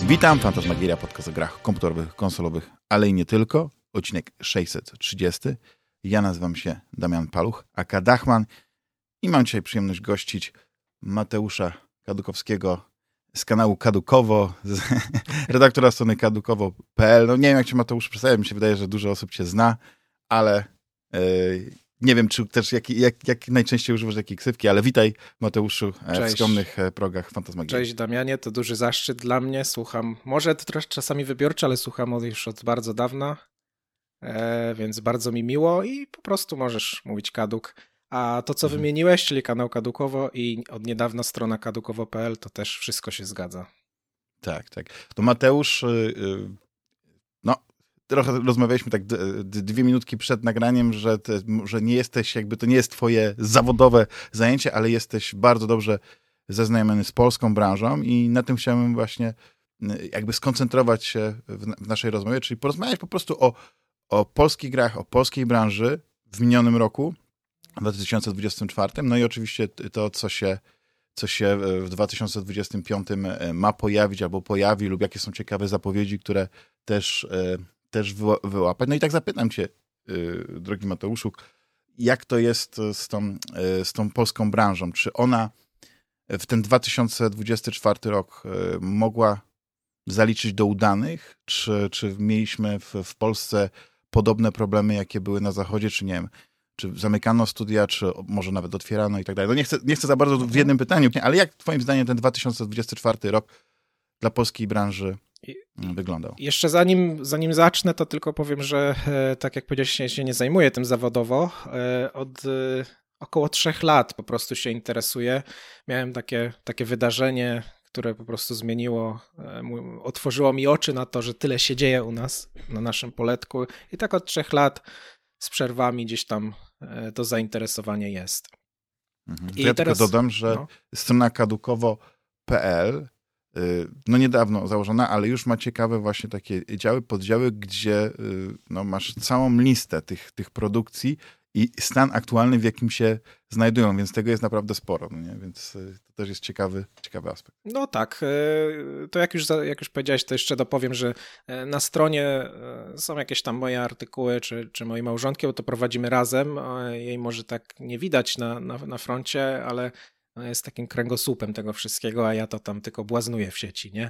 Witam, Fantasmagieria, podcast o grach komputerowych, konsolowych, ale i nie tylko. Odcinek 630. Ja nazywam się Damian Paluch, aka Dachman i mam dzisiaj przyjemność gościć Mateusza Kadukowskiego z kanału Kadukowo, z redaktora strony kadukowo.pl. No nie wiem, jak cię Mateusz przedstawia, mi się wydaje, że dużo osób cię zna, ale nie wiem, czy też jak najczęściej używasz takiej ksywki, ale witaj Mateuszu w skromnych progach Fantasmagierii. Cześć Damianie, to duży zaszczyt dla mnie, słucham, może to troszkę czasami wybiórczo, ale słucham już od bardzo dawna, więc bardzo mi miło i po prostu możesz mówić Kaduk. A to, co wymieniłeś, czyli kanał Kadukowo i od niedawna strona kadukowo.pl, to też wszystko się zgadza. Tak. To Mateusz, trochę rozmawialiśmy tak 2 minutki przed nagraniem, że nie jesteś, jakby to nie jest twoje zawodowe zajęcie, ale jesteś bardzo dobrze zaznajomiony z polską branżą i na tym chciałem właśnie jakby skoncentrować się w naszej rozmowie, czyli porozmawiać po prostu o polskich grach, o polskiej branży w minionym roku, w 2024, no i oczywiście to, co się w 2025 ma pojawić albo pojawi lub jakie są ciekawe zapowiedzi, które też wyłapać. No i tak zapytam cię, drogi Mateuszu, jak to jest z tą polską branżą? Czy ona w ten 2024 rok mogła zaliczyć do udanych? Czy mieliśmy w Polsce podobne problemy, jakie były na Zachodzie, czy nie wiem, czy zamykano studia, czy może nawet otwierano i tak dalej? No nie chcę za bardzo w jednym pytaniu, ale jak twoim zdaniem ten 2024 rok dla polskiej branży wyglądał? Jeszcze zanim zacznę, to tylko powiem, że tak jak powiedziałeś, się nie zajmuję tym zawodowo. Od około 3 lat po prostu się interesuję. Miałem takie wydarzenie, które po prostu otworzyło mi oczy na to, że tyle się dzieje u nas, na naszym poletku. I tak od 3 lat z przerwami gdzieś tam to zainteresowanie jest. I ja teraz tylko dodam, że strona kadukowo.pl niedawno założona, ale już ma ciekawe właśnie takie działy, poddziały, gdzie masz całą listę tych produkcji i stan aktualny, w jakim się znajdują, więc tego jest naprawdę sporo, nie? Więc to też jest ciekawy aspekt. No tak, to jak już powiedziałeś, to jeszcze dopowiem, że na stronie są jakieś tam moje artykuły, czy mojej małżonki, bo to prowadzimy razem, jej może tak nie widać na froncie, ale jest takim kręgosłupem tego wszystkiego, a ja to tam tylko błaznuję w sieci, nie?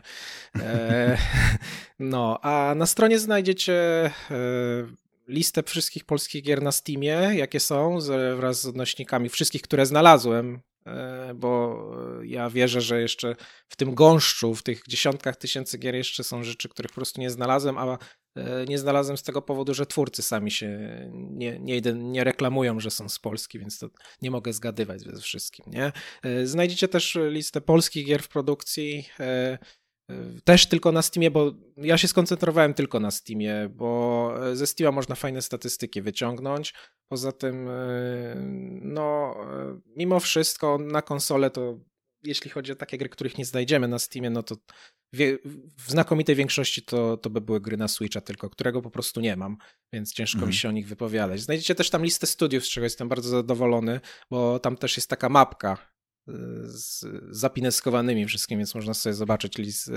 A na stronie znajdziecie listę wszystkich polskich gier na Steamie, jakie są, wraz z odnośnikami wszystkich, które znalazłem, bo ja wierzę, że jeszcze w tym gąszczu, w tych dziesiątkach tysięcy gier jeszcze są rzeczy, których po prostu nie znalazłem, a nie znalazłem z tego powodu, że twórcy sami się nie reklamują, że są z Polski, więc to nie mogę zgadywać ze wszystkim, nie? Znajdziecie też listę polskich gier w produkcji, też tylko na Steamie, bo ja się skoncentrowałem tylko na Steamie, bo ze Steama można fajne statystyki wyciągnąć. Poza tym, mimo wszystko na konsolę to, jeśli chodzi o takie gry, których nie znajdziemy na Steamie, no to w znakomitej większości to by były gry na Switcha tylko, którego po prostu nie mam, więc ciężko mi się o nich wypowiadać. Znajdziecie też tam listę studiów, z czego jestem bardzo zadowolony, bo tam też jest taka mapka z zapineskowanymi wszystkim, więc można sobie zobaczyć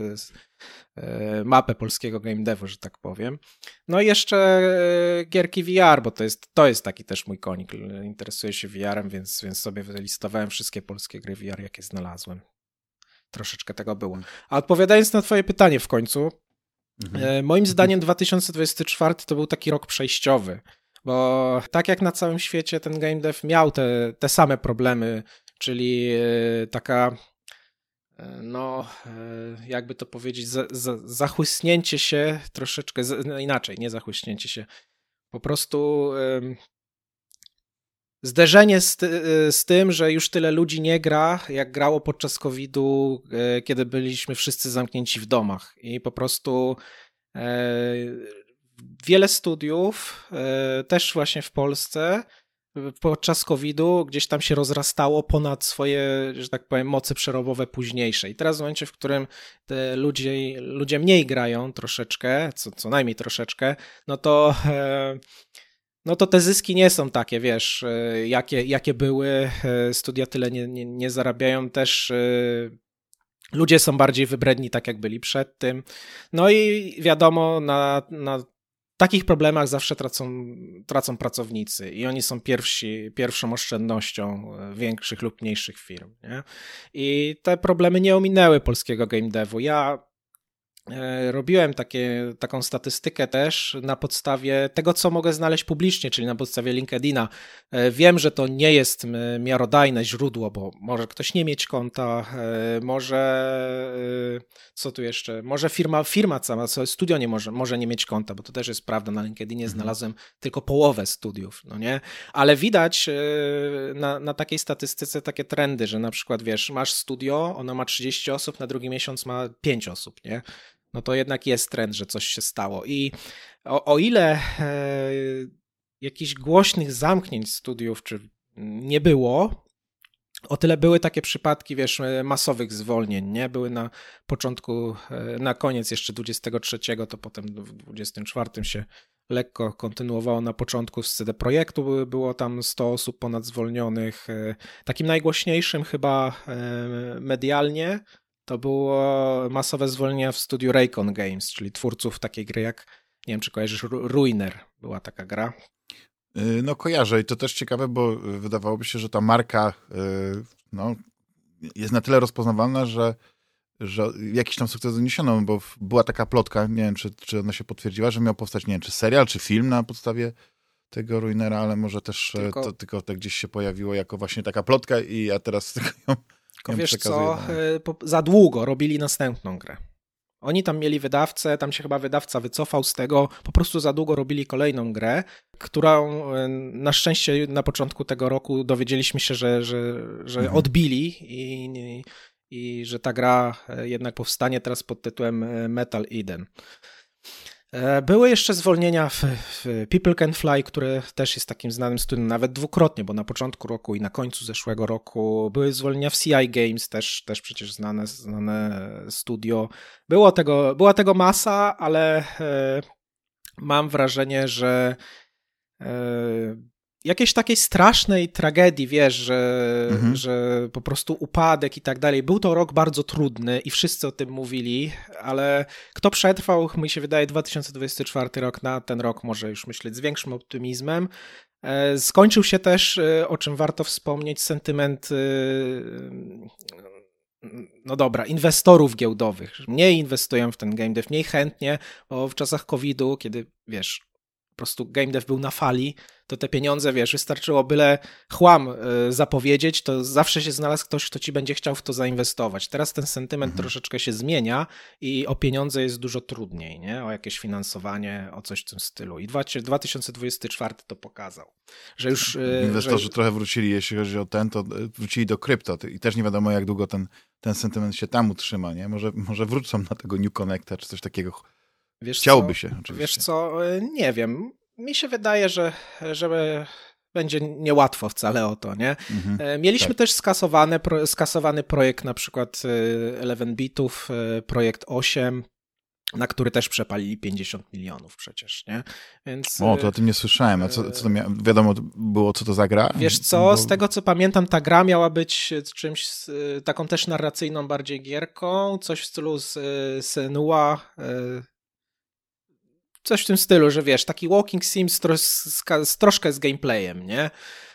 mapę polskiego game devu, że tak powiem. No i jeszcze gierki VR, bo to jest taki też mój konik. Interesuję się VR-em, więc sobie wylistowałem wszystkie polskie gry VR, jakie znalazłem. Troszeczkę tego było. A odpowiadając na twoje pytanie w końcu, moim zdaniem 2024 to był taki rok przejściowy, bo tak jak na całym świecie ten game dev miał te same problemy, czyli taka, jakby to powiedzieć, zachłysnięcie się troszeczkę, inaczej, nie zachłysnięcie się, po prostu zderzenie z tym, że już tyle ludzi nie gra, jak grało podczas COVID-u, kiedy byliśmy wszyscy zamknięci w domach i po prostu wiele studiów, też właśnie w Polsce, podczas COVID-u gdzieś tam się rozrastało ponad swoje, że tak powiem, moce przerobowe późniejsze. I teraz w momencie, w którym te ludzie mniej grają troszeczkę, co najmniej troszeczkę, no to te zyski nie są takie, wiesz, jakie były. Studia tyle nie zarabiają też. Ludzie są bardziej wybredni, tak jak byli przed tym. No i wiadomo, na takich problemach zawsze tracą pracownicy i oni są pierwszą oszczędnością większych lub mniejszych firm. Nie? I te problemy nie ominęły polskiego game devu. Ja robiłem taką statystykę też na podstawie tego, co mogę znaleźć publicznie, czyli na podstawie LinkedIna. Wiem, że to nie jest miarodajne źródło, bo może ktoś nie mieć konta, co tu jeszcze, może firma cała, studio nie może nie mieć konta, bo to też jest prawda, na LinkedInie znalazłem tylko połowę studiów, no nie? Ale widać na takiej statystyce takie trendy, że na przykład, wiesz, masz studio, ono ma 30 osób, na drugi miesiąc ma 5 osób, nie? No to jednak jest trend, że coś się stało. I o ile jakichś głośnych zamknięć studiów czy nie było, o tyle były takie przypadki, wiesz, masowych zwolnień, nie? Były na początku, na koniec jeszcze 23, to potem w 24 się lekko kontynuowało. Na początku z CD Projektu było tam 100 osób ponad zwolnionych. Takim najgłośniejszym chyba medialnie to było masowe zwolnienia w studiu Raycon Games, czyli twórców takiej gry jak, nie wiem czy kojarzysz, Ruiner, była taka gra. No kojarzę i to też ciekawe, bo wydawałoby się, że ta marka no, jest na tyle rozpoznawalna, że jakiś tam sukces odniesiono, bo była taka plotka, nie wiem czy ona się potwierdziła, że miał powstać, nie wiem czy serial, czy film na podstawie tego Ruinera, ale może też tylko to gdzieś się pojawiło jako właśnie taka plotka i ja teraz tylko ją wiesz co, za długo robili następną grę. Oni tam mieli wydawcę, tam się chyba wydawca wycofał z tego, po prostu za długo robili kolejną grę, którą na szczęście na początku tego roku dowiedzieliśmy się, że odbili i że ta gra jednak powstanie teraz pod tytułem Metal Eden. Były jeszcze zwolnienia w People Can Fly, które też jest takim znanym studiem, nawet dwukrotnie, bo na początku roku i na końcu zeszłego roku były zwolnienia w CI Games, też przecież znane studio. Była tego masa, ale mam wrażenie, że jakiejś takiej strasznej tragedii, wiesz, że po prostu upadek i tak dalej. Był to rok bardzo trudny i wszyscy o tym mówili, ale kto przetrwał, mi się wydaje, 2024 rok na ten rok może już myśleć z większym optymizmem. Skończył się też, o czym warto wspomnieć, sentyment no dobra, inwestorów giełdowych. Mniej inwestują w ten game dev, mniej chętnie, bo w czasach COVID-u, kiedy, wiesz, po prostu game dev był na fali, to te pieniądze, wiesz, wystarczyło byle chłam zapowiedzieć, to zawsze się znalazł ktoś, kto ci będzie chciał w to zainwestować. Teraz ten sentyment troszeczkę się zmienia i o pieniądze jest dużo trudniej, nie? O jakieś finansowanie, o coś w tym stylu. I 2024 to pokazał, że już... Inwestorzy trochę wrócili, jeśli chodzi o to wrócili do krypto i też nie wiadomo, jak długo ten sentyment się tam utrzyma, nie? Może wrócą na tego New Connecta, czy coś takiego. Chciałoby się oczywiście. Wiesz co, nie wiem. Mi się wydaje, że będzie niełatwo wcale o to, nie? Mieliśmy też skasowany projekt, na przykład 11-bitów, projekt 8, na który też przepalili 50 milionów przecież, nie? Więc, to o tym nie słyszałem. A co to wiadomo było, co to za gra? Wiesz co, z tego co pamiętam, ta gra miała być czymś, taką też narracyjną bardziej gierką, coś w stylu Senua, coś w tym stylu, że wiesz, taki walking sim troszkę z gameplayem, nie?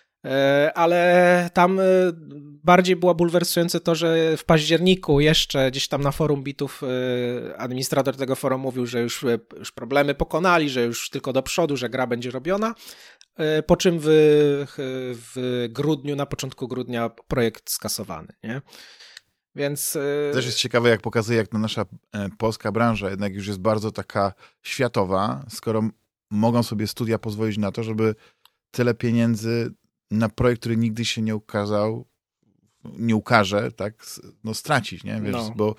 Ale tam bardziej było bulwersujące to, że w październiku jeszcze gdzieś tam na forum bitów administrator tego forum mówił, że już problemy pokonali, że już tylko do przodu, że gra będzie robiona, po czym w grudniu, na początku grudnia projekt skasowany, nie? Więc... Też jest ciekawe, jak pokazuje, jak ta nasza polska branża jednak już jest bardzo taka światowa, skoro mogą sobie studia pozwolić na to, żeby tyle pieniędzy na projekt, który nigdy się nie ukaże, tak, no stracić, nie? Wiesz, bo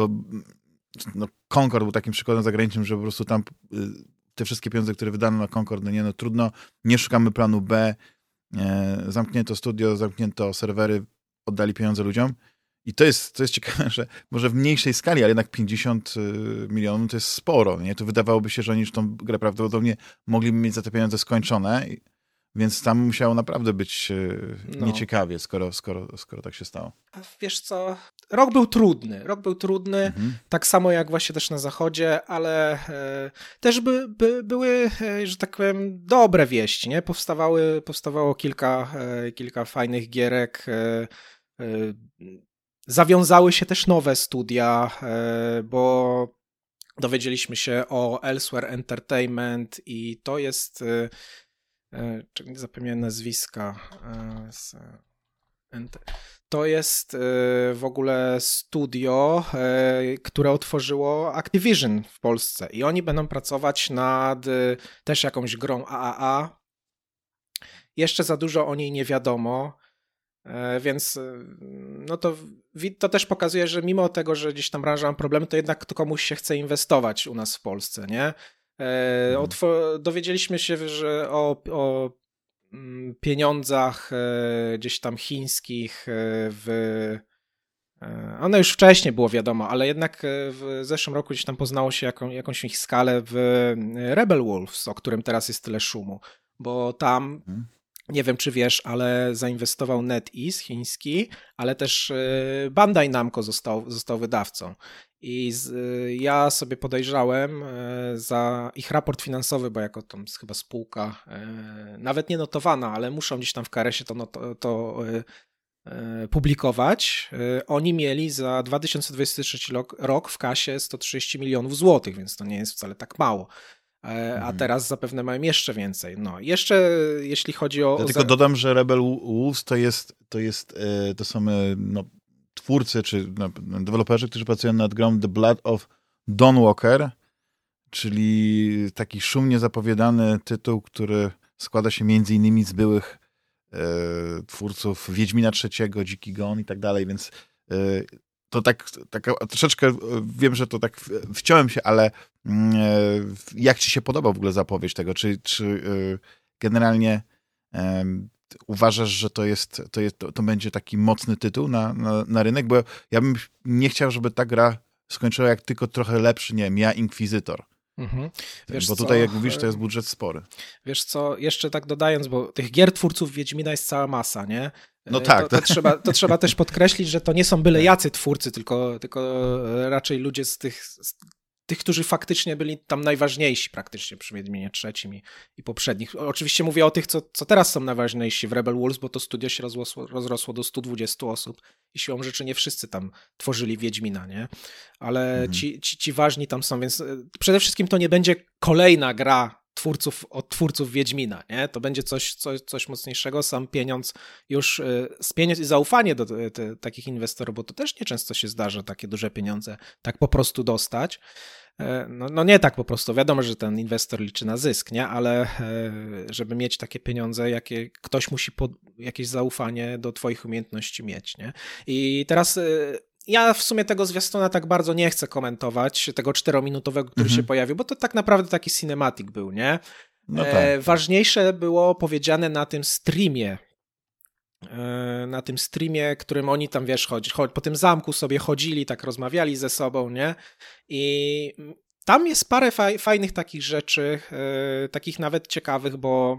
Concord był takim przykładem zagranicznym, że po prostu tam te wszystkie pieniądze, które wydano na Concord, no trudno, nie szukamy planu B, zamknięto studio, zamknięto serwery, oddali pieniądze ludziom. I to jest ciekawe, że może w mniejszej skali, ale jednak 50 milionów to jest sporo, nie? To wydawałoby się, że oni już tą grę prawdopodobnie mogliby mieć za te pieniądze skończone, więc tam musiało naprawdę być nieciekawie, skoro tak się stało. Wiesz co, rok był trudny, tak samo jak właśnie też na zachodzie, ale też były, że tak powiem, dobre wieści, nie? Powstawało kilka fajnych gierek, zawiązały się też nowe studia, bo dowiedzieliśmy się o Elsewhere Entertainment i to jest, nie zapomniałem nazwiska, to jest w ogóle studio, które otworzyło Activision w Polsce i oni będą pracować nad też jakąś grą AAA. Jeszcze za dużo o niej nie wiadomo, więc no to też pokazuje, że mimo tego, że gdzieś tam branża ma problemy, to jednak komuś się chce inwestować u nas w Polsce, nie? Dowiedzieliśmy się, że o pieniądzach gdzieś tam chińskich one już wcześniej było wiadomo, ale jednak w zeszłym roku gdzieś tam poznało się jakąś ich skalę w Rebel Wolves, o którym teraz jest tyle szumu, bo tam nie wiem, czy wiesz, ale zainwestował NetEase chiński, ale też Bandai Namco został wydawcą. I ja sobie podejrzałem za ich raport finansowy, bo jako tam chyba spółka nawet nie notowana, ale muszą gdzieś tam w KRS-ie to publikować. Oni mieli za 2023 rok w kasie 130 milionów złotych, więc to nie jest wcale tak mało. A teraz zapewne mają jeszcze więcej. No, jeszcze jeśli chodzi o... Ja tylko dodam, że Rebel Wolves to są twórcy czy deweloperzy, którzy pracują nad grą The Blood of Dawnwalker, czyli taki szumnie zapowiadany tytuł, który składa się między innymi z byłych twórców Wiedźmina III, Dziki Gon i tak dalej, więc to tak troszeczkę, wiem, że to tak wciąłem się, ale jak ci się podoba w ogóle zapowiedź tego? Czy generalnie uważasz, że to będzie taki mocny tytuł na rynek? Bo ja bym nie chciał, żeby ta gra skończyła jak tylko trochę lepszy, nie wiem, ja Inkwizytor. Bo tutaj, jak mówisz, to jest budżet spory. Wiesz co, jeszcze tak dodając, bo tych gier twórców Wiedźmina jest cała masa, nie? No tak. To trzeba też podkreślić, że to nie są byle jacy twórcy, tylko raczej ludzie z tych, którzy faktycznie byli tam najważniejsi praktycznie przy Wiedźminie III i poprzednich. Oczywiście mówię o tych, co teraz są najważniejsi w Rebel Wolves, bo to studio się rozrosło do 120 osób i siłą rzeczy nie wszyscy tam tworzyli Wiedźmina, nie? Ale ci ważni tam są, więc przede wszystkim to nie będzie kolejna gra od twórców Wiedźmina, nie? To będzie coś mocniejszego, sam pieniądz i zaufanie do takich inwestorów, bo to też nieczęsto się zdarza takie duże pieniądze tak po prostu dostać. No nie tak po prostu, wiadomo, że ten inwestor liczy na zysk, nie? Ale żeby mieć takie pieniądze, jakie ktoś musi jakieś zaufanie do twoich umiejętności mieć, nie? I teraz ja w sumie tego zwiastuna tak bardzo nie chcę komentować, tego 4-minutowego, który się pojawił, bo to tak naprawdę taki cinematic był, nie? No tak. Ważniejsze było powiedziane na tym streamie, którym oni tam, wiesz, po tym zamku sobie chodzili, tak rozmawiali ze sobą, nie? I tam jest parę fajnych takich rzeczy, takich nawet ciekawych, bo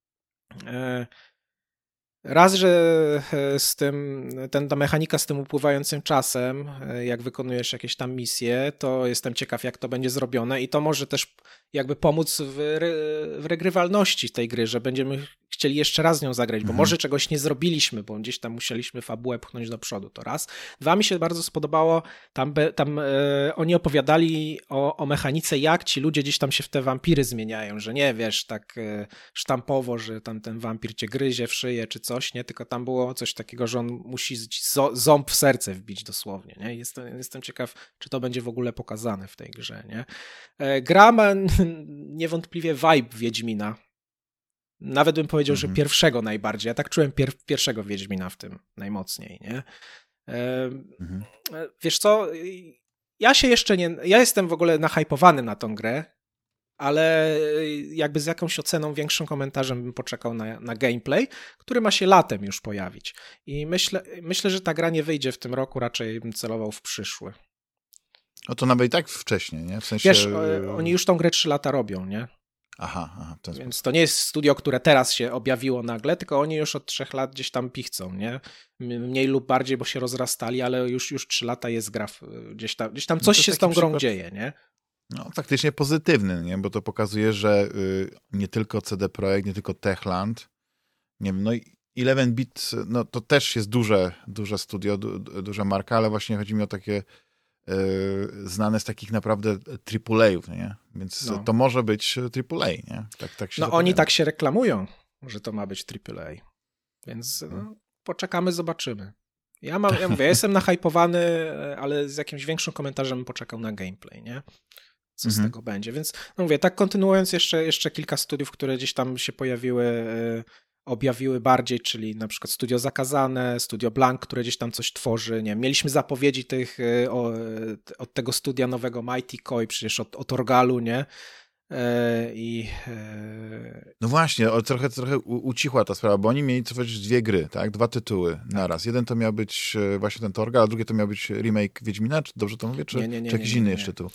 raz, że ta mechanika z tym upływającym czasem, jak wykonujesz jakieś tam misje, to jestem ciekaw, jak to będzie zrobione i to może też jakby pomóc w regrywalności tej gry, że będziemy chcieli jeszcze raz z nią zagrać, bo może czegoś nie zrobiliśmy, bo gdzieś tam musieliśmy fabułę pchnąć do przodu, to raz. Dwa, mi się bardzo spodobało, tam oni opowiadali o mechanice, jak ci ludzie gdzieś tam się w te wampiry zmieniają, że nie, wiesz, tak sztampowo, że tam ten wampir cię gryzie w szyję czy coś, nie, tylko tam było coś takiego, że on musi ząb w serce wbić dosłownie, nie, jestem ciekaw, czy to będzie w ogóle pokazane w tej grze, nie. Gra ma niewątpliwie vibe Wiedźmina. Nawet bym powiedział, że pierwszego najbardziej. Ja tak czułem pierwszego Wiedźmina w tym najmocniej, nie? Wiesz co, ja jestem w ogóle nahypowany na tą grę, ale jakby z jakąś oceną, większym komentarzem bym poczekał na gameplay, który ma się latem już pojawić. I myślę, że ta gra nie wyjdzie w tym roku, raczej bym celował w przyszły. No to nawet i tak wcześniej, nie? W sensie... Wiesz, oni już tą grę 3 lata robią, nie? Aha, w ten Więc sposób. to nie jest studio, które teraz się objawiło nagle, tylko oni już od 3 lat gdzieś tam pichcą, nie? Mniej lub bardziej, bo się rozrastali, ale już 3 lata jest gra, gdzieś tam coś się z tą grą przykład, dzieje, nie? No, faktycznie pozytywny, nie? Bo to pokazuje, że nie tylko CD Projekt, nie tylko Techland, nie wiem, no i 11-bit, no to też jest duże studio, duża marka, ale właśnie chodzi mi o takie znane z takich naprawdę AAA-ów, nie? Więc to może być AAA, nie? Tak się oni tak się reklamują, że to ma być AAA. Więc poczekamy, zobaczymy. Ja mówię, ja jestem nahypowany, ale z jakimś większym komentarzem poczekał na gameplay, nie? Co z tego będzie. Więc mówię, tak kontynuując jeszcze kilka studiów, które gdzieś tam się pojawiły, objawiły bardziej, czyli na przykład Studio Zakazane, Studio Blank, które gdzieś tam coś tworzy. Nie wiem, mieliśmy zapowiedzi od tego studia nowego Mighty Koi, przecież od Orgalu, nie? No właśnie, trochę ucichła ta sprawa, bo oni mieli tworzyć 2 gry, tak? 2 tytuły naraz. Jeden to miał być właśnie ten Torgal, a drugie to miał być remake Wiedźmina, czy dobrze to mówię? Czy jakiś inny jeszcze tytuł?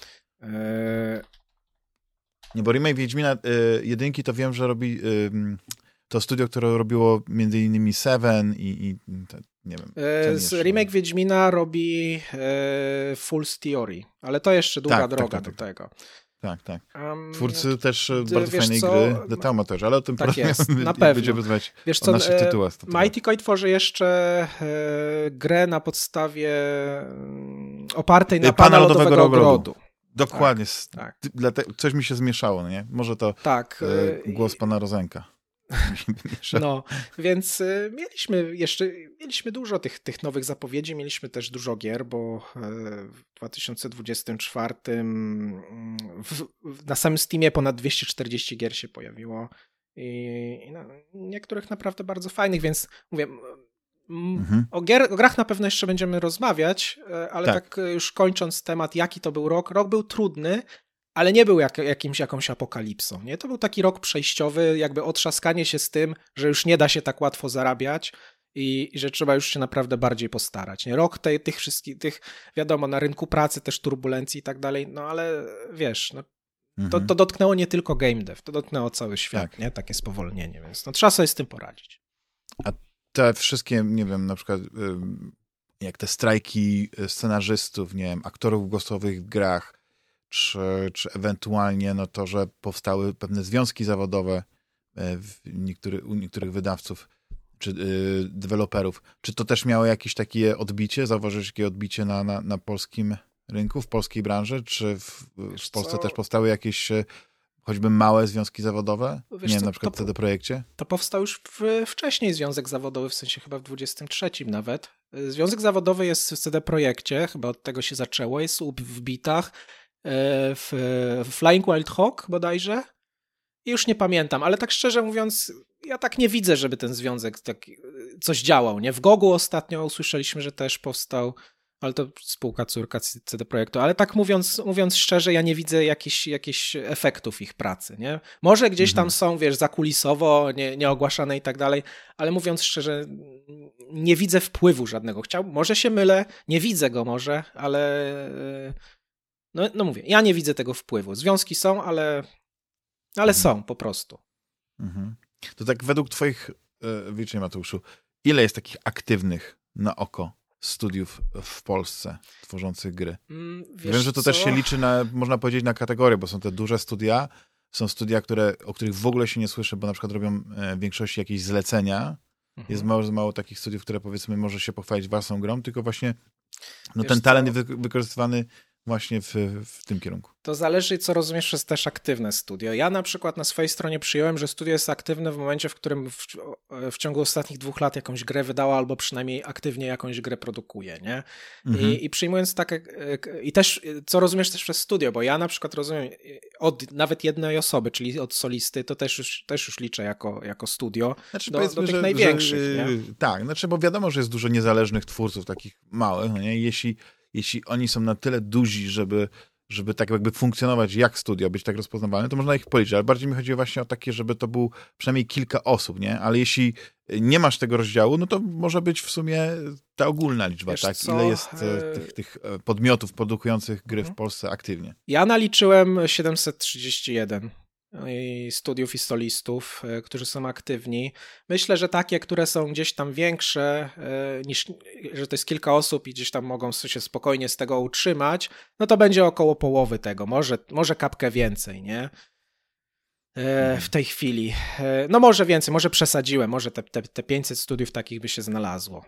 Nie, bo remake Wiedźmina jedynki to wiem, że robi to studio, które robiło między innymi Seven i nie wiem. Remake Wiedźmina robi Fool's Theory, ale to jeszcze długa droga do tego. Tak. Twórcy też bardzo fajnej gry, The Tauma też, ale o tym tak jest, na pewno. Będziemy rozmawiać o naszych tytułach. Mighty Koi tworzy jeszcze grę na podstawie opartej na Pana Lodowego Ogrodu. Dokładnie. Tak. Coś mi się zmieszało, no nie? Może to głos pana Rozenka. No, więc mieliśmy dużo tych nowych zapowiedzi, mieliśmy też dużo gier, bo w 2024 na samym Steamie ponad 240 gier się pojawiło i niektórych naprawdę bardzo fajnych, więc mówię, o grach na pewno jeszcze będziemy rozmawiać, ale tak już kończąc temat, jaki to był rok był trudny, ale nie był jakąś apokalipsą, nie? To był taki rok przejściowy, jakby otrzaskanie się z tym, że już nie da się tak łatwo zarabiać i że trzeba już się naprawdę bardziej postarać, nie? Rok tych wszystkich, wiadomo, na rynku pracy też turbulencji i tak dalej, no ale wiesz, to dotknęło nie tylko game dev, to dotknęło cały świat, nie? Takie spowolnienie, więc trzeba sobie z tym poradzić. A te wszystkie, nie wiem, na przykład jak te strajki scenarzystów, nie wiem, aktorów głosowych w grach, czy ewentualnie to, że powstały pewne związki zawodowe u niektórych wydawców czy deweloperów. Czy to też miało jakieś takie odbicie? Zauważyłeś jakie odbicie na polskim rynku, w polskiej branży? Czy w Polsce też powstały jakieś choćby małe związki zawodowe? Nie wiem, na przykład w CD Projekcie? To powstał już wcześniej związek zawodowy, w sensie chyba w 23 nawet. Związek zawodowy jest w CD Projekcie, chyba od tego się zaczęło, jest w bitach, w Flying Wild Hawk bodajże i już nie pamiętam, ale tak szczerze mówiąc ja tak nie widzę, żeby ten związek tak coś działał, nie? W GOG-u ostatnio usłyszeliśmy, że też powstał, ale to spółka córka CD Projektu, ale tak mówiąc szczerze, ja nie widzę jakichś efektów ich pracy, nie? Może gdzieś tam są, wiesz, zakulisowo, nieogłaszane i tak dalej, ale mówiąc szczerze, nie widzę wpływu żadnego. Może się mylę, nie widzę go może, ale no mówię, ja nie widzę tego wpływu. Związki są, ale są po prostu. To tak według twoich wyliczeń, Mateuszu, ile jest takich aktywnych na oko studiów w Polsce tworzących gry? Wiem, że to też się liczy można powiedzieć, na kategorie, bo są te duże studia, są studia, o których w ogóle się nie słyszy, bo na przykład robią w większości jakieś zlecenia. Jest mało takich studiów, które powiedzmy może się pochwalić własną grą, tylko właśnie ten talent jest wykorzystywany właśnie w tym kierunku. To zależy, co rozumiesz przez też aktywne studio. Ja na przykład na swojej stronie przyjąłem, że studio jest aktywne w momencie, w którym w ciągu ostatnich 2 lat jakąś grę wydało, albo przynajmniej aktywnie jakąś grę produkuje, nie? I przyjmując takie... I też, co rozumiesz też przez studio, bo ja na przykład rozumiem od nawet jednej osoby, czyli od solisty, to też już liczę jako studio do tych największych, nie? Tak, bo wiadomo, że jest dużo niezależnych twórców, takich małych, no nie? Jeśli oni są na tyle duzi, żeby tak jakby funkcjonować jak studio, być tak rozpoznawalne, to można ich policzyć, ale bardziej mi chodzi właśnie o takie, żeby to był przynajmniej kilka osób, nie? Ale jeśli nie masz tego rozdziału, no to może być w sumie ta ogólna liczba, tak? Ile jest tych podmiotów produkujących gry w Polsce aktywnie? Ja naliczyłem 731 i studiów i solistów, którzy są aktywni. Myślę, że takie, które są gdzieś tam większe, niż, że to jest kilka osób i gdzieś tam mogą się spokojnie z tego utrzymać, no to będzie około połowy tego, może kapkę więcej, nie? W tej chwili. No może więcej, może przesadziłem, może te 500 studiów takich by się znalazło.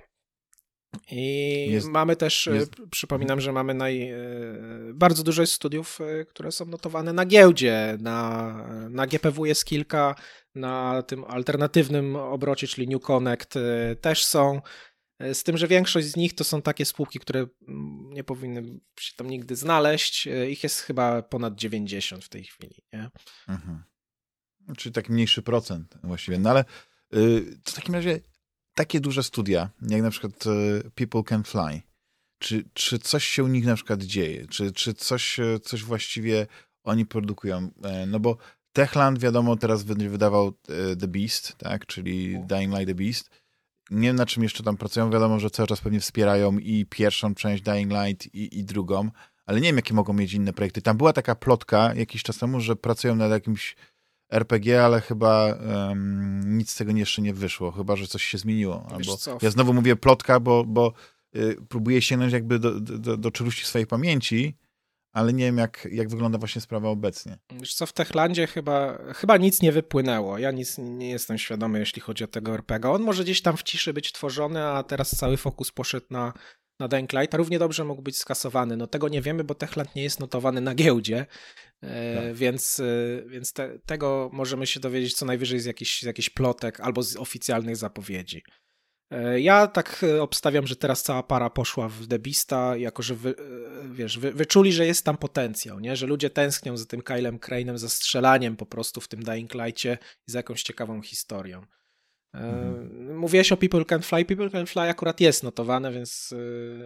I mamy też, przypominam, że mamy bardzo dużo jest studiów, które są notowane na giełdzie, na GPW jest kilka, na tym alternatywnym obrocie, czyli New Connect też są, z tym, że większość z nich to są takie spółki, które nie powinny się tam nigdy znaleźć, ich jest chyba ponad 90 w tej chwili, nie? Mhm. Czyli taki mniejszy procent właściwie, no ale to w takim razie takie duże studia, jak na przykład People Can Fly, czy coś się u nich na przykład dzieje? Czy coś właściwie oni produkują? No bo Techland, wiadomo, teraz wydawał The Beast, tak? Czyli Dying Light The Beast. Nie wiem, na czym jeszcze tam pracują. Wiadomo, że cały czas pewnie wspierają i pierwszą część Dying Light i drugą, ale nie wiem, jakie mogą mieć inne projekty. Tam była taka plotka jakiś czas temu, że pracują nad jakimś RPG, ale chyba nic z tego jeszcze nie wyszło, chyba że coś się zmieniło. Albo ja znowu mówię plotka, bo próbuję sięgnąć jakby do czeluści swojej pamięci, ale nie wiem, jak wygląda właśnie sprawa obecnie. Wiesz co, w Techlandzie chyba nic nie wypłynęło. Ja nic nie jestem świadomy, jeśli chodzi o tego RPG. On może gdzieś tam w ciszy być tworzony, a teraz cały fokus poszedł na Dying Light, a równie dobrze mógł być skasowany. No tego nie wiemy, bo Techland nie jest notowany na giełdzie, więc tego możemy się dowiedzieć co najwyżej z jakichś plotek albo z oficjalnych zapowiedzi. Ja tak obstawiam, że teraz cała para poszła w The Beasta, jako że wyczuli, że jest tam potencjał, nie? Że ludzie tęsknią za tym Kylem Crane'em, za strzelaniem po prostu w tym Dying Light'cie i za jakąś ciekawą historią. Mówiłeś o People Can Fly. People Can Fly akurat jest notowane, więc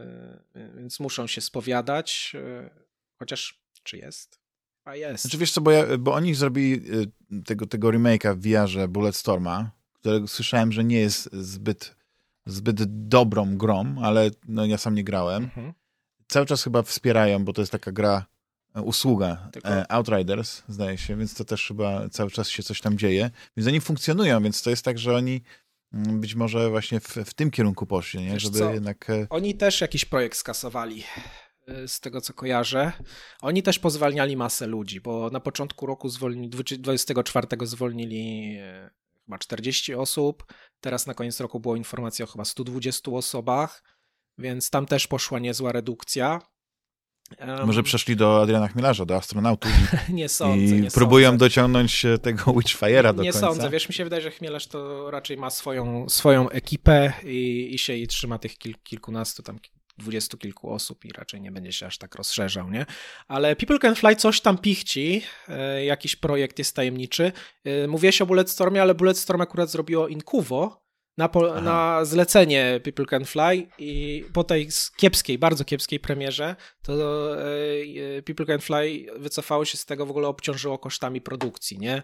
muszą się spowiadać. Chociaż czy jest? A jest. Znaczy wiesz co, bo oni zrobili tego remake'a w VR-ze Bulletstorma, którego słyszałem, że nie jest zbyt dobrą grą, ale no ja sam nie grałem. Cały czas chyba wspierają, bo to jest taka gra, usługa Outriders, zdaje się, więc to też chyba cały czas się coś tam dzieje. Więc oni funkcjonują, więc to jest tak, że oni być może właśnie w tym kierunku poszli, nie? Żeby jednak... Oni też jakiś projekt skasowali, z tego co kojarzę. Oni też pozwalniali masę ludzi, bo na początku roku 24 zwolnili chyba 40 osób, teraz na koniec roku była informacja o chyba 120 osobach, więc tam też poszła niezła redukcja. Może przeszli do Adriana Chmielarza, do astronautów nie sądzę. Próbują dociągnąć tego Witchfire'a do końca. Nie sądzę, wiesz, mi się wydaje, że Chmielarz to raczej ma swoją ekipę i się jej trzyma tych kilkunastu, tam 20 kilku osób i raczej nie będzie się aż tak rozszerzał, nie? Ale People Can Fly coś tam pichci, jakiś projekt jest tajemniczy. Mówiłeś o Bulletstormie, ale Bulletstorm akurat zrobiło Incuvo na zlecenie People Can Fly i po tej bardzo kiepskiej premierze to People Can Fly wycofało się z tego, w ogóle obciążyło kosztami produkcji, nie?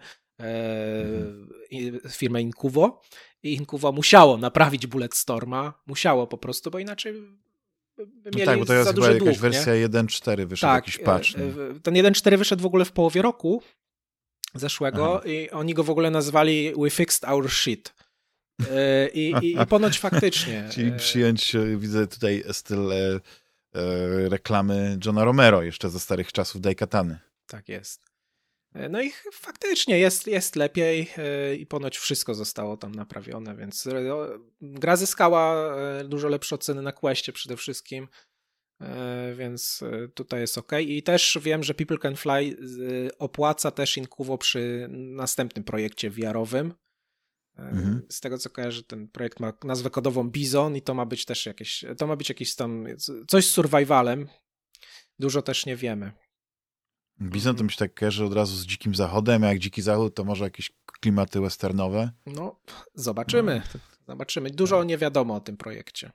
Firmę Incuvo i Incuvo musiało naprawić Bulletstorma, musiało po prostu, bo inaczej mieli tak, bo to jest za chyba duży dług, jakaś wersja 1.4 wyszedł, jakiś patch. Ten 1.4 wyszedł w ogóle w połowie roku zeszłego i oni go w ogóle nazwali We Fixed Our Shit. I ponoć faktycznie. Czyli przyjąć, widzę tutaj styl reklamy Johna Romero jeszcze ze starych czasów Daikatany. Tak jest. No i faktycznie jest lepiej i ponoć wszystko zostało tam naprawione, więc gra zyskała dużo lepsze oceny na Questie przede wszystkim, więc tutaj jest ok. I też wiem, że People Can Fly opłaca też Incuvo przy następnym projekcie VR-owym. Z tego co kojarzę, ten projekt ma nazwę kodową Bizon i to ma być też jakieś tam coś z survivalem. Dużo też nie wiemy. Bizon to mi się tak kojarzy od razu z Dzikim Zachodem, a jak Dziki Zachód to może jakieś klimaty westernowe? No, zobaczymy. Dużo nie wiadomo o tym projekcie.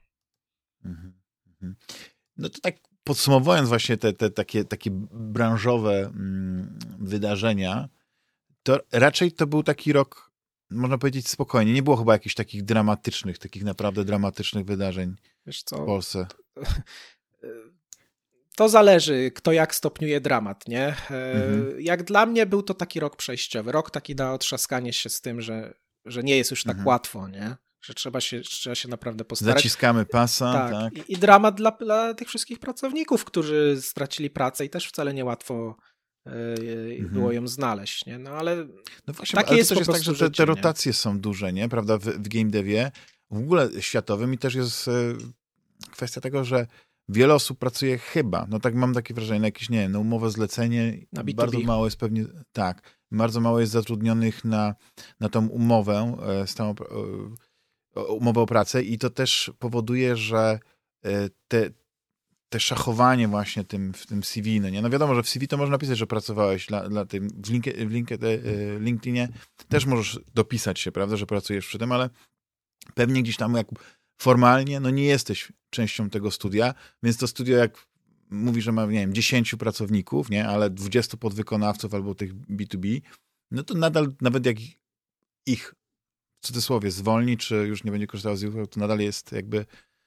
No to tak podsumowując właśnie te takie branżowe wydarzenia, to raczej to był taki rok, można powiedzieć, spokojnie. Nie było chyba jakichś takich naprawdę dramatycznych wydarzeń w Polsce. To zależy, kto jak stopniuje dramat, nie? Jak dla mnie był to taki rok przejściowy, rok taki na otrzaskanie się z tym, że nie jest już tak łatwo, nie? Że trzeba się naprawdę postarać. Zaciskamy pasa, tak. I dramat dla tych wszystkich pracowników, którzy stracili pracę i też wcale niełatwo było ją znaleźć, nie? No ale no właśnie, takie ale jest to też po jest tak, prostu że te życie, rotacje są duże, nie? Prawda? W game devie, w ogóle światowym i też jest kwestia tego, że wiele osób pracuje chyba, no tak mam takie wrażenie, na jakieś, nie wiem, na umowę zlecenie, na B2B. bardzo mało jest pewnie, tak, bardzo mało jest zatrudnionych na tą umowę, umowę o pracę i to też powoduje, że te szachowanie właśnie w tym CV, no nie? No wiadomo, że w CV to można napisać, że pracowałeś dla tym, w LinkedInie też możesz dopisać się, prawda, że pracujesz przy tym, ale pewnie gdzieś tam jak formalnie, no nie jesteś częścią tego studia, więc to studio jak mówi, że ma, nie wiem, 10 pracowników, nie, ale 20 podwykonawców albo tych B2B, no to nadal, nawet jak ich w cudzysłowie zwolni, czy już nie będzie korzystał z ich, to nadal jest jakby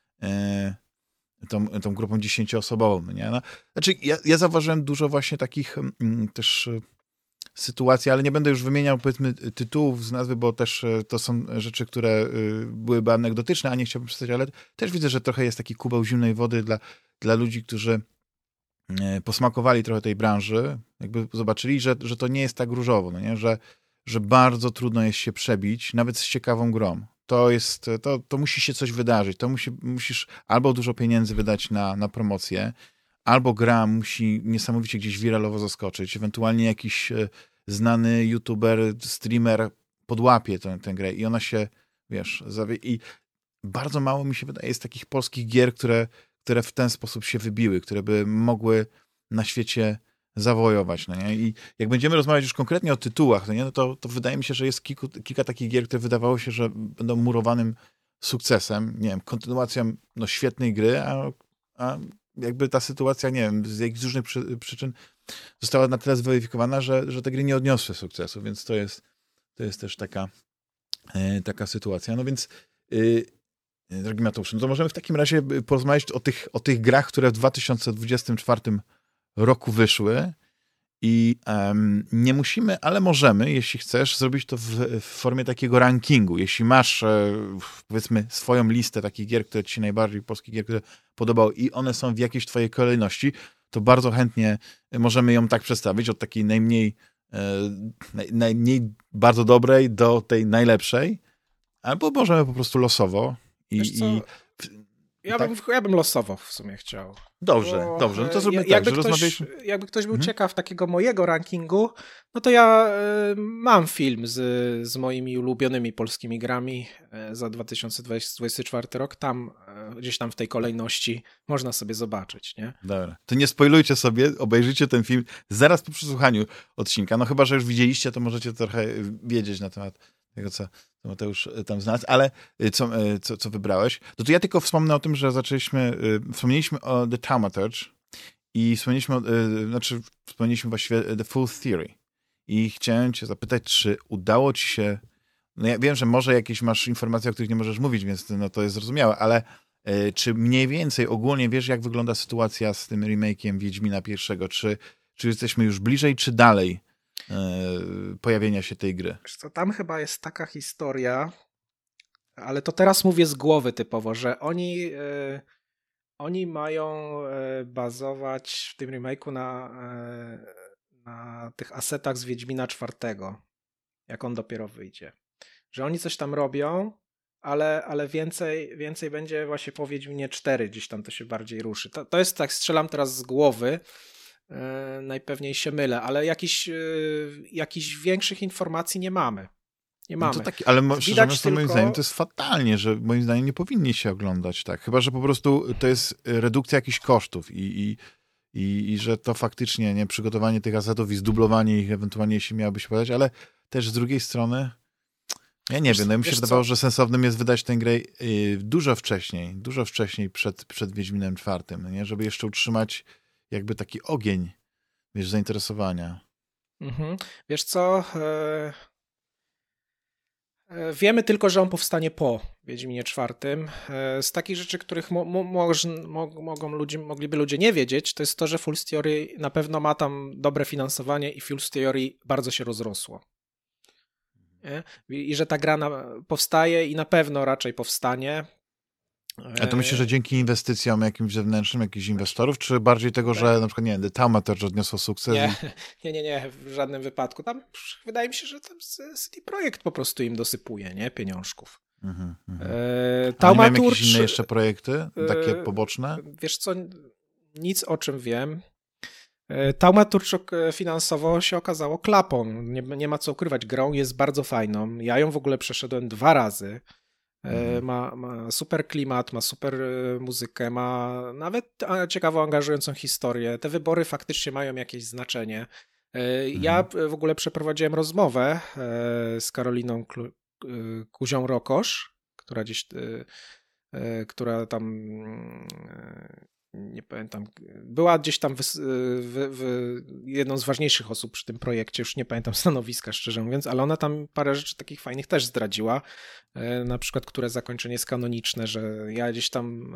tą grupą 10-osobową, no nie? No, znaczy ja zauważyłem dużo właśnie takich też sytuacji, ale nie będę już wymieniał, powiedzmy, tytułów z nazwy, bo też to są rzeczy, które byłyby anegdotyczne, a nie chciałbym przedstawić, ale też widzę, że trochę jest taki kubeł zimnej wody dla ludzi, którzy posmakowali trochę tej branży, jakby zobaczyli, że to nie jest tak różowo, no nie? Że bardzo trudno jest się przebić, nawet z ciekawą grą. To musi się coś wydarzyć, musisz albo dużo pieniędzy wydać na promocję, albo gra musi niesamowicie gdzieś wiralowo zaskoczyć, ewentualnie jakiś znany youtuber, streamer podłapie tę grę i ona się, wiesz, i bardzo mało mi się wydaje jest takich polskich gier, które w ten sposób się wybiły, które by mogły na świecie zawojować, no nie? I jak będziemy rozmawiać już konkretnie o tytułach, no nie? No to wydaje mi się, że jest kilka takich gier, które wydawało się, że będą murowanym sukcesem, nie wiem, kontynuacją no, świetnej gry, a jakby ta sytuacja, nie wiem, z jakichś różnych przyczyn została na tyle zweryfikowana, że te gry nie odniosły sukcesu, więc to jest też taka sytuacja. No więc drogi Mateuszu, no to możemy w takim razie porozmawiać o tych grach, które w 2024 roku wyszły i nie musimy, ale możemy, jeśli chcesz, zrobić to w formie takiego rankingu. Jeśli masz, powiedzmy, swoją listę takich gier, które ci się najbardziej, polskich gier, które podobały i one są w jakiejś twojej kolejności, to bardzo chętnie możemy ją tak przedstawić, od takiej najmniej bardzo dobrej do tej najlepszej, albo możemy po prostu losowo Ja bym losowo w sumie chciał. Dobrze. No to zróbmy tak, że rozmawialiśmy... Jakby ktoś był ciekaw takiego mojego rankingu, no to ja mam film z moimi ulubionymi polskimi grami za 2024 rok. Tam, gdzieś tam w tej kolejności można sobie zobaczyć, nie? Dobra. To nie spoilujcie sobie, obejrzyjcie ten film zaraz po przesłuchaniu odcinka. No chyba, że już widzieliście, to możecie trochę wiedzieć na temat tego, co Mateusz tam znalazł, ale co wybrałeś? No to ja tylko wspomnę o tym, że wspomnieliśmy o The Thaumaturge i wspomnieliśmy właściwie The Full Theory. I chciałem cię zapytać, czy udało ci się, no ja wiem, że może jakieś masz informacje, o których nie możesz mówić, więc no to jest zrozumiałe, ale czy mniej więcej ogólnie wiesz, jak wygląda sytuacja z tym remake'iem Wiedźmina pierwszego? Czy jesteśmy już bliżej, czy dalej pojawienia się tej gry? Wiesz co, tam chyba jest taka historia, ale to teraz mówię z głowy typowo, że oni mają bazować w tym remake'u na tych asetach z Wiedźmina IV, jak on dopiero wyjdzie. Że oni coś tam robią, ale więcej będzie właśnie po Wiedźminie 4, gdzieś tam to się bardziej ruszy. To jest tak, strzelam teraz z głowy, najpewniej się mylę, ale jakichś większych informacji nie mamy. No to taki, ale szczerze mówiąc, moim zdaniem to jest fatalnie, że moim zdaniem nie powinni się oglądać tak. Chyba, że po prostu to jest redukcja jakichś kosztów i że to faktycznie nie przygotowanie tych asetów i zdublowanie ich ewentualnie, jeśli miałoby się podać, ale też z drugiej strony ja nie wiem, no mi się wydawało, że sensownym jest wydać tę grę dużo wcześniej przed Wiedźminem IV, nie? Żeby jeszcze utrzymać jakby taki ogień, wiesz, zainteresowania. Wiesz co? Wiemy tylko, że on powstanie po Wiedźminie IV. Z takich rzeczy, których mogliby ludzie nie wiedzieć, to jest to, że Fool's Theory na pewno ma tam dobre finansowanie i Fool's Theory bardzo się rozrosło. Nie? I że ta gra powstaje i na pewno raczej powstanie. A to myślisz, że dzięki inwestycjom jakimś zewnętrznym, jakichś inwestorów, czy bardziej tego, że na przykład, nie wiem, The Thaumaturge odniosło sukces? Nie, w żadnym wypadku. Tam wydaje mi się, że tam CD Projekt po prostu im dosypuje, nie? Pieniążków. A nie mają jakieś inne jeszcze projekty, takie poboczne? Wiesz co, nic o czym wiem. Thaumaturge finansowo się okazało klapą. Nie ma co ukrywać. Grą jest bardzo fajną. Ja ją w ogóle przeszedłem 2 razy. Ma super klimat, ma super muzykę, ma nawet ciekawą, angażującą historię. Te wybory faktycznie mają jakieś znaczenie. Ja w ogóle przeprowadziłem rozmowę z Karoliną Kuzią-Rokosz, która tam nie pamiętam, była gdzieś tam jedną z ważniejszych osób przy tym projekcie, już nie pamiętam stanowiska, szczerze mówiąc, ale ona tam parę rzeczy takich fajnych też zdradziła, na przykład, które zakończenie jest kanoniczne, że ja gdzieś tam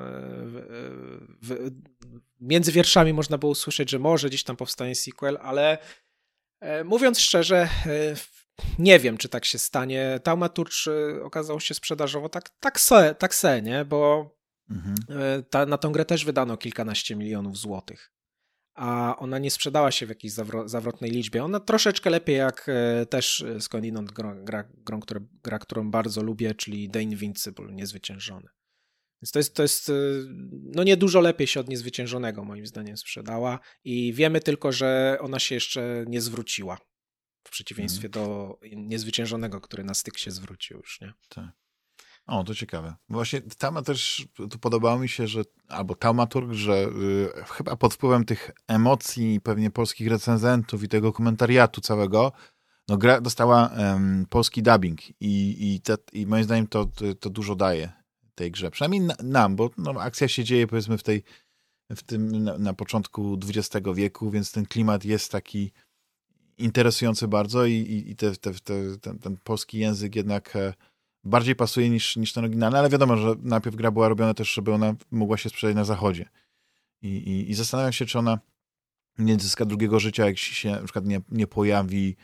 między wierszami można było usłyszeć, że może gdzieś tam powstanie sequel, ale mówiąc szczerze, nie wiem, czy tak się stanie. Thaumaturge okazało się sprzedażowo tak se, nie? Bo na tą grę też wydano kilkanaście milionów złotych, a ona nie sprzedała się w jakiejś zawrotnej liczbie. Ona troszeczkę lepiej jak też skądinąd gra, którą bardzo lubię, czyli The Invincible, Niezwyciężony. Więc to jest no nie dużo lepiej się od Niezwyciężonego moim zdaniem sprzedała i wiemy tylko, że ona się jeszcze nie zwróciła. W przeciwieństwie do Niezwyciężonego, który na styk się zwrócił już, nie? Tak. O, to ciekawe. Właśnie tam też tu podobało mi się, że albo Thaumaturg, że chyba pod wpływem tych emocji pewnie polskich recenzentów i tego komentariatu całego, no gra dostała polski dubbing i moim zdaniem to dużo daje tej grze. Przynajmniej nam, bo no, akcja się dzieje powiedzmy w tym na początku XX wieku, więc ten klimat jest taki interesujący bardzo i ten polski język jednak bardziej pasuje niż ten oryginalny, ale wiadomo, że najpierw gra była robiona też, żeby ona mogła się sprzedać na zachodzie. I zastanawiam się, czy ona nie zyska drugiego życia, jak się na przykład nie pojawi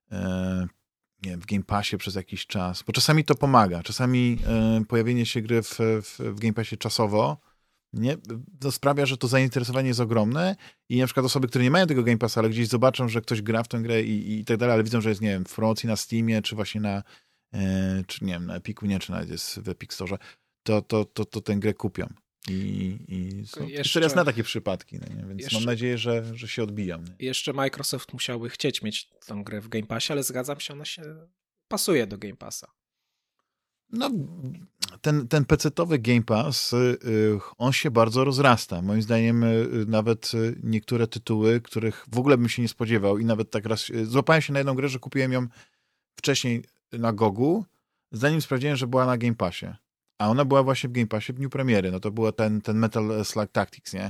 nie wiem, w Game Passie przez jakiś czas. Bo czasami to pomaga. Czasami pojawienie się gry w Game Passie czasowo to sprawia, że to zainteresowanie jest ogromne i na przykład osoby, które nie mają tego Game Passa, ale gdzieś zobaczą, że ktoś gra w tę grę i tak dalej, ale widzą, że jest, nie wiem, w promocji na Steamie, czy właśnie czy nie wiem, na Epiku, nie, czy nawet jest w Epic Store, to tę grę kupią. I jeszcze raz na takie przypadki, no nie? Więc mam nadzieję, że się odbijam. Nie? Jeszcze Microsoft musiałby chcieć mieć tę grę w Game Passie, ale zgadzam się, ona się pasuje do Game Passa. No, ten pecetowy Game Pass, on się bardzo rozrasta. Moim zdaniem nawet niektóre tytuły, których w ogóle bym się nie spodziewał i nawet tak raz złapałem się na jedną grę, że kupiłem ją wcześniej na Gogu, zanim sprawdziłem, że była na Game Passie. A ona była właśnie w Game Passie w dniu premiery. No to była ten Metal Slug Tactics, nie?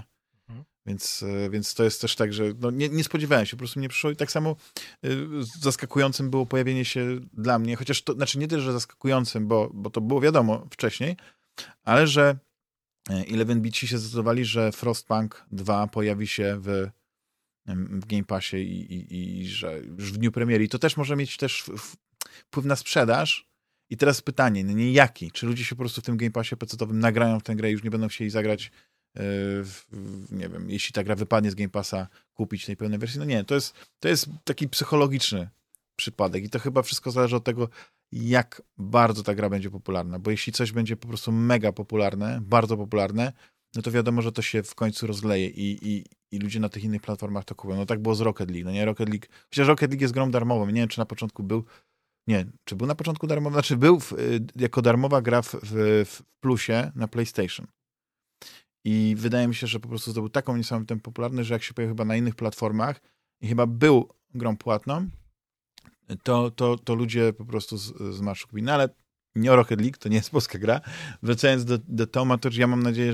Więc to jest też tak, że no nie spodziewałem się, po prostu mnie przyszło i tak samo zaskakującym było pojawienie się dla mnie, chociaż to, znaczy nie tyle, że zaskakującym, bo to było wiadomo wcześniej, ale że 11bici się zdecydowali, że Frostpunk 2 pojawi się w Game Passie i że już w dniu premiery. I to też może mieć też wpływ na sprzedaż. I teraz pytanie, no nie jaki? Czy ludzie się po prostu w tym Game Passie PC-owym nagrają w tę grę i już nie będą chcieli zagrać nie wiem, jeśli ta gra wypadnie z Game Passa, kupić tej pełnej wersji? No nie, to jest taki psychologiczny przypadek i to chyba wszystko zależy od tego, jak bardzo ta gra będzie popularna, bo jeśli coś będzie po prostu mega popularne, bardzo popularne, no to wiadomo, że to się w końcu rozleje i ludzie na tych innych platformach to kupują. No tak było z Rocket League, no nie? Chociaż Rocket League jest grą darmową, nie wiem, czy na początku był, nie, czy był na początku darmowy, znaczy był jako darmowa gra w plusie na PlayStation. I wydaje mi się, że po prostu zdobył taką niesamowitą popularność, że jak się pojawił chyba na innych platformach i chyba był grą płatną, to ludzie po prostu z marszu kupili. No ale nie o Rocket League, to nie jest polska gra. Wracając do Thaumaturge, ja mam nadzieję,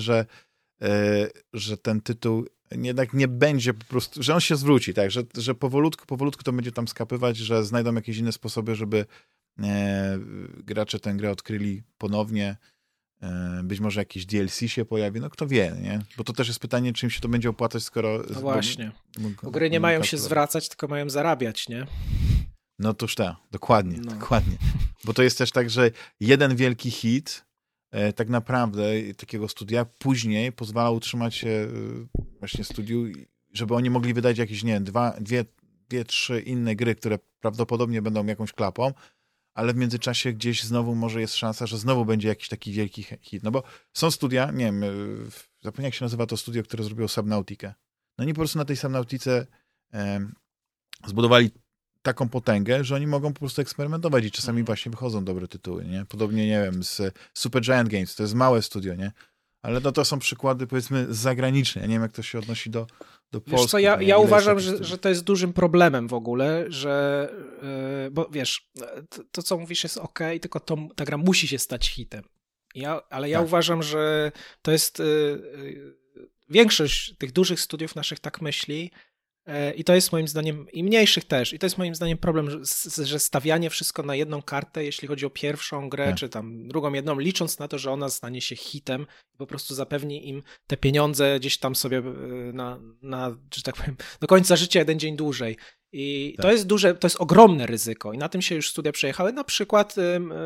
że ten tytuł jednak nie będzie po prostu, że on się zwróci, tak, że powolutku to będzie tam skapywać, że znajdą jakieś inne sposoby, żeby gracze tę grę odkryli ponownie, być może jakiś DLC się pojawi, no kto wie, nie? Bo to też jest pytanie, czy im się to będzie opłacać, skoro... No właśnie, bo gry nie mają się zwracać, tylko mają zarabiać, nie? No toż tak, dokładnie. Bo to jest też tak, że jeden wielki hit tak naprawdę takiego studia później pozwala utrzymać się właśnie studiu, żeby oni mogli wydać jakieś, nie wiem, dwie, trzy inne gry, które prawdopodobnie będą jakąś klapą, ale w międzyczasie gdzieś znowu może jest szansa, że znowu będzie jakiś taki wielki hit. No bo są studia, nie wiem, zapomniałem jak się nazywa to studio, które zrobiło Subnautikę. No oni po prostu na tej Subnautice zbudowali taką potęgę, że oni mogą po prostu eksperymentować i czasami właśnie wychodzą dobre tytuły, nie? Podobnie, nie wiem, z Supergiant Games, to jest małe studio, nie? Ale no to są przykłady, powiedzmy, zagraniczne. Ja nie wiem, jak to się odnosi do Polski. Wiesz co, ja uważam, że to jest dużym problemem w ogóle, że bo wiesz, to co mówisz jest okej, tylko ta gra musi się stać hitem. Ale ja uważam, że to jest większość tych dużych studiów naszych tak myśli. I to jest moim zdaniem, i mniejszych też, i to jest moim zdaniem problem, że stawianie wszystko na jedną kartę, jeśli chodzi o pierwszą grę, czy tam drugą jedną, licząc na to, że ona stanie się hitem i po prostu zapewni im te pieniądze gdzieś tam sobie na że tak powiem, do końca życia jeden dzień dłużej. I to jest to jest ogromne ryzyko i na tym się już studia przejechały. Na przykład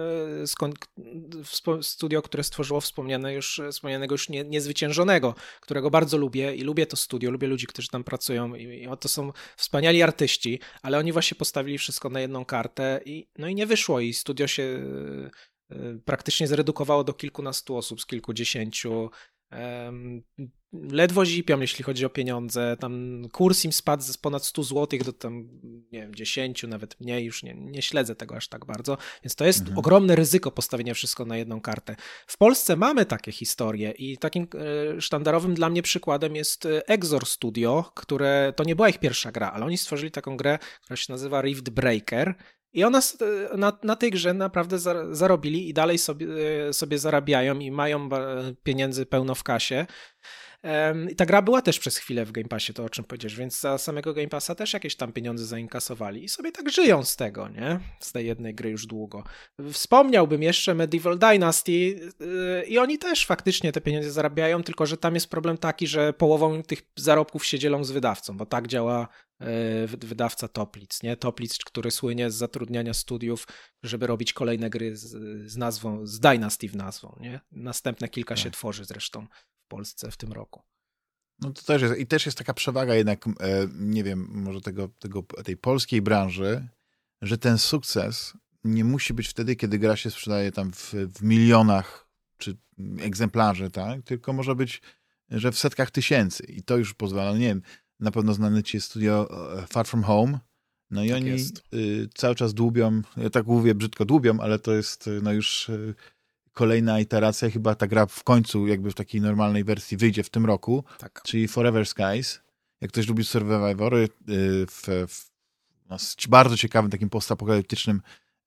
studio, które stworzyło wspomnianego już Niezwyciężonego, którego bardzo lubię i lubię to studio, lubię ludzi, którzy tam pracują i to są wspaniali artyści, ale oni właśnie postawili wszystko na jedną kartę i nie wyszło i studio się praktycznie zredukowało do kilkunastu osób z kilkudziesięciu. Ledwo zipią, jeśli chodzi o pieniądze. Tam kurs im spadł z ponad 100 zł do tam, nie wiem, 10, nawet mniej, już nie śledzę tego aż tak bardzo, więc to jest ogromne ryzyko postawienia wszystko na jedną kartę. W Polsce mamy takie historie i takim sztandarowym dla mnie przykładem jest Exor Studio, które to nie była ich pierwsza gra, ale oni stworzyli taką grę, która się nazywa Rift Breaker. I ona na tej grze naprawdę zarobili i dalej sobie zarabiają i mają pieniędzy pełno w kasie. I ta gra była też przez chwilę w Game Passie, to o czym powiedziesz, więc za samego Game Passa też jakieś tam pieniądze zainkasowali i sobie tak żyją z tego, nie? Z tej jednej gry już długo. Wspomniałbym jeszcze Medieval Dynasty i oni też faktycznie te pieniądze zarabiają, tylko że tam jest problem taki, że połową tych zarobków się dzielą z wydawcą, bo tak działa wydawca Toplic, nie? Toplic, który słynie z zatrudniania studiów, żeby robić kolejne gry z nazwą, z Dynasty w nazwą, nie? Następne kilka się tworzy zresztą w Polsce w tym roku. No to też jest, i też jest taka przewaga jednak, nie wiem, może tej polskiej branży, że ten sukces nie musi być wtedy, kiedy gra się sprzedaje tam w milionach czy egzemplarzy, tak? Tylko może być, że w setkach tysięcy i to już pozwala, nie wiem, na pewno znane ci jest studio Far From Home, no i tak oni cały czas dłubią, ja tak mówię brzydko, dłubią, ale to jest już kolejna iteracja, chyba ta gra w końcu jakby w takiej normalnej wersji wyjdzie w tym roku, czyli Forever Skies. Jak ktoś lubi Survivory w bardzo ciekawym takim postapokaliptycznym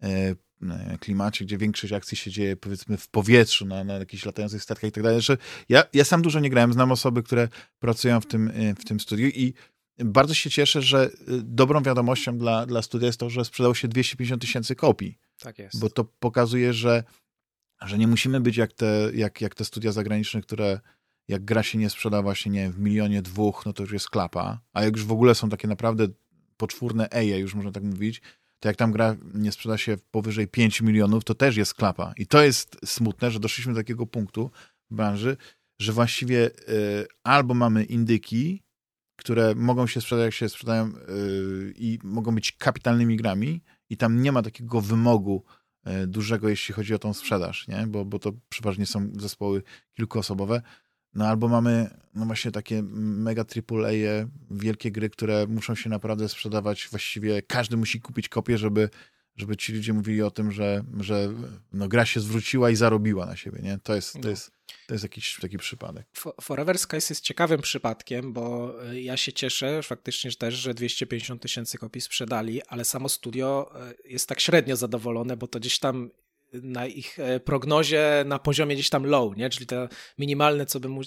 klimacie, gdzie większość akcji się dzieje powiedzmy w powietrzu, na jakichś latających statkach i tak dalej. Ja sam dużo nie grałem, znam osoby, które pracują w tym studiu i bardzo się cieszę, że dobrą wiadomością dla studia jest to, że sprzedało się 250 000 kopii. Tak jest. Bo to pokazuje, że nie musimy być jak te studia zagraniczne, które jak gra się nie sprzeda właśnie, nie wiem, w 1 milionie 2, no to już jest klapa. A jak już w ogóle są takie naprawdę poczwórne już można tak mówić, to jak tam gra nie sprzeda się powyżej 5 milionów, to też jest klapa. I to jest smutne, że doszliśmy do takiego punktu w branży, że właściwie albo mamy indyki, które mogą się sprzedać, jak się sprzedają i mogą być kapitalnymi grami i tam nie ma takiego wymogu dużego, jeśli chodzi o tą sprzedaż, nie? Bo to przeważnie są zespoły kilkuosobowe. No albo mamy właśnie takie mega AAA, wielkie gry, które muszą się naprawdę sprzedawać. Właściwie każdy musi kupić kopię, żeby ci ludzie mówili o tym, że gra się zwróciła i zarobiła na siebie, nie? To jest jakiś taki przypadek. Forever Skies jest ciekawym przypadkiem, bo ja się cieszę faktycznie też, że 250 000 kopii sprzedali, ale samo studio jest tak średnio zadowolone, bo to gdzieś tam na ich prognozie na poziomie gdzieś tam low, nie? Czyli to minimalne,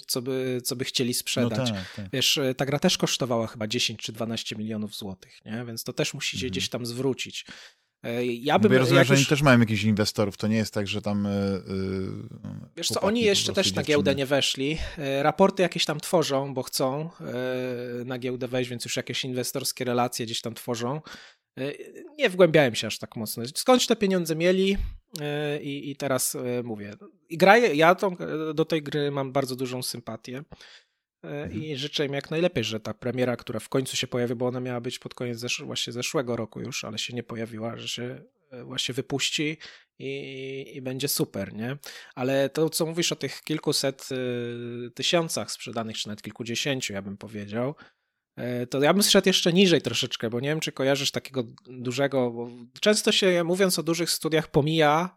co by chcieli sprzedać. No tak. Wiesz, ta gra też kosztowała chyba 10 czy 12 milionów złotych, nie? Więc to też musi się gdzieś tam zwrócić. Ja bym, ja rozumiem, że oni też mają jakichś inwestorów, to nie jest tak, że tam wiesz co, oni jeszcze też na giełdę nie weszli. Raporty jakieś tam tworzą, bo chcą na giełdę wejść, więc już jakieś inwestorskie relacje gdzieś tam tworzą. Nie wgłębiałem się aż tak mocno. Skądś te pieniądze mieli i teraz mówię. Ja do tej gry mam bardzo dużą sympatię i życzę im jak najlepiej, że ta premiera, która w końcu się pojawi, bo ona miała być pod koniec właśnie zeszłego roku już, ale się nie pojawiła, że się właśnie wypuści i będzie super, nie? Ale to, co mówisz o tych kilkuset tysiącach sprzedanych, czy nawet kilkudziesięciu, ja bym powiedział, to ja bym zszedł jeszcze niżej troszeczkę, bo nie wiem, czy kojarzysz takiego dużego, bo często się, mówiąc o dużych studiach, pomija,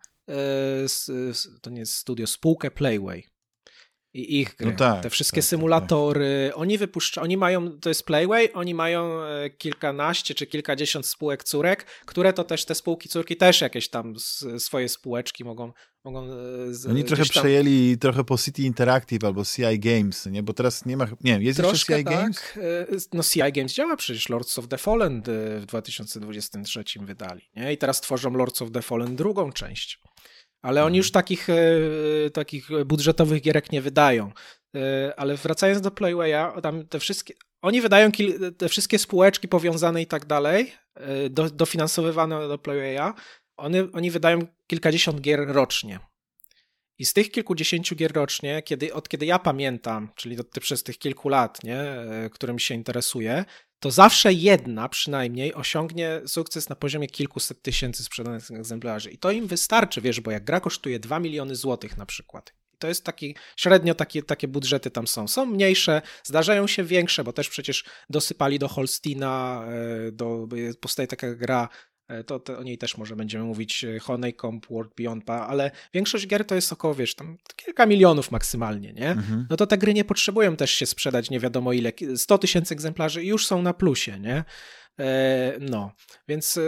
to nie jest studio, spółkę Playway i ich gry. Te wszystkie symulatory, oni mają, to jest Playway, oni mają kilkanaście czy kilkadziesiąt spółek córek, które to też te spółki córki też jakieś tam swoje spółeczki mogą oni trochę przejęli trochę po City Interactive albo CI Games, nie? Bo teraz nie ma, nie wiem, jest troszkę jeszcze CI Games? No CI Games działa przecież, Lords of the Fallen w 2023 wydali, nie? I teraz tworzą Lords of the Fallen drugą część. Ale oni już takich budżetowych gierek nie wydają. Ale wracając do Playwaya, tam oni wydają te wszystkie spółeczki powiązane i tak dalej, dofinansowywane do Playwaya, oni wydają kilkadziesiąt gier rocznie. I z tych kilkudziesięciu gier rocznie, od kiedy ja pamiętam, czyli przez tych kilku lat, nie, którym się interesuję, to zawsze jedna przynajmniej osiągnie sukces na poziomie kilkuset tysięcy sprzedanych egzemplarzy. I to im wystarczy, wiesz, bo jak gra kosztuje 2 miliony złotych na przykład. To jest średnio takie budżety tam są. Są mniejsze, zdarzają się większe, bo też przecież dosypali do Holsteina, powstaje taka gra, to o niej też może będziemy mówić, Honeycomb, World Beyond, ale większość gier to jest około, wiesz, tam kilka milionów maksymalnie, nie? No to te gry nie potrzebują też się sprzedać nie wiadomo ile, 100 tysięcy egzemplarzy i już są na plusie, nie? No, więc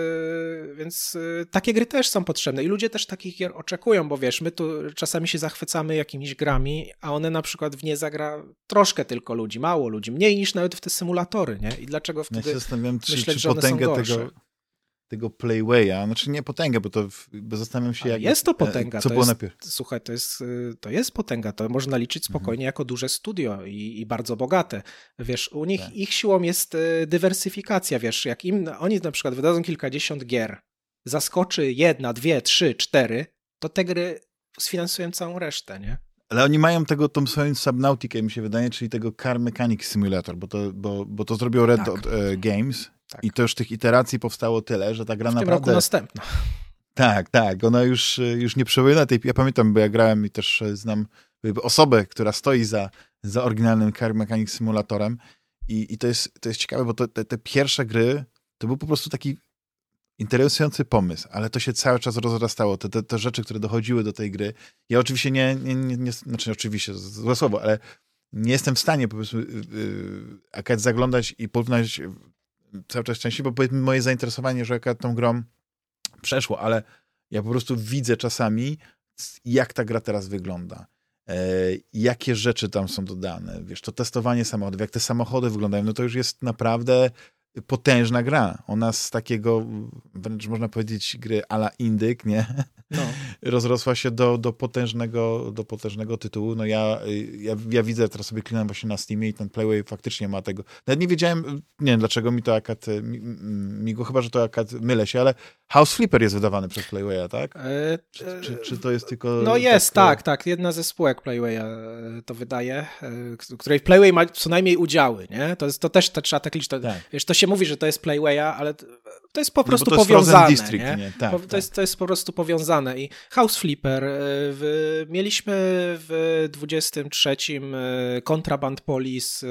takie gry też są potrzebne i ludzie też takich gier oczekują, bo wiesz, my tu czasami się zachwycamy jakimiś grami, a one na przykład w nie zagra troszkę tylko ludzi, mało ludzi, mniej niż nawet w te symulatory, nie? I dlaczego wtedy ja się zastanawiam, myśleć, że one są gorsze? Tego Playwaya, znaczy nie potęgę, bo zastanawiam się, jak... Jest to potęga. Co było najpierw? Słuchaj, to jest potęga, to można liczyć spokojnie jako duże studio i bardzo bogate. Wiesz, u nich, ich siłą jest dywersyfikacja, wiesz, jak oni na przykład wydadzą kilkadziesiąt gier, zaskoczy 1, 2, 3, 4, to te gry sfinansują całą resztę, nie? Ale oni mają tą swoją Subnautikę, mi się wydaje, czyli tego Car Mechanic Simulator, bo to zrobił Red Dot Games. Tak. I to już tych iteracji powstało tyle, że ta gra naprawdę... W tym roku następna. Tak. Ona już nie przebuje tej... Ja pamiętam, bo ja grałem i też znam osobę, która stoi za oryginalnym Car Mechanic Simulatorem i to jest ciekawe, bo te pierwsze gry to był po prostu taki interesujący pomysł, ale to się cały czas rozrastało. Te rzeczy, które dochodziły do tej gry. Ja oczywiście znaczy oczywiście, złe słowo, ale nie jestem w stanie, powiedzmy, zaglądać i porównać cały czas częściej, bo powiedzmy moje zainteresowanie, że akurat tą grą przeszło, ale ja po prostu widzę czasami, jak ta gra teraz wygląda. Jakie rzeczy tam są dodane. Wiesz, to testowanie samochodów, jak te samochody wyglądają, no to już jest naprawdę potężna gra. Ona z takiego, wręcz można powiedzieć, gry a la Indyk, nie? No. Rozrosła się do potężnego tytułu. No ja widzę, teraz sobie klinam właśnie na Steamie i ten Playway faktycznie ma tego. Nawet nie wiedziałem, nie wiem dlaczego mi to chyba, że to mylę się, ale House Flipper jest wydawany przez Playwaya, tak? Czy to jest tylko... No jest, tak. Jedna ze spółek Playwaya to wydaje, której Playway ma co najmniej udziały, nie? To też trzeba tak liczyć. Wiesz, to się mówi, że to jest Playwaya, ale to jest po prostu powiązane. Nie? To jest po prostu powiązane. I House Flipper, mieliśmy w 23 Contraband Police,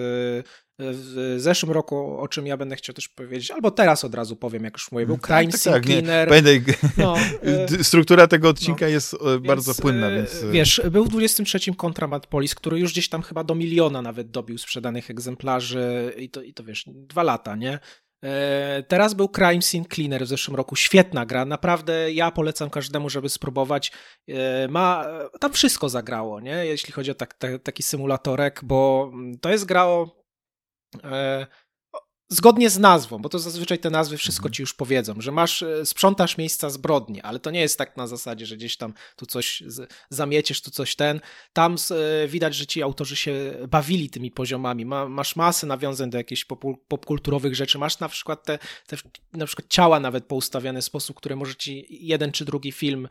w zeszłym roku, o czym ja będę chciał też powiedzieć, albo teraz od razu powiem, jak już mówię, był Crime Scene Cleaner. Pamiętaj, struktura tego odcinka jest bardzo płynna, więc... Wiesz, był w 23 Contraband Police, który już gdzieś tam chyba do 1 miliona nawet dobił sprzedanych egzemplarzy i to wiesz, 2 lata, nie? Teraz był Crime Scene Cleaner w zeszłym roku. Świetna gra, naprawdę ja polecam każdemu, żeby spróbować. Tam wszystko zagrało, nie? Jeśli chodzi o taki symulatorek, bo to jest gra zgodnie z nazwą, bo to zazwyczaj te nazwy wszystko ci już powiedzą, że sprzątasz miejsca zbrodni, ale to nie jest tak na zasadzie, że gdzieś tam tu coś zamieciesz, tu coś tam widać, że ci autorzy się bawili tymi poziomami, masz masę nawiązań do jakichś popkulturowych rzeczy, masz na przykład te na przykład ciała nawet poustawiane w sposób, które może ci jeden czy drugi film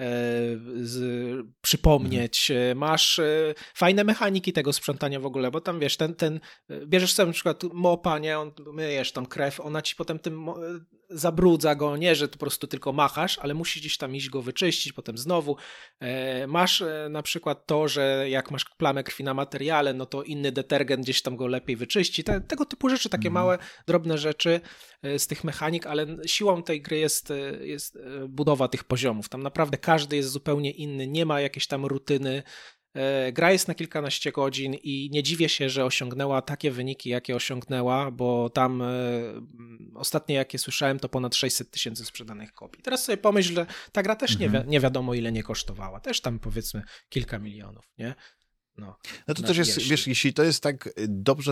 przypomnieć, masz fajne mechaniki tego sprzątania w ogóle, bo tam wiesz, bierzesz sobie na przykład mopa, nie, on myjesz tam krew, ona ci potem tym zabrudza go, nie, że po prostu tylko machasz, ale musisz gdzieś tam iść go wyczyścić, potem znowu. Masz na przykład to, że jak masz plamę krwi na materiale, no to inny detergent gdzieś tam go lepiej wyczyści. Tego typu rzeczy, takie małe, drobne rzeczy z tych mechanik, ale siłą tej gry jest budowa tych poziomów. Tam naprawdę każdy jest zupełnie inny, nie ma jakiejś tam rutyny. Gra jest na kilkanaście godzin i nie dziwię się, że osiągnęła takie wyniki, jakie osiągnęła, bo tam ostatnie jakie słyszałem, to ponad 600 000 sprzedanych kopii. Teraz sobie pomyśl, że ta gra też nie wiadomo ile nie kosztowała. Też tam powiedzmy kilka milionów, nie? No to też jest, wiesz, jeśli to jest tak dobrze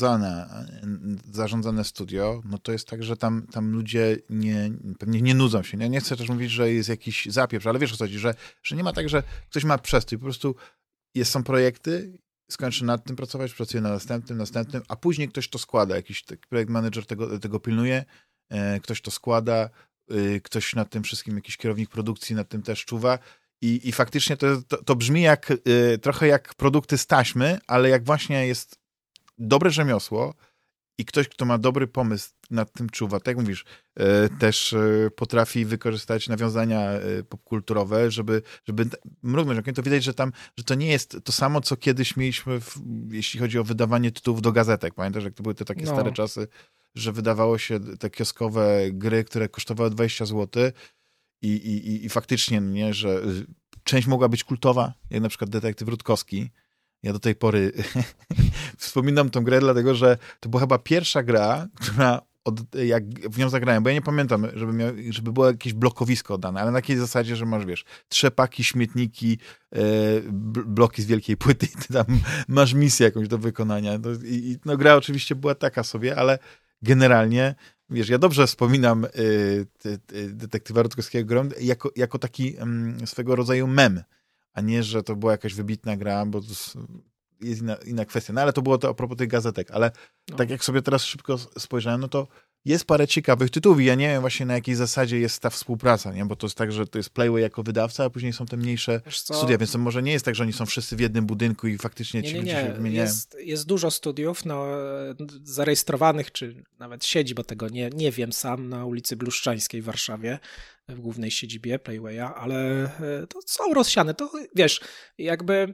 zarządzane studio, no to jest tak, że tam ludzie pewnie nie nudzą się. Nie chcę też mówić, że jest jakiś zapieprz, ale wiesz o co chodzi, że nie ma tak, że ktoś ma przestój. Po prostu są projekty, skończy nad tym pracować, pracuje na następnym, a później ktoś to składa. Jakiś projekt manager tego pilnuje, ktoś to składa, ktoś nad tym wszystkim, jakiś kierownik produkcji nad tym też czuwa. I faktycznie to brzmi trochę jak produkty z taśmy, ale jak właśnie jest dobre rzemiosło i ktoś, kto ma dobry pomysł, nad tym czuwa, tak jak mówisz, też potrafi wykorzystać nawiązania popkulturowe, żeby mrugnąć okiem, to widać, że to nie jest to samo, co kiedyś mieliśmy, jeśli chodzi o wydawanie tytułów do gazetek. Pamiętasz, jak to były te takie stare czasy, że wydawało się te kioskowe gry, które kosztowały 20 zł, I faktycznie, nie, że część mogła być kultowa, jak na przykład Detektyw Rutkowski. Ja do tej pory wspominam tą grę, dlatego że to była chyba pierwsza gra, która jak w nią zagrałem, bo ja nie pamiętam, żeby było jakieś blokowisko dane, ale na takiej zasadzie, że masz, wiesz, trzepaki, śmietniki, bloki z wielkiej płyty i ty tam masz misję jakąś do wykonania. No gra oczywiście była taka sobie, ale generalnie wiesz, ja dobrze wspominam Detektywa Rutkowskiego jako taki swego rodzaju mem, a nie, że to była jakaś wybitna gra, bo to jest inna kwestia. No ale to było to a propos tych gazetek, ale tak jak sobie teraz szybko spojrzałem, no to jest parę ciekawych tytułów i ja nie wiem właśnie na jakiej zasadzie jest ta współpraca, nie? Bo to jest tak, że to jest Playway jako wydawca, a później są te mniejsze studia, więc to może nie jest tak, że oni są wszyscy w jednym budynku i faktycznie ci ludzie się wymieniają. Jest dużo studiów zarejestrowanych, czy nawet siedzi, bo tego nie wiem sam, na ulicy Bluszczańskiej w Warszawie, w głównej siedzibie Playwaya, ale to są rozsiane. To wiesz, jakby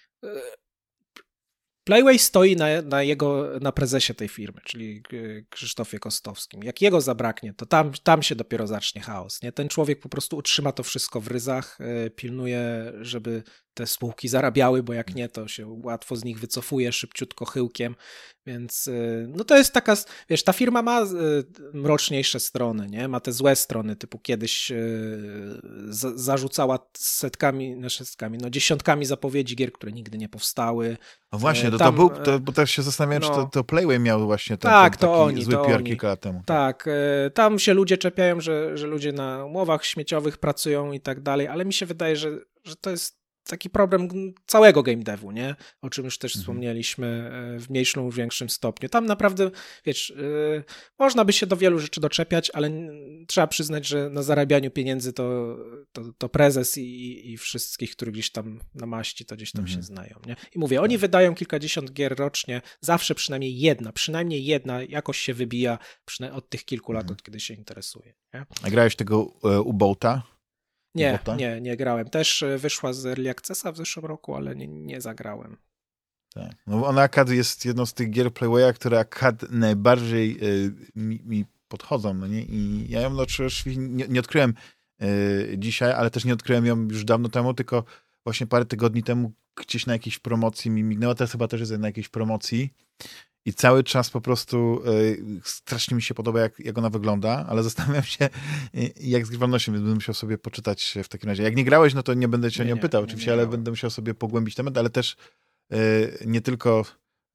Playway stoi na prezesie tej firmy, czyli Krzysztofie Kostowskim. Jak jego zabraknie, to tam się dopiero zacznie chaos. Nie? Ten człowiek po prostu utrzyma to wszystko w ryzach, pilnuje, żeby te spółki zarabiały, bo jak nie, to się łatwo z nich wycofuje szybciutko chyłkiem, więc no to jest taka, wiesz, ta firma ma mroczniejsze strony, nie? Ma te złe strony, typu kiedyś zarzucała dziesiątkami zapowiedzi gier, które nigdy nie powstały. No właśnie, bo też się zastanawiałem, czy to Playway miał właśnie taki zły PR kilka lat temu. Tak, tam się ludzie czepiają, że ludzie na umowach śmieciowych pracują i tak dalej, ale mi się wydaje, że to jest taki problem całego game devu, nie? O czym już też wspomnieliśmy w mniejszym lub większym stopniu. Tam naprawdę, wiesz, można by się do wielu rzeczy doczepiać, ale trzeba przyznać, że na zarabianiu pieniędzy to prezes i wszystkich, których gdzieś tam namaści, to gdzieś tam się znają, nie? I mówię, oni wydają kilkadziesiąt gier rocznie, zawsze przynajmniej jedna jakoś się wybija od tych kilku lat, od kiedy się interesuje. Nie? A grałeś tego U-Boata? Nie grałem. Też wyszła z Early Accessa w zeszłym roku, ale nie zagrałem. Tak. No ona akad jest jedną z tych gier Playwaya, które akad najbardziej mi podchodzą, no nie? I ja ją oczywiście nie odkryłem dzisiaj, ale też nie odkryłem ją już dawno temu, tylko właśnie parę tygodni temu gdzieś na jakiejś promocji mi mignęła. Teraz chyba też jest na jakiejś promocji. I cały czas po prostu strasznie mi się podoba, jak ona wygląda, ale zastanawiam się, jak z grywalnością, więc będę musiał sobie poczytać w takim razie. Jak nie grałeś, no to nie będę cię o nią pytał oczywiście, ale będę musiał sobie pogłębić temat, ale też nie tylko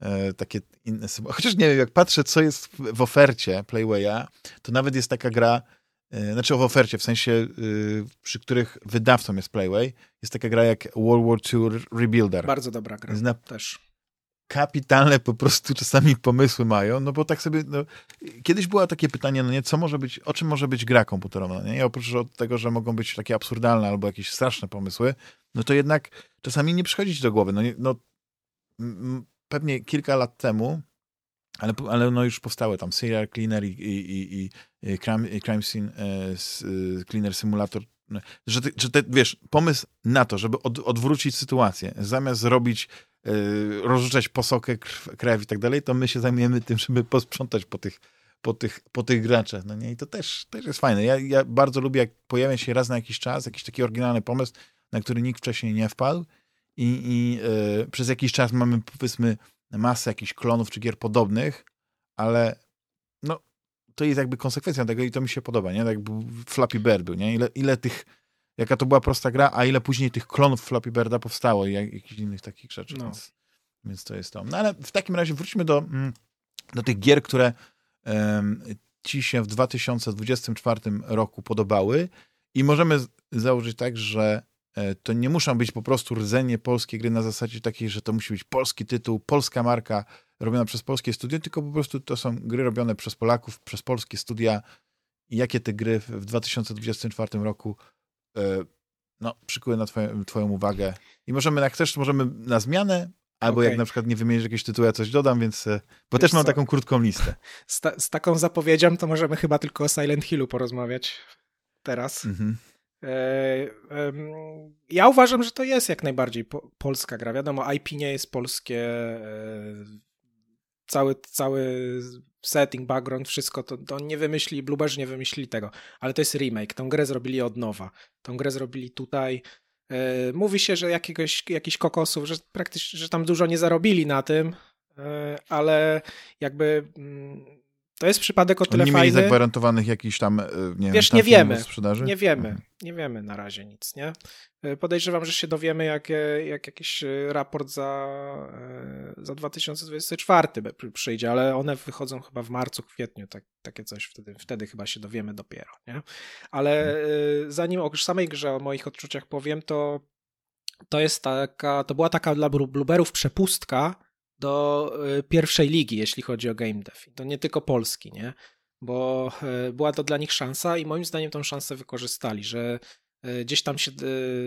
takie inne symbole. Chociaż nie wiem, jak patrzę, co jest w ofercie Playwaya, to nawet jest taka gra, znaczy w ofercie, w sensie przy których wydawcą jest Playway, jest taka gra jak World War II Rebuilder. Bardzo dobra gra też. Kapitalne po prostu czasami pomysły mają, no bo tak sobie, no, kiedyś było takie pytanie, no nie, co może być, o czym może być gra komputerowa, nie? I oprócz od tego, że mogą być takie absurdalne albo jakieś straszne pomysły, no to jednak czasami nie przychodzi ci do głowy, no, pewnie kilka lat temu, ale no już powstały tam Serial Cleaner i Crime Scene Cleaner Simulator, że wiesz, pomysł na to, żeby odwrócić sytuację, zamiast zrobić rozrzucać posokę, krew i tak dalej, to my się zajmujemy tym, żeby posprzątać po tych graczach. No nie? I to też jest fajne. Ja bardzo lubię, jak pojawia się raz na jakiś czas jakiś taki oryginalny pomysł, na który nikt wcześniej nie wpadł i przez jakiś czas mamy, powiedzmy, masę jakichś klonów czy gier podobnych, ale no, to jest jakby konsekwencja tego i to mi się podoba, nie? Tak jakby Flappy Bird był, nie? Ile tych, jaka to była prosta gra, a ile później tych klonów Flappy Birda powstało i jakichś innych takich rzeczy, no. Więc to jest to. No ale w takim razie wróćmy do tych gier, które ci się w 2024 roku podobały i możemy założyć tak, że to nie muszą być po prostu rdzenie polskie gry na zasadzie takiej, że to musi być polski tytuł, polska marka robiona przez polskie studia, tylko po prostu to są gry robione przez Polaków, przez polskie studia i jakie te gry w 2024 roku przykuły na twoją uwagę. I możemy, jak chcesz, możemy na zmianę, albo jak na przykład nie wymienisz jakieś tytuły, ja coś dodam, więc bo też mam taką krótką listę. Z taką zapowiedzią to możemy chyba tylko o Silent Hillu porozmawiać teraz. Ja uważam, że to jest jak najbardziej polska gra. Wiadomo, IP nie jest polskie, cały setting, background, wszystko to nie wymyśli, Blueberzy nie wymyślili tego, ale to jest remake. Tą grę zrobili od nowa. Tą grę zrobili tutaj. Mówi się, że jakichś kokosów, że praktycznie, że tam dużo nie zarobili na tym, ale jakby to jest przypadek o tyle fajny. Nie mieli zagwarantowanych jakichś tam, wiesz, nie wiemy. Sprzedaży? Nie wiemy na razie nic, nie? Podejrzewam, że się dowiemy, jak jakiś raport za 2024 przyjdzie, ale one wychodzą chyba w marcu, kwietniu, takie coś, wtedy chyba się dowiemy dopiero, nie? Ale zanim o samej grze, o moich odczuciach powiem, to była taka dla Blueberów przepustka do pierwszej ligi, jeśli chodzi o game dev. I to nie tylko Polski, nie? Bo była to dla nich szansa i moim zdaniem tą szansę wykorzystali, że gdzieś tam się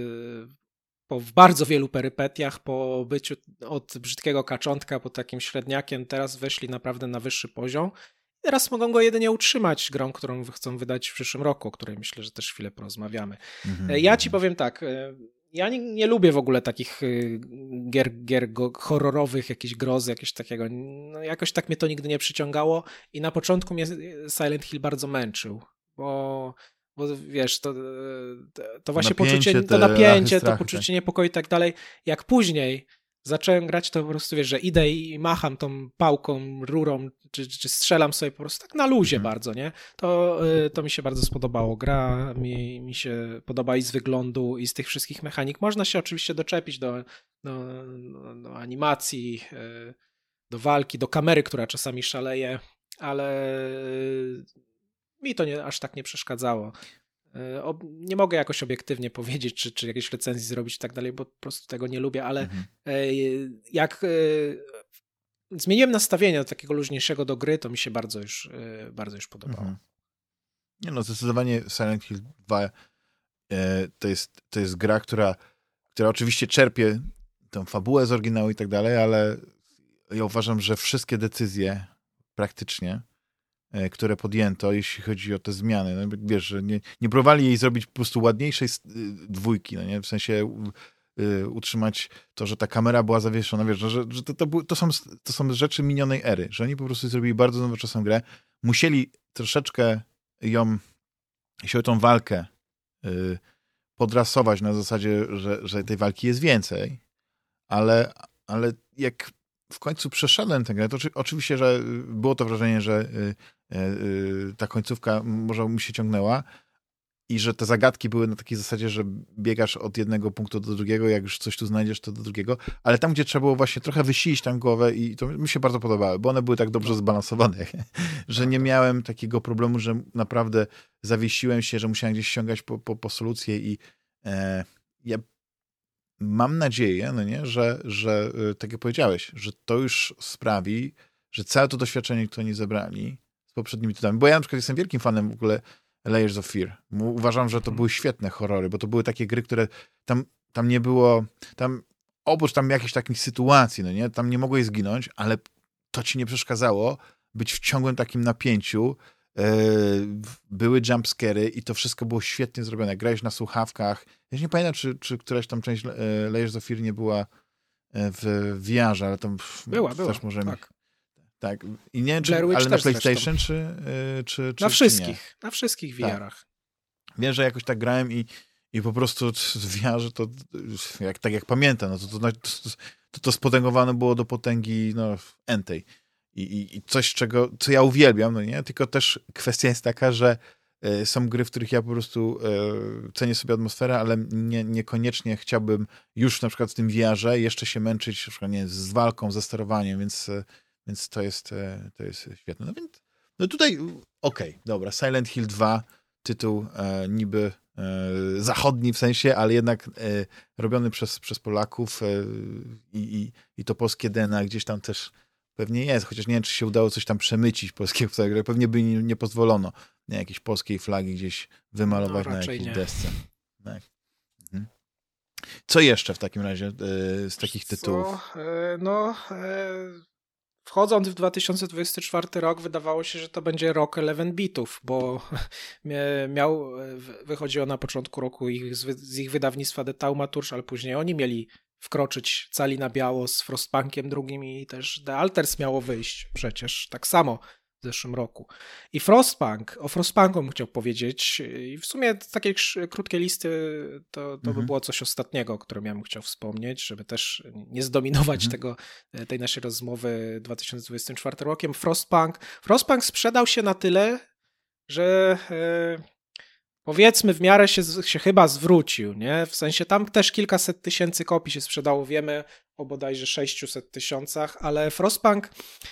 w bardzo wielu perypetiach, po byciu od brzydkiego kaczątka po takim średniakiem, teraz weszli naprawdę na wyższy poziom. Teraz mogą go jedynie utrzymać grą, którą chcą wydać w przyszłym roku, o której myślę, że też chwilę porozmawiamy. Ja ci powiem tak, ja nie lubię w ogóle takich gier horrorowych, jakieś grozy, jakieś takiego. No, jakoś tak mnie to nigdy nie przyciągało i na początku mnie Silent Hill bardzo męczył, bo wiesz, to właśnie poczucie, to napięcie, to poczucie niepokoju i tak dalej. Jak później zacząłem grać, to po prostu wiesz, że idę i macham tą pałką, rurą, czy strzelam sobie po prostu tak na luzie bardzo, nie? To mi się bardzo spodobało. Gra mi się podoba i z wyglądu, i z tych wszystkich mechanik. Można się oczywiście doczepić do animacji, do walki, do kamery, która czasami szaleje, ale mi to aż tak nie przeszkadzało. Nie mogę jakoś obiektywnie powiedzieć, czy jakieś recenzji zrobić i tak dalej, bo po prostu tego nie lubię, ale jak zmieniłem nastawienie do takiego luźniejszego do gry, to mi się bardzo już podobało. Nie no, zdecydowanie Silent Hill 2 to jest gra, która oczywiście czerpie tę fabułę z oryginału i tak dalej, ale ja uważam, że wszystkie decyzje praktycznie, które podjęto, jeśli chodzi o te zmiany. No, wiesz, że nie próbowali jej zrobić po prostu ładniejszej dwójki, no nie? W sensie utrzymać to, że ta kamera była zawieszona, wiesz, że to są rzeczy minionej ery, że oni po prostu zrobili bardzo nowoczesną grę. Musieli troszeczkę ją, jeśli chodzi o tą walkę, podrasować na zasadzie, że tej walki jest więcej, ale jak w końcu przeszedłem tę grę, to oczywiście, że było to wrażenie, że ta końcówka może mi się ciągnęła, i że te zagadki były na takiej zasadzie, że biegasz od jednego punktu do drugiego, jak już coś tu znajdziesz, to do drugiego, ale tam, gdzie trzeba było właśnie trochę wysilić tam głowę i to mi się bardzo podobało, bo one były tak dobrze zbalansowane, że nie miałem takiego problemu, że naprawdę zawiesiłem się, że musiałem gdzieś ściągać po solucję i ja mam nadzieję, no nie, że tak jak powiedziałeś, że to już sprawi, że całe to doświadczenie, które oni zebrali z poprzednimi tytułami, bo ja na przykład jestem wielkim fanem w ogóle Layers of Fear. Uważam, że to były świetne horrory, bo to były takie gry, które tam nie było, oprócz tam jakichś takich sytuacji, no nie, tam nie mogłeś zginąć, ale to ci nie przeszkadzało być w ciągłym takim napięciu. Były jumpscary i to wszystko było świetnie zrobione. Grałeś na słuchawkach. Ja nie pamiętam, czy któraś tam część Layers of Fear nie była w VR-ze, ale tam była, też możemy... Tak. Tak. I nie wiem, ale na PlayStation czy na wszystkich. Nie? Na wszystkich VR-ach. Tak. Wiem, że jakoś tak grałem i po prostu w VR-ze to tak jak pamiętam, no to spotęgowane było do potęgi entej. I coś, co ja uwielbiam, no nie? Tylko też kwestia jest taka, że są gry, w których ja po prostu cenię sobie atmosferę, ale niekoniecznie chciałbym już na przykład w tym VR-ze jeszcze się męczyć na przykład, nie, z walką, ze sterowaniem, więc to jest świetne. No więc tutaj okej, dobra, Silent Hill 2, tytuł niby zachodni w sensie, ale jednak robiony przez Polaków i to polskie DNA gdzieś tam też pewnie jest, chociaż nie wiem, czy się udało coś tam przemycić polskiego w tej grze. Pewnie by nie pozwolono jakiejś polskiej flagi gdzieś wymalować na jakiejś desce. Tak. Mhm. Co jeszcze w takim razie z takich tytułów? Wchodząc w 2024 rok, wydawało się, że to będzie rok 11 bitów, bo wychodziło na początku roku z ich wydawnictwa The Taumaturge, ale później oni mieli wkroczyć cali na biało z Frostpunkiem drugim i też The Alters miało wyjść przecież tak samo w zeszłym roku. I o Frostpunku bym chciał powiedzieć i w sumie z takiej krótkiej listy to by było coś ostatniego, które miałem chciał wspomnieć, żeby też nie zdominować tej naszej rozmowy 2024 rokiem. Frostpunk sprzedał się na tyle, że powiedzmy w miarę się chyba zwrócił, nie? W sensie tam też kilkaset tysięcy kopii się sprzedało, wiemy o bodajże 600 tysiącach, ale Frostpunk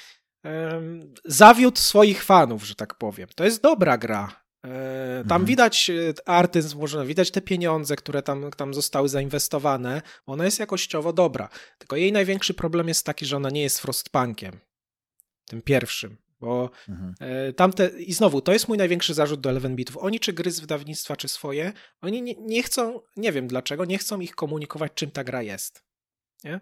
zawiódł swoich fanów, że tak powiem. To jest dobra gra. Tam widać artyzm, można widać te pieniądze, które tam zostały zainwestowane. Ona jest jakościowo dobra. Tylko jej największy problem jest taki, że ona nie jest Frostpunkiem. Tym pierwszym. Bo i znowu, to jest mój największy zarzut do 11 bitów. Oni czy gry z wydawnictwa, czy swoje, oni nie chcą, nie wiem dlaczego, nie chcą ich komunikować, czym ta gra jest. Nie?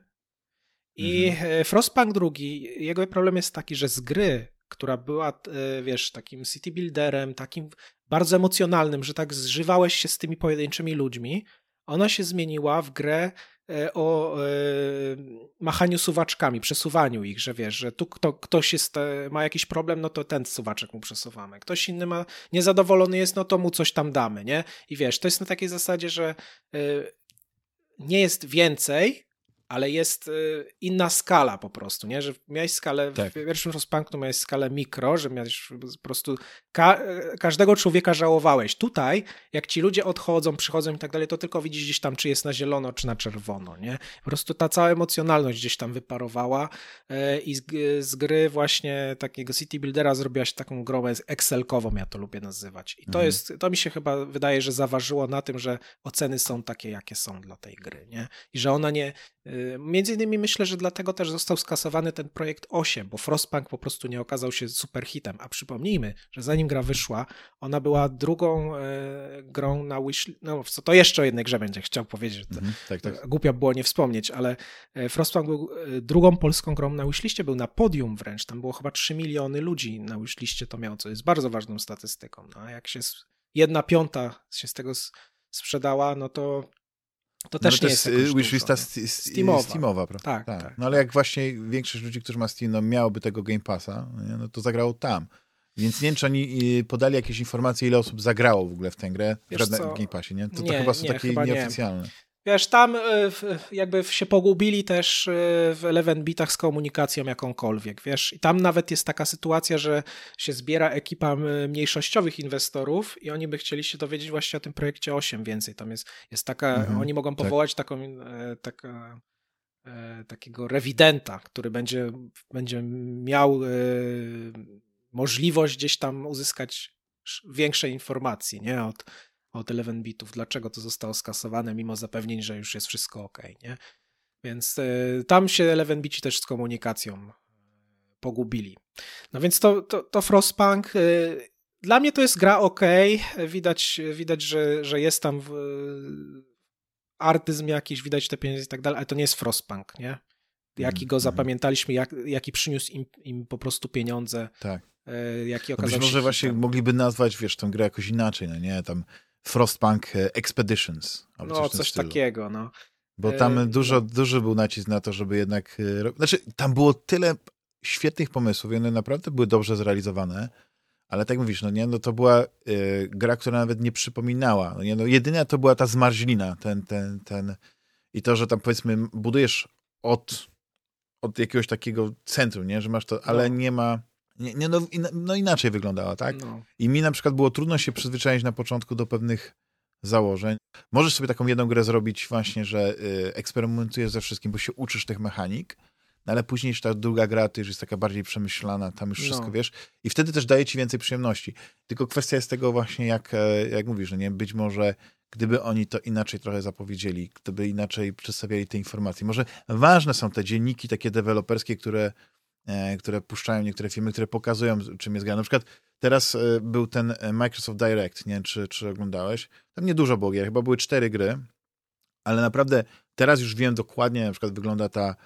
I Frostpunk drugi, jego problem jest taki, że z gry, która była, wiesz, takim city builderem, takim bardzo emocjonalnym, że tak zżywałeś się z tymi pojedynczymi ludźmi, ona się zmieniła w grę o machaniu suwaczkami, przesuwaniu ich, że wiesz, że tu ktoś ma jakiś problem, no to ten suwaczek mu przesuwamy. Ktoś inny niezadowolony jest, no to mu coś tam damy, nie? I wiesz, to jest na takiej zasadzie, że nie jest więcej, ale jest inna skala po prostu, nie? Że miałeś skalę, w pierwszym Frostpunku miałeś skalę mikro, że miałeś po prostu każdego człowieka żałowałeś. Tutaj, jak ci ludzie odchodzą, przychodzą i tak dalej, to tylko widzisz gdzieś tam, czy jest na zielono, czy na czerwono, nie? Po prostu ta cała emocjonalność gdzieś tam wyparowała i z gry właśnie takiego city buildera zrobiłaś taką grę Excelkową, ja to lubię nazywać. I to mi się chyba wydaje, że zaważyło na tym, że oceny są takie, jakie są dla tej gry, nie? I że ona nie... Między innymi myślę, że dlatego też został skasowany ten projekt 8, bo Frostpunk po prostu nie okazał się super hitem. A przypomnijmy, że zanim gra wyszła, ona była drugą grą na wishlist. No, co to jeszcze o jednej grze będzie chciał powiedzieć. Tak. Głupio było nie wspomnieć, ale Frostpunk był drugą polską grą na wishliście, był na podium wręcz. Tam było chyba 3 miliony ludzi na wishliście to miało, co jest bardzo ważną statystyką. No, a jak się 1/5 się z tego sprzedała, no to też nie jest wishlista Steamowa, prawda? Tak. No ale jak właśnie większość ludzi, którzy ma Steam, no miałoby tego Game Passa, no to zagrało tam. Więc nie wiem, czy oni podali jakieś informacje, ile osób zagrało w ogóle w tę grę w Game Passie, nie? To chyba są takie nieoficjalne. Wiesz, tam jakby się pogubili też w 11-bitach z komunikacją jakąkolwiek, wiesz. I tam nawet jest taka sytuacja, że się zbiera ekipa mniejszościowych inwestorów i oni by chcieli się dowiedzieć właśnie o tym projekcie 8 więcej. Tam jest taka, oni mogą powołać takiego rewidenta, który będzie miał możliwość gdzieś tam uzyskać większe informacje, nie? Od 11-bitów, dlaczego to zostało skasowane, mimo zapewnień, że już jest wszystko okej, nie? Więc tam się 11-bici też z komunikacją pogubili. No więc to Frostpunk, dla mnie to jest gra okej, widać, że jest tam artyzm jakiś, widać te pieniądze i tak dalej, ale to nie jest Frostpunk, nie? Jaki go zapamiętaliśmy, jaki przyniósł im po prostu pieniądze. Tak. Jaki okazał być może się właśnie mogliby nazwać, wiesz, tę grę jakoś inaczej, no nie? Tam Frostpunk Expeditions. No, coś takiego, no. Bo tam duży był nacisk na to, żeby jednak... Znaczy, tam było tyle świetnych pomysłów i one naprawdę były dobrze zrealizowane, ale tak mówisz, no nie, no to była gra, która nawet nie przypominała. No nie, no jedyna to była ta zmarzlina, ten i to, że tam powiedzmy budujesz od jakiegoś takiego centrum, nie, że masz to, ale nie ma... No inaczej wyglądała, tak? No. I mi na przykład było trudno się przyzwyczaić na początku do pewnych założeń. Możesz sobie taką jedną grę zrobić właśnie, że eksperymentujesz ze wszystkim, bo się uczysz tych mechanik, no ale później już ta druga gra to już jest taka bardziej przemyślana, tam już wszystko wiesz i wtedy też daje ci więcej przyjemności. Tylko kwestia jest tego właśnie, jak mówisz, że nie, być może gdyby oni to inaczej trochę zapowiedzieli, gdyby inaczej przedstawiali te informacje. Może ważne są te dzienniki takie deweloperskie, które puszczają niektóre filmy, które pokazują, czym jest gra. Na przykład teraz był ten Microsoft Direct, nie wiem, czy oglądałeś. Tam niedużo było gier, chyba były 4 gry, ale naprawdę teraz już wiem dokładnie, na przykład wygląda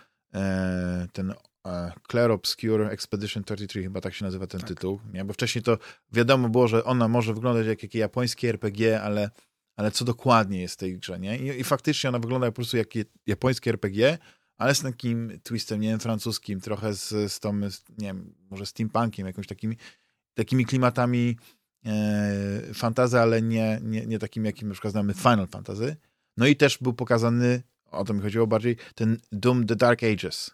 ten Clair Obscure Expedition 33, chyba tak się nazywa ten tytuł, nie? Bo wcześniej to wiadomo było, że ona może wyglądać jak jakieś japońskie RPG, ale co dokładnie jest w tej grze, nie? I faktycznie ona wygląda po prostu jak japońskie RPG, ale z takim twistem, nie wiem, francuskim, trochę z tą, nie wiem, może steampunkiem, jakimiś takimi klimatami fantasy, ale nie takim, jakim na przykład znamy Final Fantasy. No i też był pokazany, o to mi chodziło bardziej, ten Doom The Dark Ages,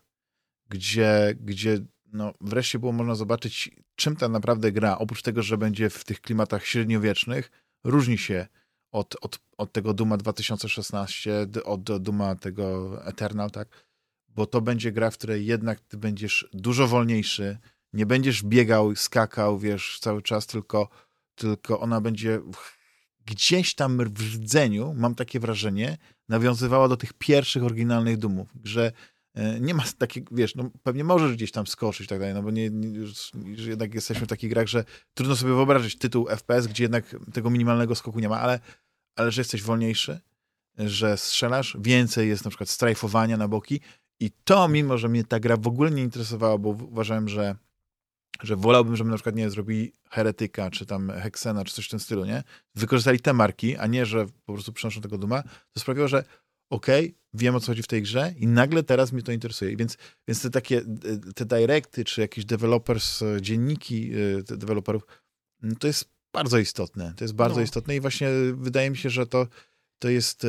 gdzie no, wreszcie było można zobaczyć, czym ta naprawdę gra, oprócz tego, że będzie w tych klimatach średniowiecznych, różni się od tego Dooma 2016, od Dooma tego Eternal, tak? Bo to będzie gra, w której jednak ty będziesz dużo wolniejszy, nie będziesz biegał, skakał, wiesz, cały czas, tylko ona będzie gdzieś tam w rdzeniu, mam takie wrażenie, nawiązywała do tych pierwszych oryginalnych Doomów, że nie ma takiego, wiesz, no pewnie możesz gdzieś tam skoczyć i tak dalej, no bo już jednak jesteśmy w takich grach, że trudno sobie wyobrazić tytuł FPS, gdzie jednak tego minimalnego skoku nie ma, ale że jesteś wolniejszy, że strzelasz, więcej jest na przykład strajfowania na boki i to, mimo że mnie ta gra w ogóle nie interesowała, bo uważałem, że wolałbym, żeby na przykład nie zrobili Heretyka, czy tam Hexena, czy coś w tym stylu, nie? Wykorzystali te marki, a nie, że po prostu przynoszą tego Dooma, to sprawiło, że wiem, o co chodzi w tej grze i nagle teraz mnie to interesuje. Więc te directy, czy jakieś developers, dzienniki deweloperów, to jest bardzo istotne. To jest bardzo istotne i właśnie wydaje mi się, że to jest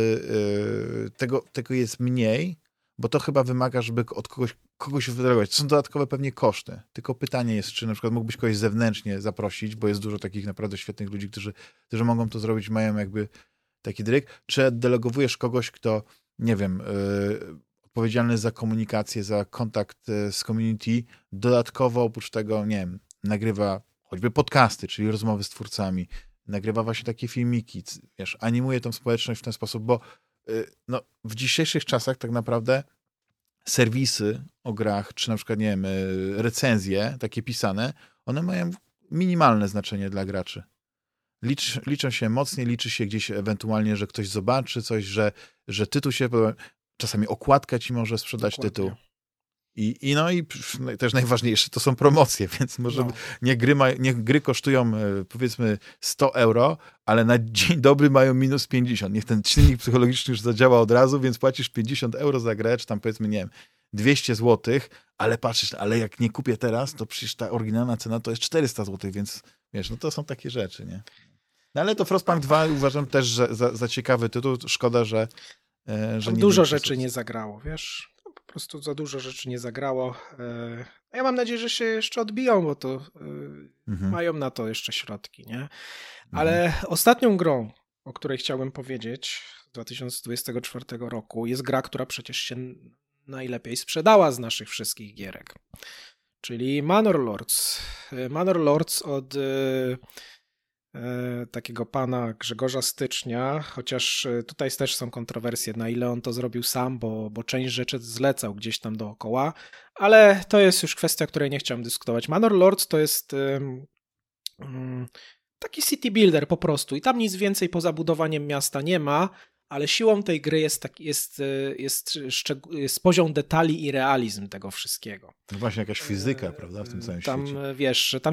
tego jest mniej, bo to chyba wymaga, żeby od kogoś wydelegować. To są dodatkowe pewnie koszty. Tylko pytanie jest, czy na przykład mógłbyś kogoś zewnętrznie zaprosić, bo jest dużo takich naprawdę świetnych ludzi, którzy mogą to zrobić, mają jakby taki dryg, czy delegowujesz kogoś, kto, nie wiem, odpowiedzialny za komunikację, za kontakt z community, dodatkowo oprócz tego, nie wiem, nagrywa choćby podcasty, czyli rozmowy z twórcami, nagrywa właśnie takie filmiki, wiesz, animuje tą społeczność w ten sposób, bo no, w dzisiejszych czasach tak naprawdę serwisy o grach, czy na przykład, nie wiem, recenzje takie pisane, one mają minimalne znaczenie dla graczy. Liczą się mocniej, liczy się gdzieś ewentualnie, że ktoś zobaczy coś, że tytuł się podoba. Czasami okładka ci może sprzedać tytuł. I też najważniejsze to są promocje, więc może niech gry kosztują powiedzmy 100 euro, ale na dzień dobry mają minus 50. Niech ten czynnik psychologiczny już zadziała od razu, więc płacisz 50 euro za grę, czy tam powiedzmy, nie wiem, 200 zł, ale patrzysz, ale jak nie kupię teraz, to przecież ta oryginalna cena to jest 400 zł, więc wiesz, no to są takie rzeczy, nie? No ale to Frostpunk 2 uważam też, że za ciekawy tytuł. Szkoda, że że nie dużo rzeczy nie zagrało, wiesz? Po prostu za dużo rzeczy nie zagrało. Ja mam nadzieję, że się jeszcze odbiją, bo to mają na to jeszcze środki, nie? Ale ostatnią grą, o której chciałbym powiedzieć z 2024 roku jest gra, która przecież się najlepiej sprzedała z naszych wszystkich gierek. Czyli Manor Lords. Manor Lords od takiego pana Grzegorza Stycznia, chociaż tutaj też są kontrowersje, na ile on to zrobił sam, bo część rzeczy zlecał gdzieś tam dookoła, ale to jest już kwestia, o której nie chciałem dyskutować. Manor Lords to jest taki city builder po prostu i tam nic więcej poza budowaniem miasta nie ma, ale siłą tej gry jest poziom detali i realizm tego wszystkiego. No właśnie jakaś fizyka, prawda, w tym całym świecie. Wiesz, że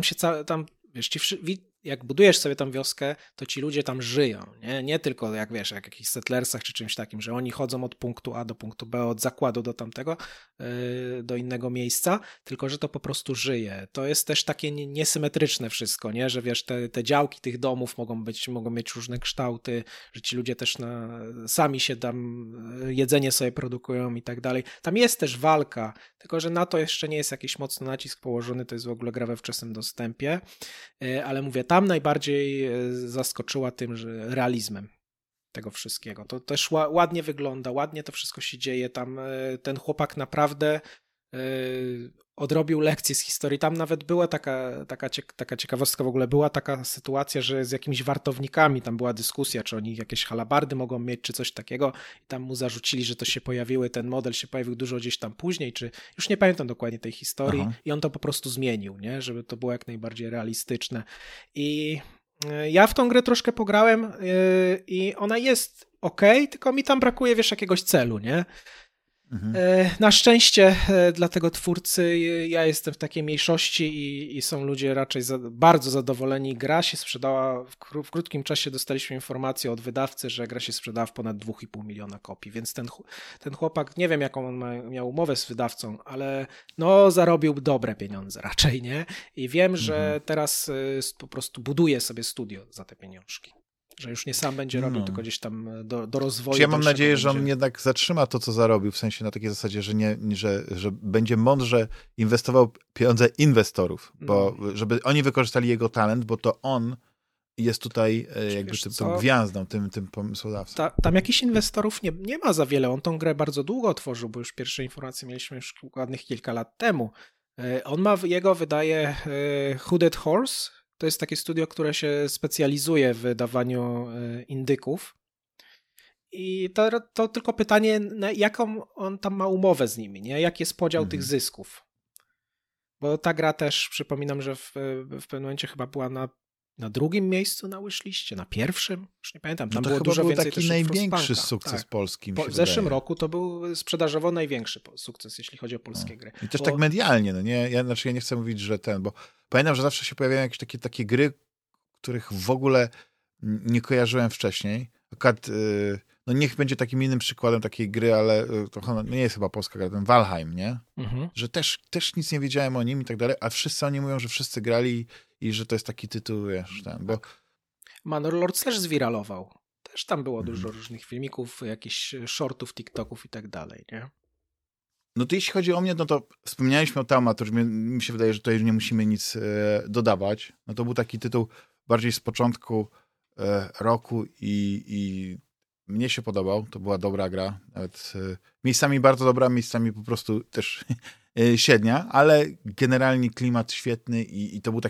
jak budujesz sobie tam wioskę, to ci ludzie tam żyją, nie tylko jak wiesz, jak jakichś settlersach czy czymś takim, że oni chodzą od punktu A do punktu B, od zakładu do tamtego, do innego miejsca, tylko że to po prostu żyje. To jest też takie niesymetryczne wszystko, nie? Że wiesz, te działki tych domów mogą mieć różne kształty, że ci ludzie też sami się tam jedzenie sobie produkują i tak dalej. Tam jest też walka, tylko że na to jeszcze nie jest jakiś mocny nacisk położony, to jest w ogóle gra we wczesnym dostępie, ale mówię, tam najbardziej zaskoczyła tym, że realizmem tego wszystkiego. To też ładnie wygląda, ładnie to wszystko się dzieje. Tam ten chłopak naprawdę odrobił lekcję z historii. Tam nawet była taka ciekawostka w ogóle, była taka sytuacja, że z jakimiś wartownikami tam była dyskusja, czy oni jakieś halabardy mogą mieć, czy coś takiego i tam mu zarzucili, że to się pojawiły, ten model się pojawił dużo gdzieś tam później, czy już nie pamiętam dokładnie tej historii. Aha. I on to po prostu zmienił, nie? Żeby to było jak najbardziej realistyczne. I ja w tą grę troszkę pograłem i ona jest okej, tylko mi tam brakuje, wiesz, jakiegoś celu, nie? Na szczęście dla tego twórcy ja jestem w takiej mniejszości i są ludzie raczej bardzo zadowoleni. Gra się sprzedała, w krótkim czasie dostaliśmy informację od wydawcy, że gra się sprzedała w ponad 2,5 miliona kopii, więc ten chłopak, nie wiem jaką on miał umowę z wydawcą, ale no zarobił dobre pieniądze raczej, nie? I wiem, że teraz po prostu buduje sobie studio za te pieniążki. Że już nie sam będzie robił, tylko gdzieś tam do rozwoju. Ja mam nadzieję, że on jednak zatrzyma to, co zarobił, w sensie na takiej zasadzie, że będzie mądrze inwestował pieniądze inwestorów, bo żeby oni wykorzystali jego talent, bo to on jest tutaj jakby tą gwiazdą, tym pomysłodawcą. Tam jakichś inwestorów nie ma za wiele. On tą grę bardzo długo tworzył, bo już pierwsze informacje mieliśmy już ładnych kilka lat temu. Jego wydaje Hooded Horse. To jest takie studio, które się specjalizuje w wydawaniu indyków. I to tylko pytanie, jaką on tam ma umowę z nimi, nie? Jaki jest podział tych zysków. Bo ta gra też, przypominam, że w pewnym momencie chyba była na drugim miejscu na wishliście, na pierwszym, już nie pamiętam, tam było dużo więcej. To taki największy sukces polski. W zeszłym roku to był sprzedażowo największy sukces, jeśli chodzi o polskie gry. I też tak medialnie, no nie? Ja nie chcę mówić, że bo pamiętam, że zawsze się pojawiają jakieś takie gry, których w ogóle nie kojarzyłem wcześniej. Akurat, no niech będzie takim innym przykładem takiej gry, ale to nie jest chyba polska gra, ten Valheim, nie? Że też nic nie wiedziałem o nim i tak dalej, a wszyscy oni mówią, że wszyscy grali i że to jest taki tytuł, wiesz, bo... Manor Lords też zwiralował. Też tam było dużo różnych filmików, jakichś shortów, TikToków i tak dalej, nie? No to jeśli chodzi o mnie, no to wspomnieliśmy o Taumaturze, mi się wydaje, że tutaj nie musimy nic dodawać. No to był taki tytuł bardziej z początku roku i mnie się podobał. To była dobra gra. Nawet miejscami bardzo dobra, miejscami po prostu też średnia, ale generalnie klimat świetny i to był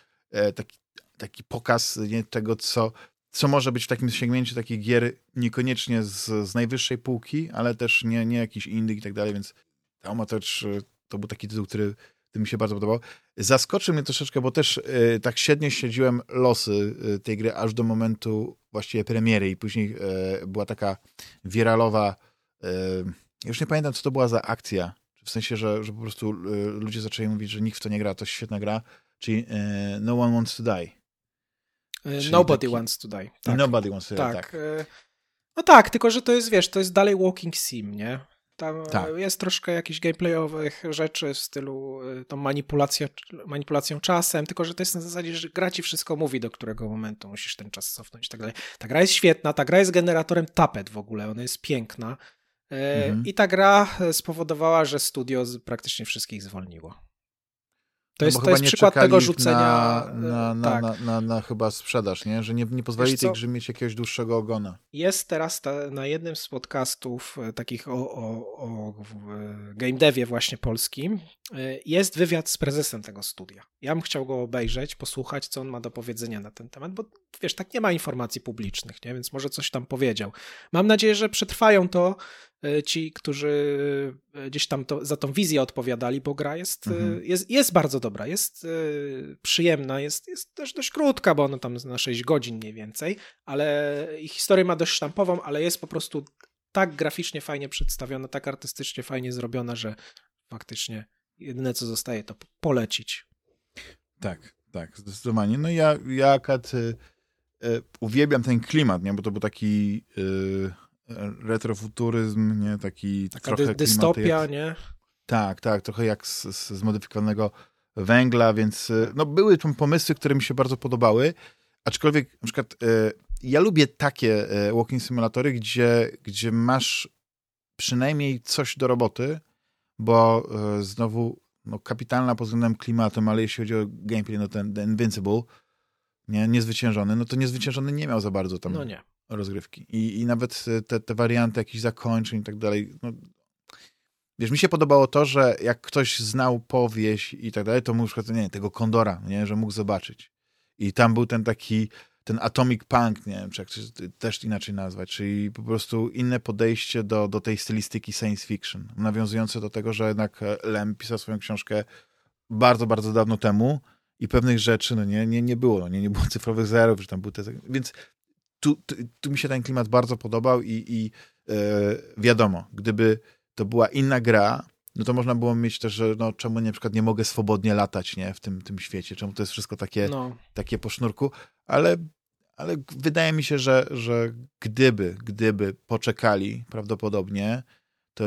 taki pokaz tego, co może być w takim sięgnięciu takich gier niekoniecznie z najwyższej półki, ale też nie jakiś indyk i tak dalej, więc Taumaturge to był taki tytuł, który mi się bardzo podobał. Zaskoczył mnie troszeczkę, bo też tak średnio śledziłem losy tej gry aż do momentu właściwie premiery i później była taka wiralowa, już nie pamiętam, co to była za akcja, w sensie, że po prostu ludzie zaczęli mówić, że nikt w to nie gra, to jest świetna gra, czyli No One Wants to Die. Nobody Wants to Die. Tak. Nobody Wants to Die, tak. No tak, tylko że to jest, wiesz, to jest dalej walking sim, nie? Tam jest troszkę jakichś gameplayowych rzeczy w stylu tą manipulacją czasem, tylko że to jest na zasadzie, że gra ci wszystko mówi, do którego momentu musisz ten czas cofnąć i tak dalej. Ta gra jest świetna, ta gra jest generatorem tapet w ogóle, ona jest piękna i ta gra spowodowała, że studio praktycznie wszystkich zwolniło. To jest przykład tego rzucenia... Na chyba sprzedaż, nie? Że nie pozwolili tej grze mieć jakiegoś dłuższego ogona. Jest teraz na jednym z podcastów takich o game devie właśnie polskim, jest wywiad z prezesem tego studia. Ja bym chciał go obejrzeć, posłuchać, co on ma do powiedzenia na ten temat, bo wiesz, tak nie ma informacji publicznych, nie? Więc może coś tam powiedział. Mam nadzieję, że przetrwają to ci, którzy gdzieś tam za tą wizję odpowiadali, bo gra jest bardzo dobra, jest przyjemna, jest też dość krótka, bo ona tam na 6 godzin mniej więcej, ale i historię ma dość sztampową, ale jest po prostu tak graficznie fajnie przedstawiona, tak artystycznie fajnie zrobiona, że faktycznie jedyne co zostaje to polecić. Tak, zdecydowanie. No ja akad uwielbiam ten klimat, nie? Bo to był taki retrofuturyzm, nie? Taka trochę dystopia, nie? Tak, trochę jak z zmodyfikowanego węgla, więc no były tam pomysły, które mi się bardzo podobały, aczkolwiek na przykład ja lubię takie walking simulatory, gdzie masz przynajmniej coś do roboty, bo znowu kapitalna pod względem klimatu, ale jeśli chodzi o gameplay, no ten Invincible, niezwyciężony, no to niezwyciężony nie miał za bardzo tam rozgrywki. I nawet te warianty jakichś zakończeń i tak dalej, no wiesz, mi się podobało to, że jak ktoś znał powieść i tak dalej, to mógł tego Kondora, nie, że mógł zobaczyć. I tam był ten Atomic Punk, nie wiem, czy jak też inaczej nazwać, czyli po prostu inne podejście do tej stylistyki science fiction, nawiązujące do tego, że jednak Lem pisał swoją książkę bardzo, bardzo dawno temu i pewnych rzeczy nie było, nie było cyfrowych zerów, że tam były więc tu mi się ten klimat bardzo podobał i wiadomo, gdyby to była inna gra, no to można było mieć też, że czemu na przykład nie mogę swobodnie latać, nie, w tym świecie, czemu to jest wszystko takie po sznurku, ale wydaje mi się, że gdyby poczekali prawdopodobnie, to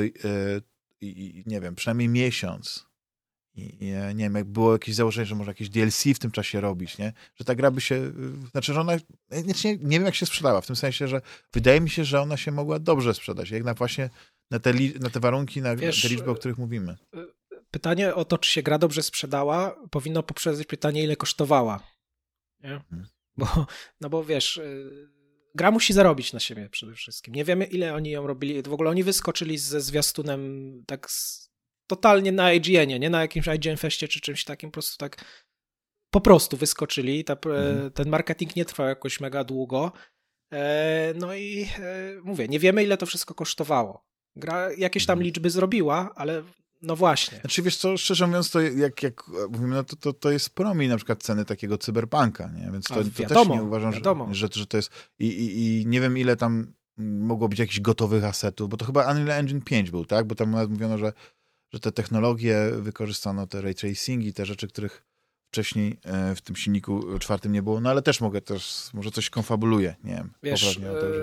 nie wiem, przynajmniej miesiąc i nie wiem, jak było jakieś założenie, że może jakieś DLC w tym czasie robić, nie, że ta gra by się, znaczy, że ona, nie wiem jak się sprzedała, w tym sensie, że wydaje mi się, że ona się mogła dobrze sprzedać, jak na te warunki, na te liczby, o których mówimy. Pytanie o to, czy się gra dobrze sprzedała, powinno poprzedzać pytanie, ile kosztowała. Nie? Bo wiesz, gra musi zarobić na siebie przede wszystkim. Nie wiemy, ile oni ją robili. W ogóle oni wyskoczyli ze zwiastunem tak totalnie na IGN-ie, nie na jakimś IGN Festie czy czymś takim, po prostu wyskoczyli. Ten marketing nie trwał jakoś mega długo. No i mówię, nie wiemy, ile to wszystko kosztowało. Gra jakieś tam liczby zrobiła, ale no właśnie. Znaczy wiesz co, szczerze mówiąc, to jak mówimy, no to jest promień na przykład ceny takiego cyberpunka, nie? Więc to też nie uważam, że to jest... I nie wiem, ile tam mogło być jakichś gotowych asetów, bo to chyba Unreal Engine 5 był, tak? Bo tam nawet mówiono, że te technologie wykorzystano, te ray tracingi, te rzeczy, których wcześniej w tym silniku 4 nie było, no ale też może coś konfabuluje, nie wiem. Wiesz,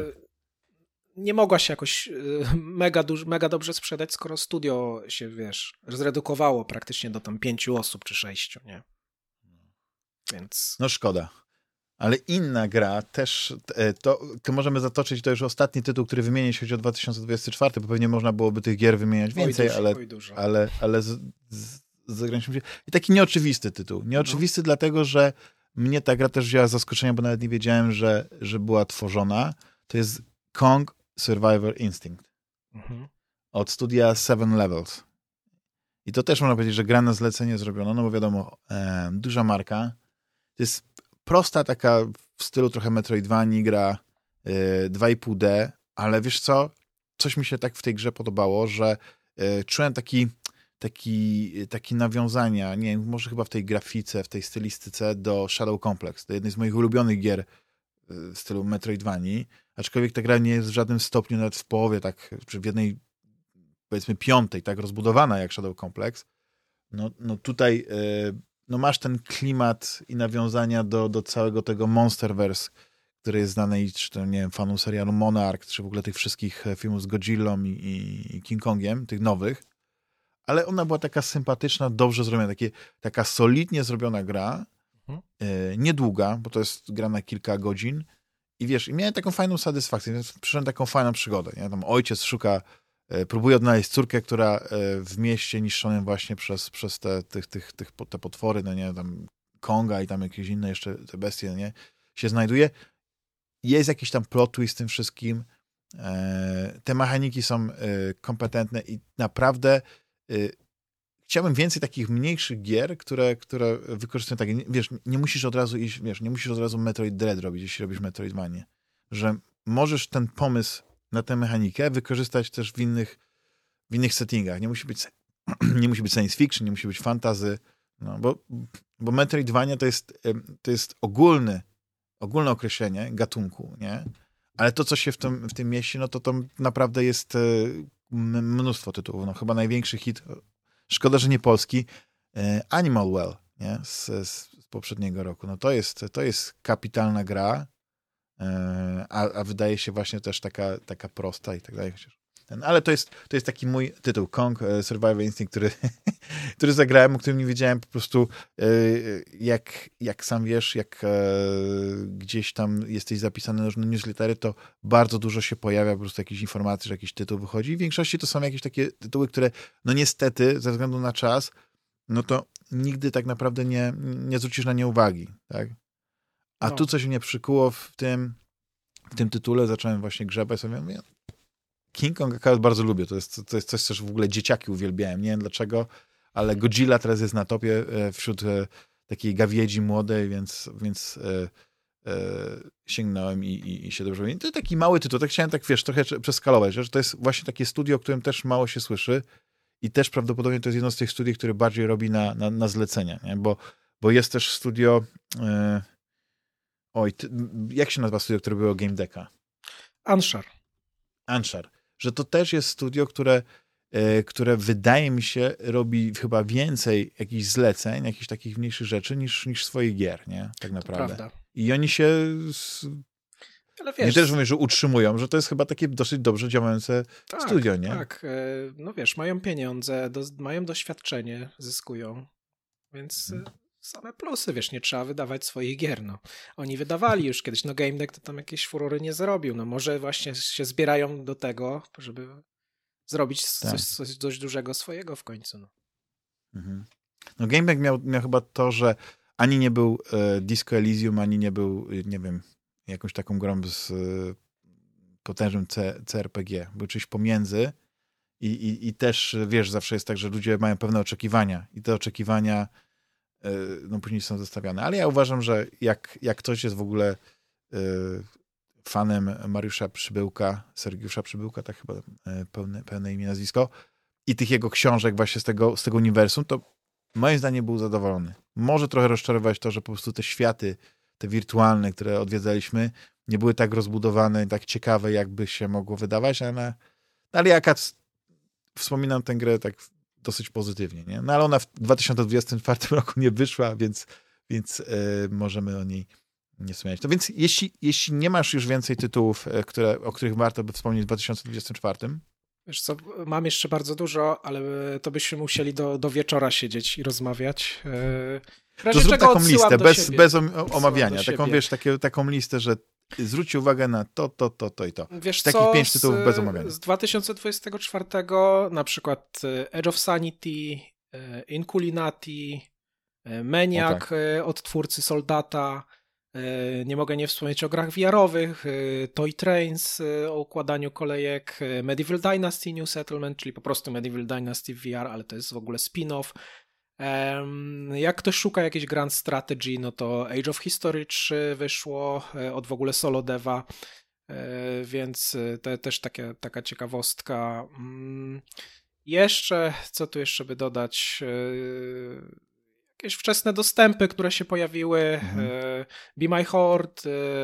nie mogła się jakoś mega dobrze sprzedać, skoro studio się, wiesz, zredukowało praktycznie do tam 5 osób czy 6, nie? Więc... No szkoda. Ale inna gra też, to możemy zatoczyć, to już ostatni tytuł, który wymienię, jeśli chodzi o 2024, bo pewnie można byłoby tych gier wymieniać więcej, ale z zagranicznym... I taki nieoczywisty tytuł. Nieoczywisty dlatego, że mnie ta gra też wzięła z zaskoczenia, bo nawet nie wiedziałem, że była tworzona. To jest Kong Survivor Instinct. Od studia Seven Levels. I to też można powiedzieć, że gra na zlecenie zrobiona, no bo wiadomo, duża marka. To jest prosta taka w stylu trochę Metroidvanii gra 2,5D, ale wiesz co? Coś mi się tak w tej grze podobało, że czułem takie nawiązania, nie wiem, może chyba w tej grafice, w tej stylistyce do Shadow Complex, do jednej z moich ulubionych gier w stylu Metroidvanii, aczkolwiek ta gra nie jest w żadnym stopniu, nawet w połowie, tak, czy w jednej, powiedzmy 5, tak rozbudowana jak Shadow Complex. No tutaj no masz ten klimat i nawiązania do całego tego Monsterverse, który jest znany czy to, nie wiem, fanom serialu Monarch, czy w ogóle tych wszystkich filmów z Godzillą i King Kongiem, tych nowych, ale ona była taka sympatyczna, dobrze zrobiona, taka solidnie zrobiona gra, niedługa, bo to jest gra na kilka godzin i wiesz, i miałem taką fajną satysfakcję, przyszedłem taką fajną przygodę, nie? Tam ojciec próbuje odnaleźć córkę, która w mieście niszczonym właśnie przez te potwory, no nie, tam Konga i tam jakieś inne jeszcze te bestie, no nie, się znajduje. Jest jakiś tam plot twist w tym wszystkim. Te mechaniki są kompetentne i naprawdę chciałbym więcej takich mniejszych gier, które wykorzystują takie, wiesz, nie musisz od razu iść, wiesz, nie musisz od razu Metroid Dread robić, jeśli robisz Metroidvanię. Że możesz ten pomysł na tę mechanikę wykorzystać też w innych settingach. Nie musi być science fiction, nie musi być fantasy, no, bo Metroidvania to jest ogólne określenie gatunku, nie? Ale to, co się w tym mieści, no to naprawdę jest mnóstwo tytułów. No, chyba największy hit, szkoda, że nie polski, Animal Well, nie? Z poprzedniego roku. No to jest kapitalna gra, a wydaje się właśnie też taka prosta i tak dalej. Ale to jest taki mój tytuł, Kong Survival Instinct, który zagrałem, o którym nie wiedziałem po prostu, jak sam wiesz, jak gdzieś tam jesteś zapisany na różne newslettery, to bardzo dużo się pojawia po prostu jakichś informacji, że jakiś tytuł wychodzi i w większości to są jakieś takie tytuły, które no niestety, ze względu na czas, no to nigdy tak naprawdę nie zwrócisz na nie uwagi, tak? A tu coś mnie przykuło w tym tytule, zacząłem właśnie grzebać sobie, mówię, King Kong akurat bardzo lubię, to jest coś, co w ogóle dzieciaki uwielbiałem, nie wiem dlaczego, ale Godzilla teraz jest na topie wśród takiej gawiedzi młodej, więc sięgnąłem i się dobrze bawiłem. To jest taki mały tytuł, tak chciałem tak, wiesz, trochę przeskalować, że to jest właśnie takie studio, o którym też mało się słyszy i też prawdopodobnie to jest jedno z tych studiów, które bardziej robi na zlecenia, nie? Bo jest też studio jak się nazywa studio, które było Game Decka? Anshar. Że to też jest studio, które wydaje mi się robi chyba więcej jakichś zleceń, jakichś takich mniejszych rzeczy niż swoich gier, nie? Tak naprawdę. Prawda. I oni się ale wiesz, nie też mówię, że utrzymują, że to jest chyba takie dosyć dobrze działające studio, nie? Tak, no wiesz, mają pieniądze, mają doświadczenie, zyskują, więc same plusy, wiesz, nie trzeba wydawać swoich gier, no. Oni wydawali już kiedyś, no Game Deck to tam jakieś furory nie zrobił, no może właśnie się zbierają do tego, żeby zrobić coś dość dużego swojego w końcu, no. No Game Deck miał chyba to, że ani nie był Disco Elysium, ani nie był, nie wiem, jakąś taką grą z potężnym CRPG. Był czymś pomiędzy i też, wiesz, zawsze jest tak, że ludzie mają pewne oczekiwania i te oczekiwania no później są zostawiane. Ale ja uważam, że jak ktoś jest w ogóle fanem Mariusza Przybyłka, Sergiusza Przybyłka, tak chyba pełne imię, nazwisko, i tych jego książek właśnie z tego uniwersum, to moim zdaniem był zadowolony. Może trochę rozczarować to, że po prostu te światy, te wirtualne, które odwiedzaliśmy, nie były tak rozbudowane i tak ciekawe, jakby się mogło wydawać, ale ja wspominam tę grę tak dosyć pozytywnie, nie? No ale ona w 2024 roku nie wyszła, więc możemy o niej nie wspomnieć. To więc jeśli nie masz już więcej tytułów, o których warto by wspomnieć w 2024. Wiesz co, mam jeszcze bardzo dużo, ale to byśmy musieli do wieczora siedzieć i rozmawiać. To zrób taką listę, bez omawiania. Taką, wiesz, taką listę, że zwróć uwagę na to i to. Wiesz takich co, 5 tytułów bez omawiania. Z 2024 na przykład Edge of Sanity, Inculinati, Maniac od twórcy Soldata. Nie mogę nie wspomnieć o grach VR-owych, Toy Trains o układaniu kolejek, Medieval Dynasty New Settlement, czyli po prostu Medieval Dynasty VR, ale to jest w ogóle spin-off. Jak ktoś szuka jakiejś Grand Strategy, no to Age of History 3 wyszło od w ogóle solo deva, więc to też taka ciekawostka. Jeszcze, co tu jeszcze by dodać? Jakieś wczesne dostępy, które się pojawiły. Be My Horde,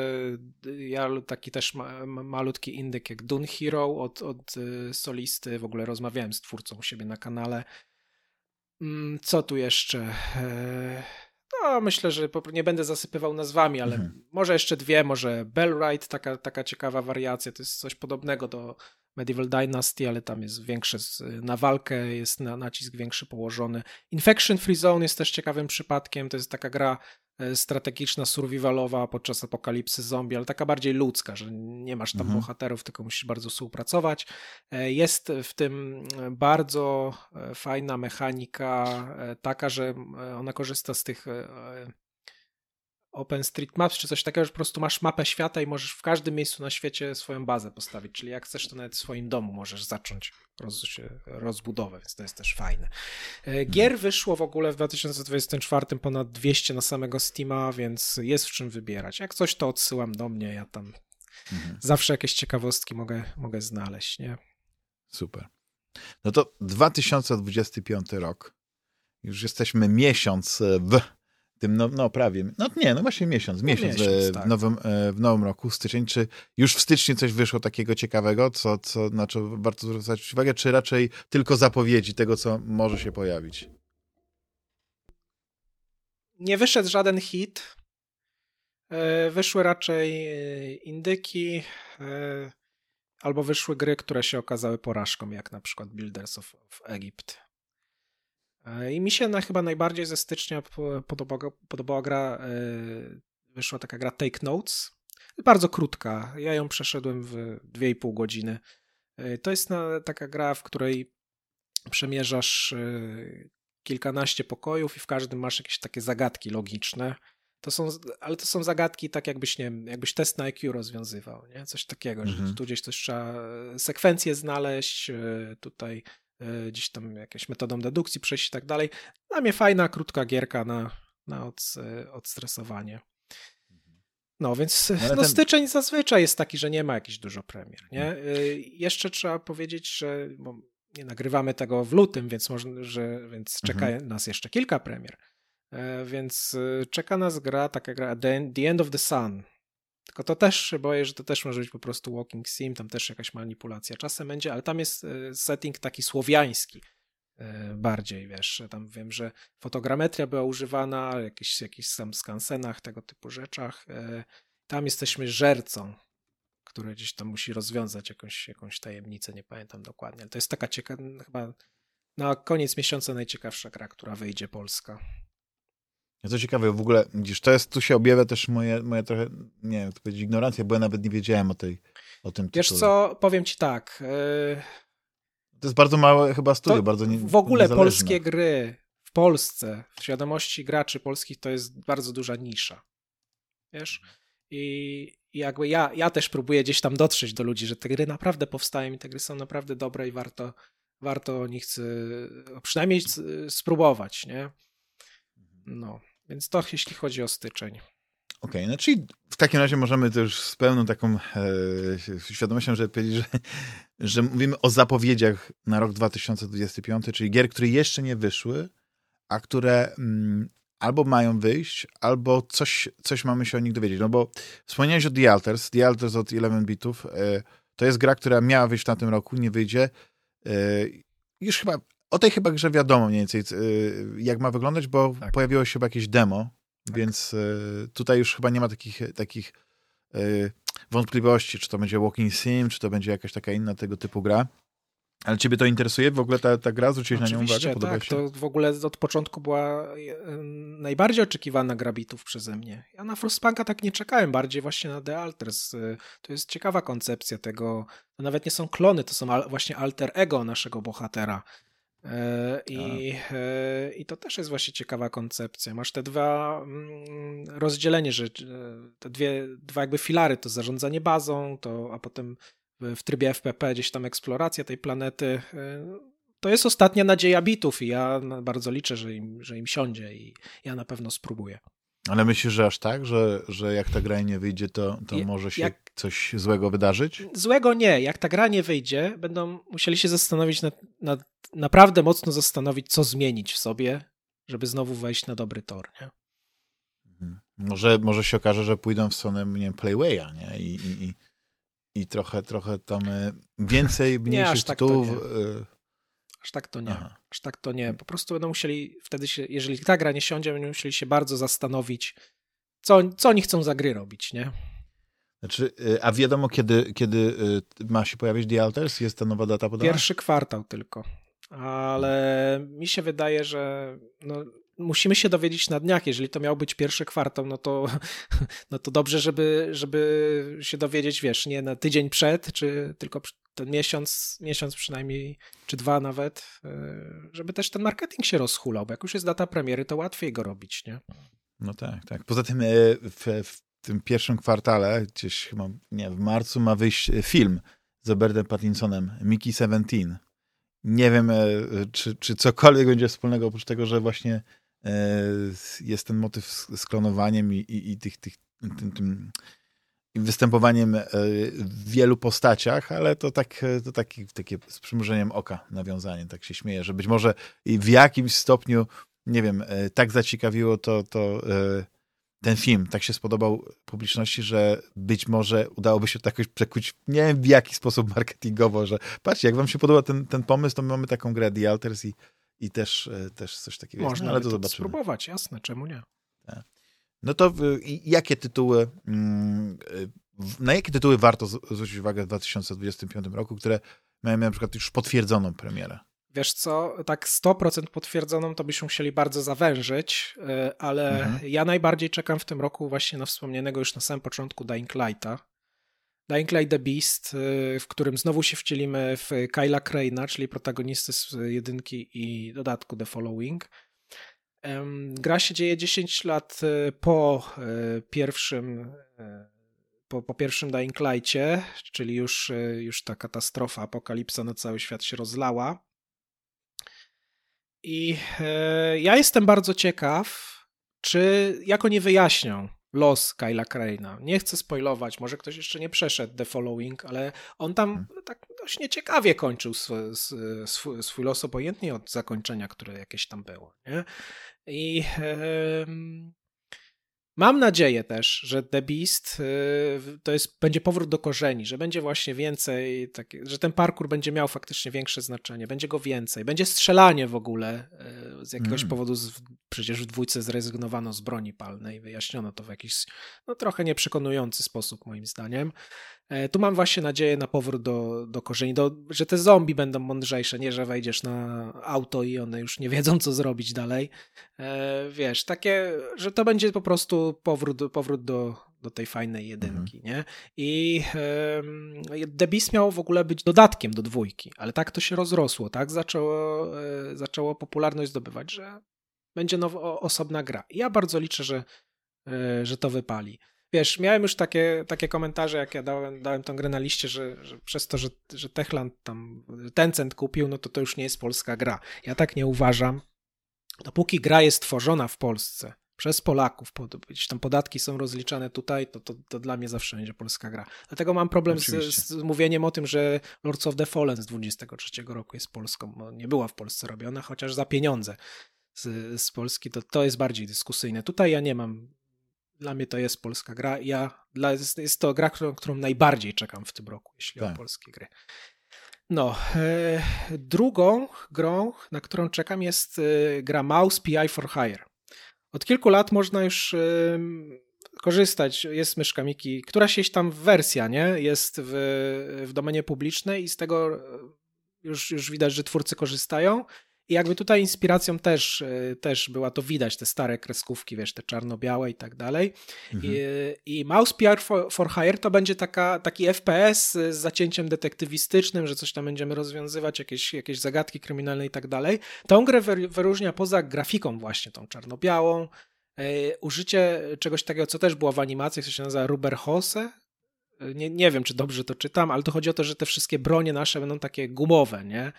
taki też malutki indyk jak Dune Hero od solisty. W ogóle rozmawiałem z twórcą u siebie na kanale. Co tu jeszcze? No, myślę, że nie będę zasypywał nazwami, ale może jeszcze dwie, może Bellrite, taka ciekawa wariacja, to jest coś podobnego do Medieval Dynasty, ale tam jest większe, na walkę jest nacisk większy położony. Infection Free Zone jest też ciekawym przypadkiem, to jest taka gra strategiczna, survivalowa podczas apokalipsy zombie, ale taka bardziej ludzka, że nie masz tam bohaterów, tylko musisz bardzo współpracować. Jest w tym bardzo fajna mechanika, taka, że ona korzysta z tych OpenStreetMaps czy coś takiego, że po prostu masz mapę świata i możesz w każdym miejscu na świecie swoją bazę postawić, czyli jak chcesz, to nawet w swoim domu możesz zacząć rozbudowę, więc to jest też fajne. Gier wyszło w ogóle w 2024 ponad 200 na samego Steama, więc jest w czym wybierać. Jak coś, to odsyłam do mnie, ja tam zawsze jakieś ciekawostki mogę znaleźć, nie? Super. No to 2025 rok. Już jesteśmy miesiąc w tym, no prawie, właśnie miesiąc tak. w nowym roku, styczeń. Czy już w styczniu coś wyszło takiego ciekawego, na co warto zwracać uwagę, czy raczej tylko zapowiedzi tego, co może się pojawić? Nie wyszedł żaden hit. Wyszły raczej indyki, albo wyszły gry, które się okazały porażką, jak na przykład Builders of Egypt. I mi się chyba najbardziej ze stycznia podobała gra, wyszła taka gra Take Notes, bardzo krótka, ja ją przeszedłem w 2,5 godziny. To jest taka gra, w której przemierzasz kilkanaście pokojów i w każdym masz jakieś takie zagadki logiczne. Ale to są zagadki tak jakbyś, nie wiem, jakbyś test na IQ rozwiązywał, nie? Coś takiego, że tu gdzieś coś trzeba sekwencję znaleźć, tutaj gdzieś tam jakąś metodą dedukcji przejść i tak dalej. Dla mnie fajna, krótka gierka na odstresowanie. No więc styczeń zazwyczaj jest taki, że nie ma jakichś dużo premier, nie? Jeszcze trzeba powiedzieć, że nie nagrywamy tego w lutym, więc czeka nas jeszcze kilka premier. Więc czeka nas taka gra The End of the Sun. Tylko to też się boję, że to też może być po prostu walking sim, tam też jakaś manipulacja czasem będzie, ale tam jest setting taki słowiański bardziej, wiesz, tam wiem, że fotogrametria była używana, jakichś tam skansenach, tego typu rzeczach. Tam jesteśmy żercą, który gdzieś tam musi rozwiązać jakąś tajemnicę, nie pamiętam dokładnie, ale to jest taka chyba na koniec miesiąca najciekawsza gra, która wyjdzie polska. To ciekawe, w ogóle, widzisz, tu się objawia też moja trochę, nie wiem, to powiedzieć ignorancja, bo ja nawet nie wiedziałem o tym tytule. Wiesz co, powiem ci tak. To jest bardzo małe chyba studio, bardzo w ogóle polskie gry w Polsce, w świadomości graczy polskich to jest bardzo duża nisza. Wiesz? I jakby ja też próbuję gdzieś tam dotrzeć do ludzi, że te gry naprawdę powstają i te gry są naprawdę dobre i warto o nich przynajmniej spróbować, nie? No, więc to jeśli chodzi o styczeń. Okej, no czyli w takim razie możemy to już z pełną taką świadomością, żeby powiedzieć, że mówimy o zapowiedziach na rok 2025, czyli gier, które jeszcze nie wyszły, a które albo mają wyjść, albo coś mamy się o nich dowiedzieć. No bo wspomniałeś o The Alters od 11 bitów. To jest gra, która miała wyjść na tym roku, nie wyjdzie. Już chyba o tej grze wiadomo mniej więcej, jak ma wyglądać, bo pojawiło się chyba jakieś demo, więc tutaj już chyba nie ma takich wątpliwości, czy to będzie walking sim, czy to będzie jakaś taka inna tego typu gra. Ale ciebie to interesuje? W ogóle ta gra? Zwróciłeś na nią uwagę? Podoba tak, się? To w ogóle od początku była najbardziej oczekiwana gra bitów przeze mnie. Ja na Frostpunka tak nie czekałem, bardziej właśnie na The Alters. To jest ciekawa koncepcja tego. To nawet nie są klony, to są właśnie alter ego naszego bohatera. I to też jest właśnie ciekawa koncepcja. Masz te dwa rozdzielenie, że te dwa jakby filary, to zarządzanie bazą, a potem w trybie FPP gdzieś tam eksploracja tej planety. To jest ostatnia nadzieja bitów i ja bardzo liczę, że im siądzie i ja na pewno spróbuję. Ale myślisz, że aż tak, że jak ta gra nie wyjdzie, to może się coś złego wydarzyć? Złego nie. Jak ta gra nie wyjdzie, będą musieli się zastanowić naprawdę mocno zastanowić, co zmienić w sobie, żeby znowu wejść na dobry tor, nie? Może się okaże, że pójdą w stronę, nie wiem, Playwaya, nie? I trochę tam więcej mniejszych tytułów. Aż tak to nie. Aha. Aż tak to nie. Po prostu będą musieli wtedy się, jeżeli ta gra nie siądzie, będą musieli się bardzo zastanowić, co oni chcą za gry robić, nie? Znaczy, a wiadomo, kiedy ma się pojawić The Alters? Jest ta nowa data podana? Pierwszy kwartał tylko. Ale mi się wydaje, że no, musimy się dowiedzieć na dniach. Jeżeli to miał być pierwszy kwartał, no to dobrze, żeby się dowiedzieć, wiesz, nie na tydzień przed, czy tylko ten miesiąc przynajmniej, czy 2 nawet, żeby też ten marketing się rozhulał, bo jak już jest data premiery, to łatwiej go robić, nie? No tak, tak. Poza tym w tym pierwszym kwartale, gdzieś chyba nie, w marcu ma wyjść film z Robertem Pattinsonem, Mickey 17. Nie wiem, czy cokolwiek będzie wspólnego, oprócz tego, że właśnie jest ten motyw z klonowaniem i tym występowaniem w wielu postaciach, ale to takie z przymrużeniem oka nawiązanie, tak się śmieję, że być może w jakimś stopniu, nie wiem, tak zaciekawiło to ten film, tak się spodobał publiczności, że być może udałoby się to jakoś przekuć, nie wiem w jaki sposób marketingowo, że patrzcie, jak wam się podoba ten pomysł, to my mamy taką grę The Alters i też coś takiego Można jest, ale to zobaczymy. spróbować, jasne, czemu nie? Tak. No to jakie tytuły, na jakie tytuły warto zwrócić uwagę w 2025 roku, które mają na przykład już potwierdzoną premierę? Wiesz co, tak 100% potwierdzoną to byśmy musieli bardzo zawężyć, ale ja najbardziej czekam w tym roku właśnie na wspomnianego już na samym początku Dying Lighta. Dying Light The Beast, w którym znowu się wcielimy w Kyla Crane'a, czyli protagonisty z 1 i dodatku The Following. Gra się dzieje 10 lat po pierwszym Dying Lightie, czyli już ta katastrofa, apokalipsa na cały świat się rozlała. I ja jestem bardzo ciekaw, jak oni wyjaśnią los Kyla Crane'a. Nie chcę spoilować, może ktoś jeszcze nie przeszedł The Following, ale on tam tak dość nieciekawie kończył swój los, obojętnie od zakończenia, które jakieś tam było. Nie? I mam nadzieję też, że The Beast będzie powrót do korzeni, że będzie właśnie więcej, że ten parkour będzie miał faktycznie większe znaczenie, będzie go więcej, będzie strzelanie w ogóle z jakiegoś powodu, przecież w 2 zrezygnowano z broni palnej, wyjaśniono to w jakiś trochę nieprzekonujący sposób moim zdaniem. Tu mam właśnie nadzieję na powrót do korzeni, że te zombie będą mądrzejsze, nie że wejdziesz na auto i one już nie wiedzą co zrobić dalej. Wiesz, takie, że to będzie po prostu powrót do tej fajnej 1, nie? I The Beast miało w ogóle być dodatkiem do 2, ale tak to się rozrosło, tak? Zaczęło popularność zdobywać, że będzie osobna gra. I ja bardzo liczę, że to wypali. Wiesz, miałem już takie komentarze, jak ja dałem tą grę na liście, że przez to, że Techland tam Tencent kupił, no to już nie jest polska gra. Ja tak nie uważam. Dopóki gra jest tworzona w Polsce przez Polaków, gdzieś tam podatki są rozliczane tutaj, to dla mnie zawsze będzie polska gra. Dlatego mam problem z mówieniem o tym, że Lords of the Fallen z 23 roku jest polską, bo nie była w Polsce robiona, chociaż za pieniądze z Polski, to jest bardziej dyskusyjne. Tutaj ja nie mam. Dla mnie to jest polska gra. Jest to gra, którą najbardziej czekam w tym roku, jeśli o polskie gry. No, drugą grą, na którą czekam, jest gra Mouse PI for Hire. Od kilku lat można już korzystać, jest myszka Miki, któraś tam wersja, nie? Jest w domenie publicznej i z tego już widać, że twórcy korzystają. I jakby tutaj inspiracją też była, to widać, te stare kreskówki, wiesz, te czarno-białe i tak dalej. I Mouse PR for Hire to będzie taki FPS z zacięciem detektywistycznym, że coś tam będziemy rozwiązywać, jakieś zagadki kryminalne i tak dalej. Tą grę wyróżnia poza grafiką właśnie, tą czarno-białą, użycie czegoś takiego, co też było w animacji, co się nazywa Rubberhose. Nie wiem, czy dobrze to czytam, ale to chodzi o to, że te wszystkie bronie nasze będą takie gumowe, nie?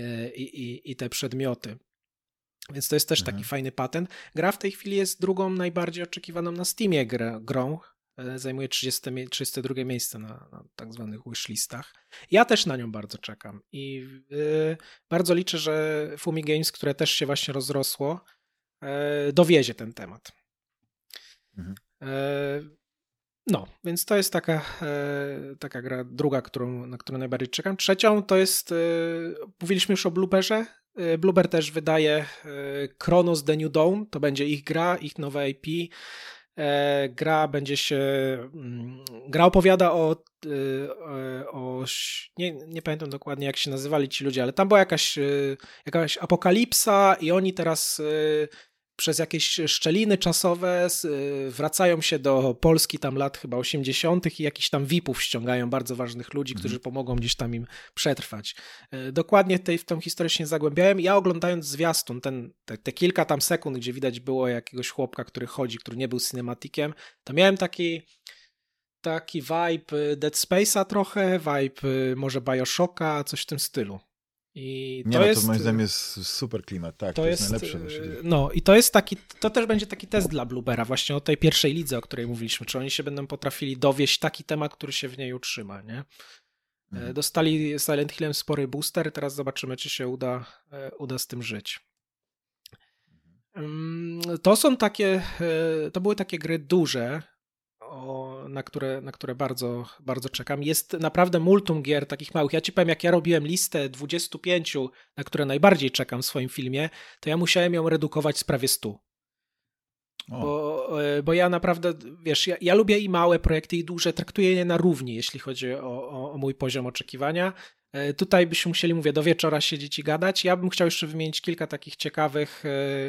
I te przedmioty. Więc to jest też taki fajny patent. Gra w tej chwili jest drugą najbardziej oczekiwaną na Steamie grą. Zajmuje 32 miejsce na tak zwanych wishlistach. Ja też na nią bardzo czekam i bardzo liczę, że Fumi Games, które też się właśnie rozrosło, dowiezie ten temat. No, więc to jest taka gra druga, na którą najbardziej czekam. Trzecią to jest, mówiliśmy już o Blooberze. Bloober też wydaje Chronos The New Dawn, to będzie ich gra, ich nowe IP. Gra opowiada nie pamiętam dokładnie jak się nazywali ci ludzie, ale tam była jakaś apokalipsa i oni teraz przez jakieś szczeliny czasowe wracają się do Polski tam lat chyba 80. i jakichś tam VIP-ów ściągają, bardzo ważnych ludzi, którzy pomogą gdzieś tam im przetrwać. Dokładnie w tą historię się nie zagłębiałem. Ja oglądając zwiastun, te kilka tam sekund, gdzie widać było jakiegoś chłopka, który chodzi, który nie był cinematikiem, to miałem taki vibe Dead Space'a trochę, vibe może Bioshocka, coś w tym stylu. I to moim zdaniem jest super klimat, tak, to jest najlepsze. No i to też będzie taki test dla Bloobera właśnie o tej pierwszej lidze, o której mówiliśmy, czy oni się będą potrafili dowieść taki temat, który się w niej utrzyma, nie? Dostali Silent Hillem spory booster, teraz zobaczymy, czy się uda z tym żyć. To były takie gry duże, na które bardzo, bardzo czekam. Jest naprawdę multum gier takich małych. Ja ci powiem, jak ja robiłem listę 25, na które najbardziej czekam w swoim filmie, to ja musiałem ją redukować z prawie 100. Bo ja naprawdę, wiesz, ja lubię i małe projekty, i duże, traktuję je na równi, jeśli chodzi o mój poziom oczekiwania. Tutaj byśmy musieli, mówię, do wieczora siedzieć i gadać. Ja bym chciał jeszcze wymienić kilka takich ciekawych,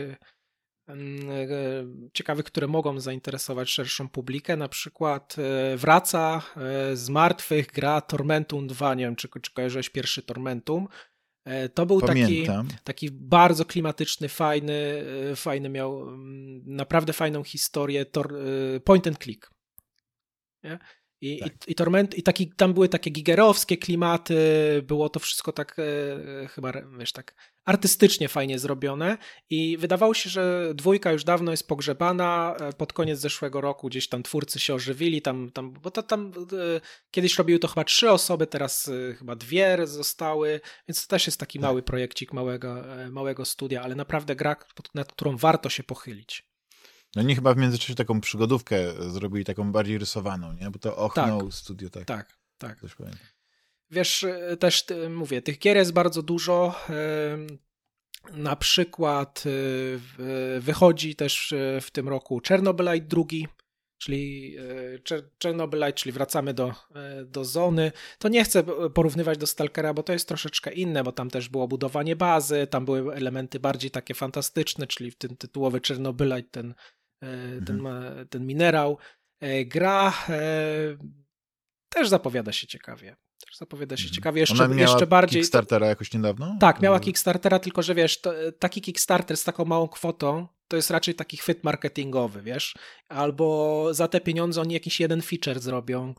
które mogą zainteresować szerszą publikę. Na przykład wraca z martwych gra Tormentum 2. Nie wiem, czy kojarzyłeś pierwszy Tormentum. To był taki bardzo klimatyczny, fajny, miał naprawdę fajną historię, point and click. Nie? I tam były takie gigerowskie klimaty, było to wszystko tak chyba, wiesz, tak artystycznie fajnie zrobione i wydawało się, że 2 już dawno jest pogrzebana, pod koniec zeszłego roku gdzieś tam twórcy się ożywili, bo tam kiedyś robiły to chyba 3 osoby, teraz chyba 2 zostały, więc to też jest taki mały projekcik małego studia, ale naprawdę gra, nad którą warto się pochylić. No oni chyba w międzyczasie taką przygodówkę zrobili, taką bardziej rysowaną, nie? Bo to Ochnął studio, tak. Coś pamiętam. Wiesz, też mówię, tych gier jest bardzo dużo. Na przykład wychodzi też w tym roku Chernobylite 2, czyli Chernobylite, czyli wracamy do Zony. To nie chcę porównywać do Stalkera, bo to jest troszeczkę inne, bo tam też było budowanie bazy, tam były elementy bardziej takie fantastyczne, czyli w tym tytułowy Chernobylite, ten minerał. Gra też zapowiada się ciekawie. Jeszcze bardziej. Kickstartera jakoś niedawno? Tak, miała Kickstartera, tylko że wiesz, taki Kickstarter z taką małą kwotą to jest raczej taki chwyt marketingowy, wiesz? Albo za te pieniądze oni jakiś jeden feature zrobią,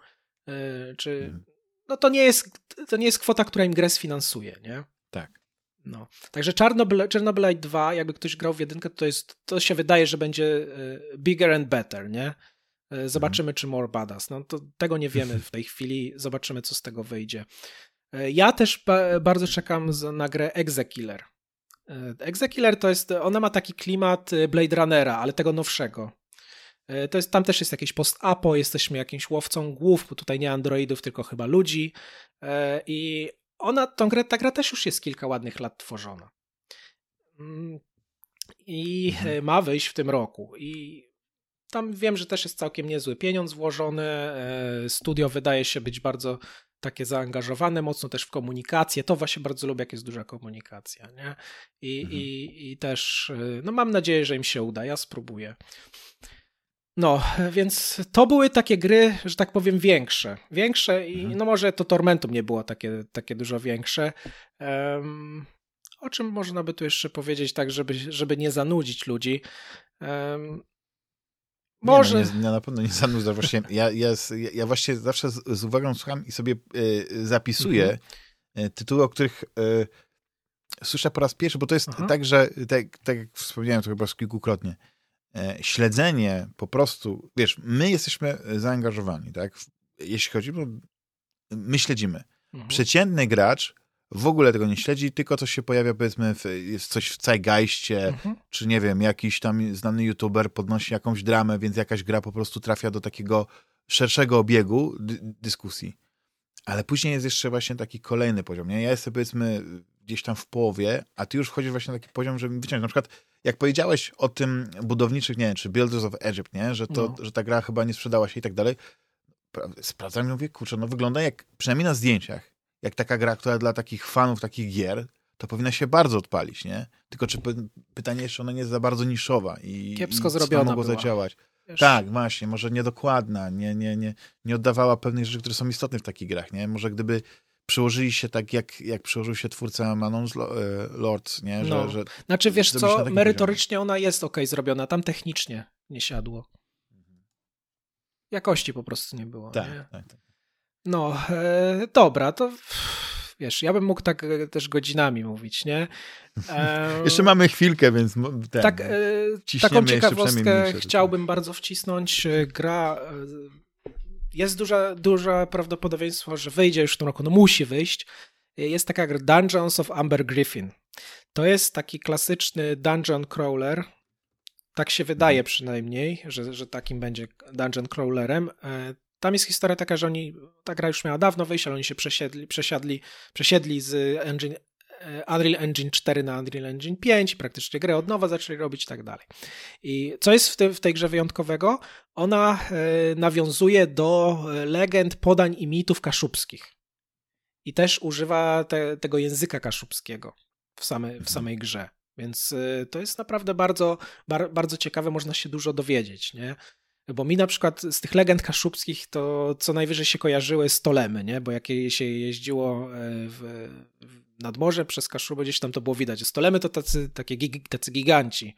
no to nie jest kwota, która im grę sfinansuje, nie? Tak. No. Także Chernobylite 2, jakby ktoś grał w 1, to się wydaje, że będzie bigger and better, nie? Zobaczymy, czy more badass. No to tego nie wiemy w tej chwili. Zobaczymy, co z tego wyjdzie. Ja też bardzo czekam na grę Exekiller. Exekiller ona ma taki klimat Blade Runnera, ale tego nowszego. Tam też jest jakieś post-apo, jesteśmy jakimś łowcą głów, bo tutaj nie androidów, tylko chyba ludzi. I ta gra też już jest kilka ładnych lat tworzona. I ma wyjść w tym roku. I tam wiem, że też jest całkiem niezły pieniądz włożony. Studio wydaje się być bardzo takie zaangażowane, mocno też w komunikację. To właśnie bardzo lubię, jak jest duża komunikacja, nie? I też no mam nadzieję, że im się uda. Ja spróbuję. No, więc to były takie gry, że tak powiem, większe i no może to Tormentum nie było takie dużo większe. O czym można by tu jeszcze powiedzieć, tak żeby nie zanudzić ludzi. Może. Nie, na pewno nie zanudza. Właśnie, ja właśnie zawsze z uwagą słucham i sobie zapisuję tytuły, o których słyszę po raz pierwszy, bo to jest tak, że tak jak wspomniałem to chyba kilkukrotnie, śledzenie po prostu, wiesz, my jesteśmy zaangażowani, tak? Jeśli chodzi, bo my śledzimy. Przeciętny gracz w ogóle tego nie śledzi, tylko coś się pojawia, powiedzmy, jest coś w Zeitgeistie, czy nie wiem, jakiś tam znany youtuber podnosi jakąś dramę, więc jakaś gra po prostu trafia do takiego szerszego obiegu dyskusji. Ale później jest jeszcze właśnie taki kolejny poziom, nie? Ja jestem, powiedzmy, gdzieś tam w połowie, a ty już wchodzisz właśnie na taki poziom, żeby mi wyciągnąć. Na przykład, jak powiedziałeś o tym budowniczych, nie wiem, czy Builders of Egypt, nie? Że ta gra chyba nie sprzedała się i tak dalej. Sprawdzam i mówię, kurczę, no wygląda jak, przynajmniej na zdjęciach, jak taka gra, która dla takich fanów takich gier, to powinna się bardzo odpalić, nie? Tylko czy pytanie jeszcze, ona nie jest za bardzo niszowa i kiepsko zrobiona mogło była. zadziałać. Wiesz? Tak, właśnie, może niedokładna, nie oddawała pewnych rzeczy, które są istotne w takich grach, nie? Może gdyby przyłożyli się tak, jak przyłożył się twórca Manon's Lords, nie? Że znaczy, wiesz co, merytorycznie ona jest okej zrobiona, tam technicznie nie siadło. Jakości po prostu nie było. Tak, nie? tak. No, dobra, to wiesz, ja bym mógł tak też godzinami mówić, nie? Jeszcze mamy chwilkę, więc taką ciekawostkę chciałbym bardzo wcisnąć. Gra, jest duże prawdopodobieństwo, że wyjdzie już w tym roku, no musi wyjść. Jest taka gra Dungeons of Amber Griffin. To jest taki klasyczny dungeon crawler, tak się wydaje przynajmniej, że takim będzie dungeon crawlerem. Tam jest historia taka, że ta gra już miała dawno wyjść, ale oni się przesiedli z Unreal Engine 4 na Unreal Engine 5 i praktycznie grę od nowa zaczęli robić i tak dalej. I co jest w tej grze wyjątkowego? Ona nawiązuje do legend, podań i mitów kaszubskich. I też używa tego języka kaszubskiego w samej grze. Więc to jest naprawdę bardzo, bardzo ciekawe, można się dużo dowiedzieć, nie? Bo mi na przykład z tych legend kaszubskich to co najwyżej się kojarzyły z Tolemy, nie? Bo jak się jeździło nad morze przez Kaszubę, gdzieś tam to było widać. Z Tolemy to tacy giganci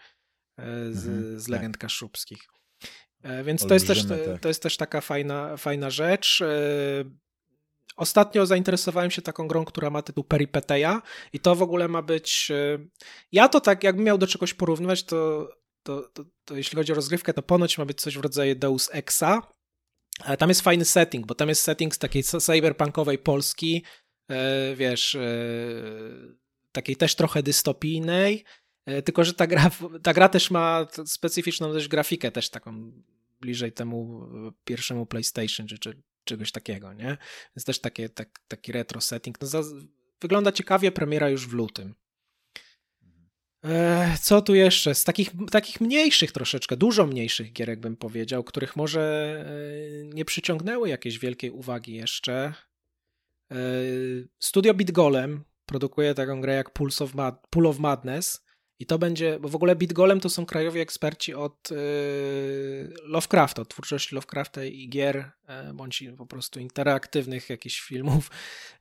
z legend kaszubskich. Więc to jest też taka fajna rzecz. Ostatnio zainteresowałem się taką grą, która ma tytuł Peripeteia i to w ogóle ma być... Ja to tak, jakbym miał do czegoś porównywać, to jeśli chodzi o rozgrywkę, to ponoć ma być coś w rodzaju Deus Exa, ale tam jest fajny setting, bo tam jest setting z takiej cyberpunkowej Polski, wiesz, takiej też trochę dystopijnej, tylko że ta gra też ma specyficzną dość grafikę, też taką bliżej temu pierwszemu PlayStation, czy czegoś takiego, nie? Więc też taki retro setting. No wygląda ciekawie, premiera już w lutym. Co tu jeszcze? Z takich mniejszych troszeczkę, dużo mniejszych gierek bym powiedział, których może nie przyciągnęły jakiejś wielkiej uwagi jeszcze. Studio Beat Golem produkuje taką grę jak Pool of Madness i to będzie, bo w ogóle Beat Golem to są krajowi eksperci od Lovecrafta, od twórczości Lovecrafta i gier, bądź po prostu interaktywnych jakichś filmów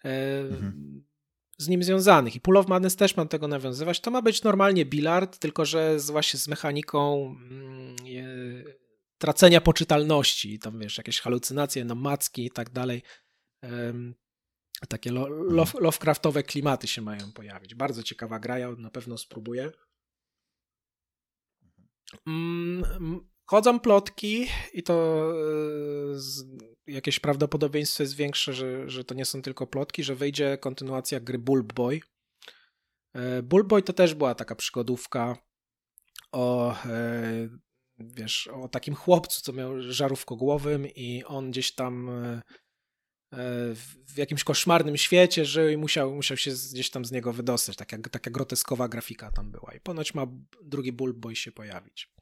z nim związanych. I Pool of Madness też mam tego nawiązywać. To ma być normalnie bilard, tylko że właśnie z mechaniką tracenia poczytalności. Tam wiesz, jakieś halucynacje, namacki i tak dalej. Takie Lovecraftowe klimaty się mają pojawić. Bardzo ciekawa gra, ja na pewno spróbuję. Chodzą plotki i to jakieś prawdopodobieństwo jest większe, że to nie są tylko plotki, że wyjdzie kontynuacja gry Bulb Boy. Bulb Boy to też była taka przygodówka o takim chłopcu, co miał żarówkogłowym i on gdzieś tam w jakimś koszmarnym świecie żył i musiał się gdzieś tam z niego wydostać. Taka groteskowa grafika tam była. I ponoć ma drugi Bulb Boy się pojawić.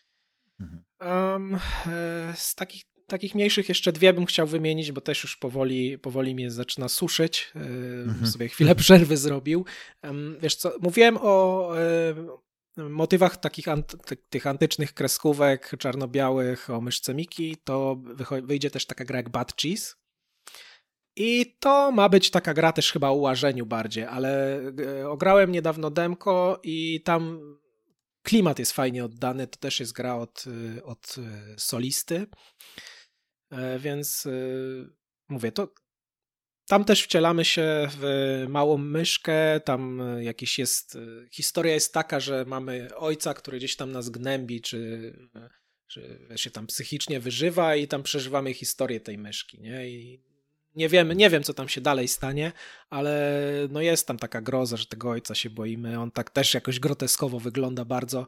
Z takich mniejszych jeszcze dwie bym chciał wymienić, bo też już powoli mnie zaczyna suszyć. Sobie chwilę przerwy zrobił. Wiesz co, mówiłem o motywach tych antycznych kreskówek czarno-białych o myszce Miki, to wyjdzie też taka gra jak Bad Cheese. I to ma być taka gra też chyba o łażeniu bardziej, ale ograłem niedawno demko i tam klimat jest fajnie oddany, to też jest gra od solisty, więc mówię, to tam też wcielamy się w małą myszkę, tam historia jest taka, że mamy ojca, który gdzieś tam nas gnębi, czy się tam psychicznie wyżywa i tam przeżywamy historię tej myszki, nie? I nie wiem, co tam się dalej stanie, ale no jest tam taka groza, że tego ojca się boimy. On tak też jakoś groteskowo wygląda bardzo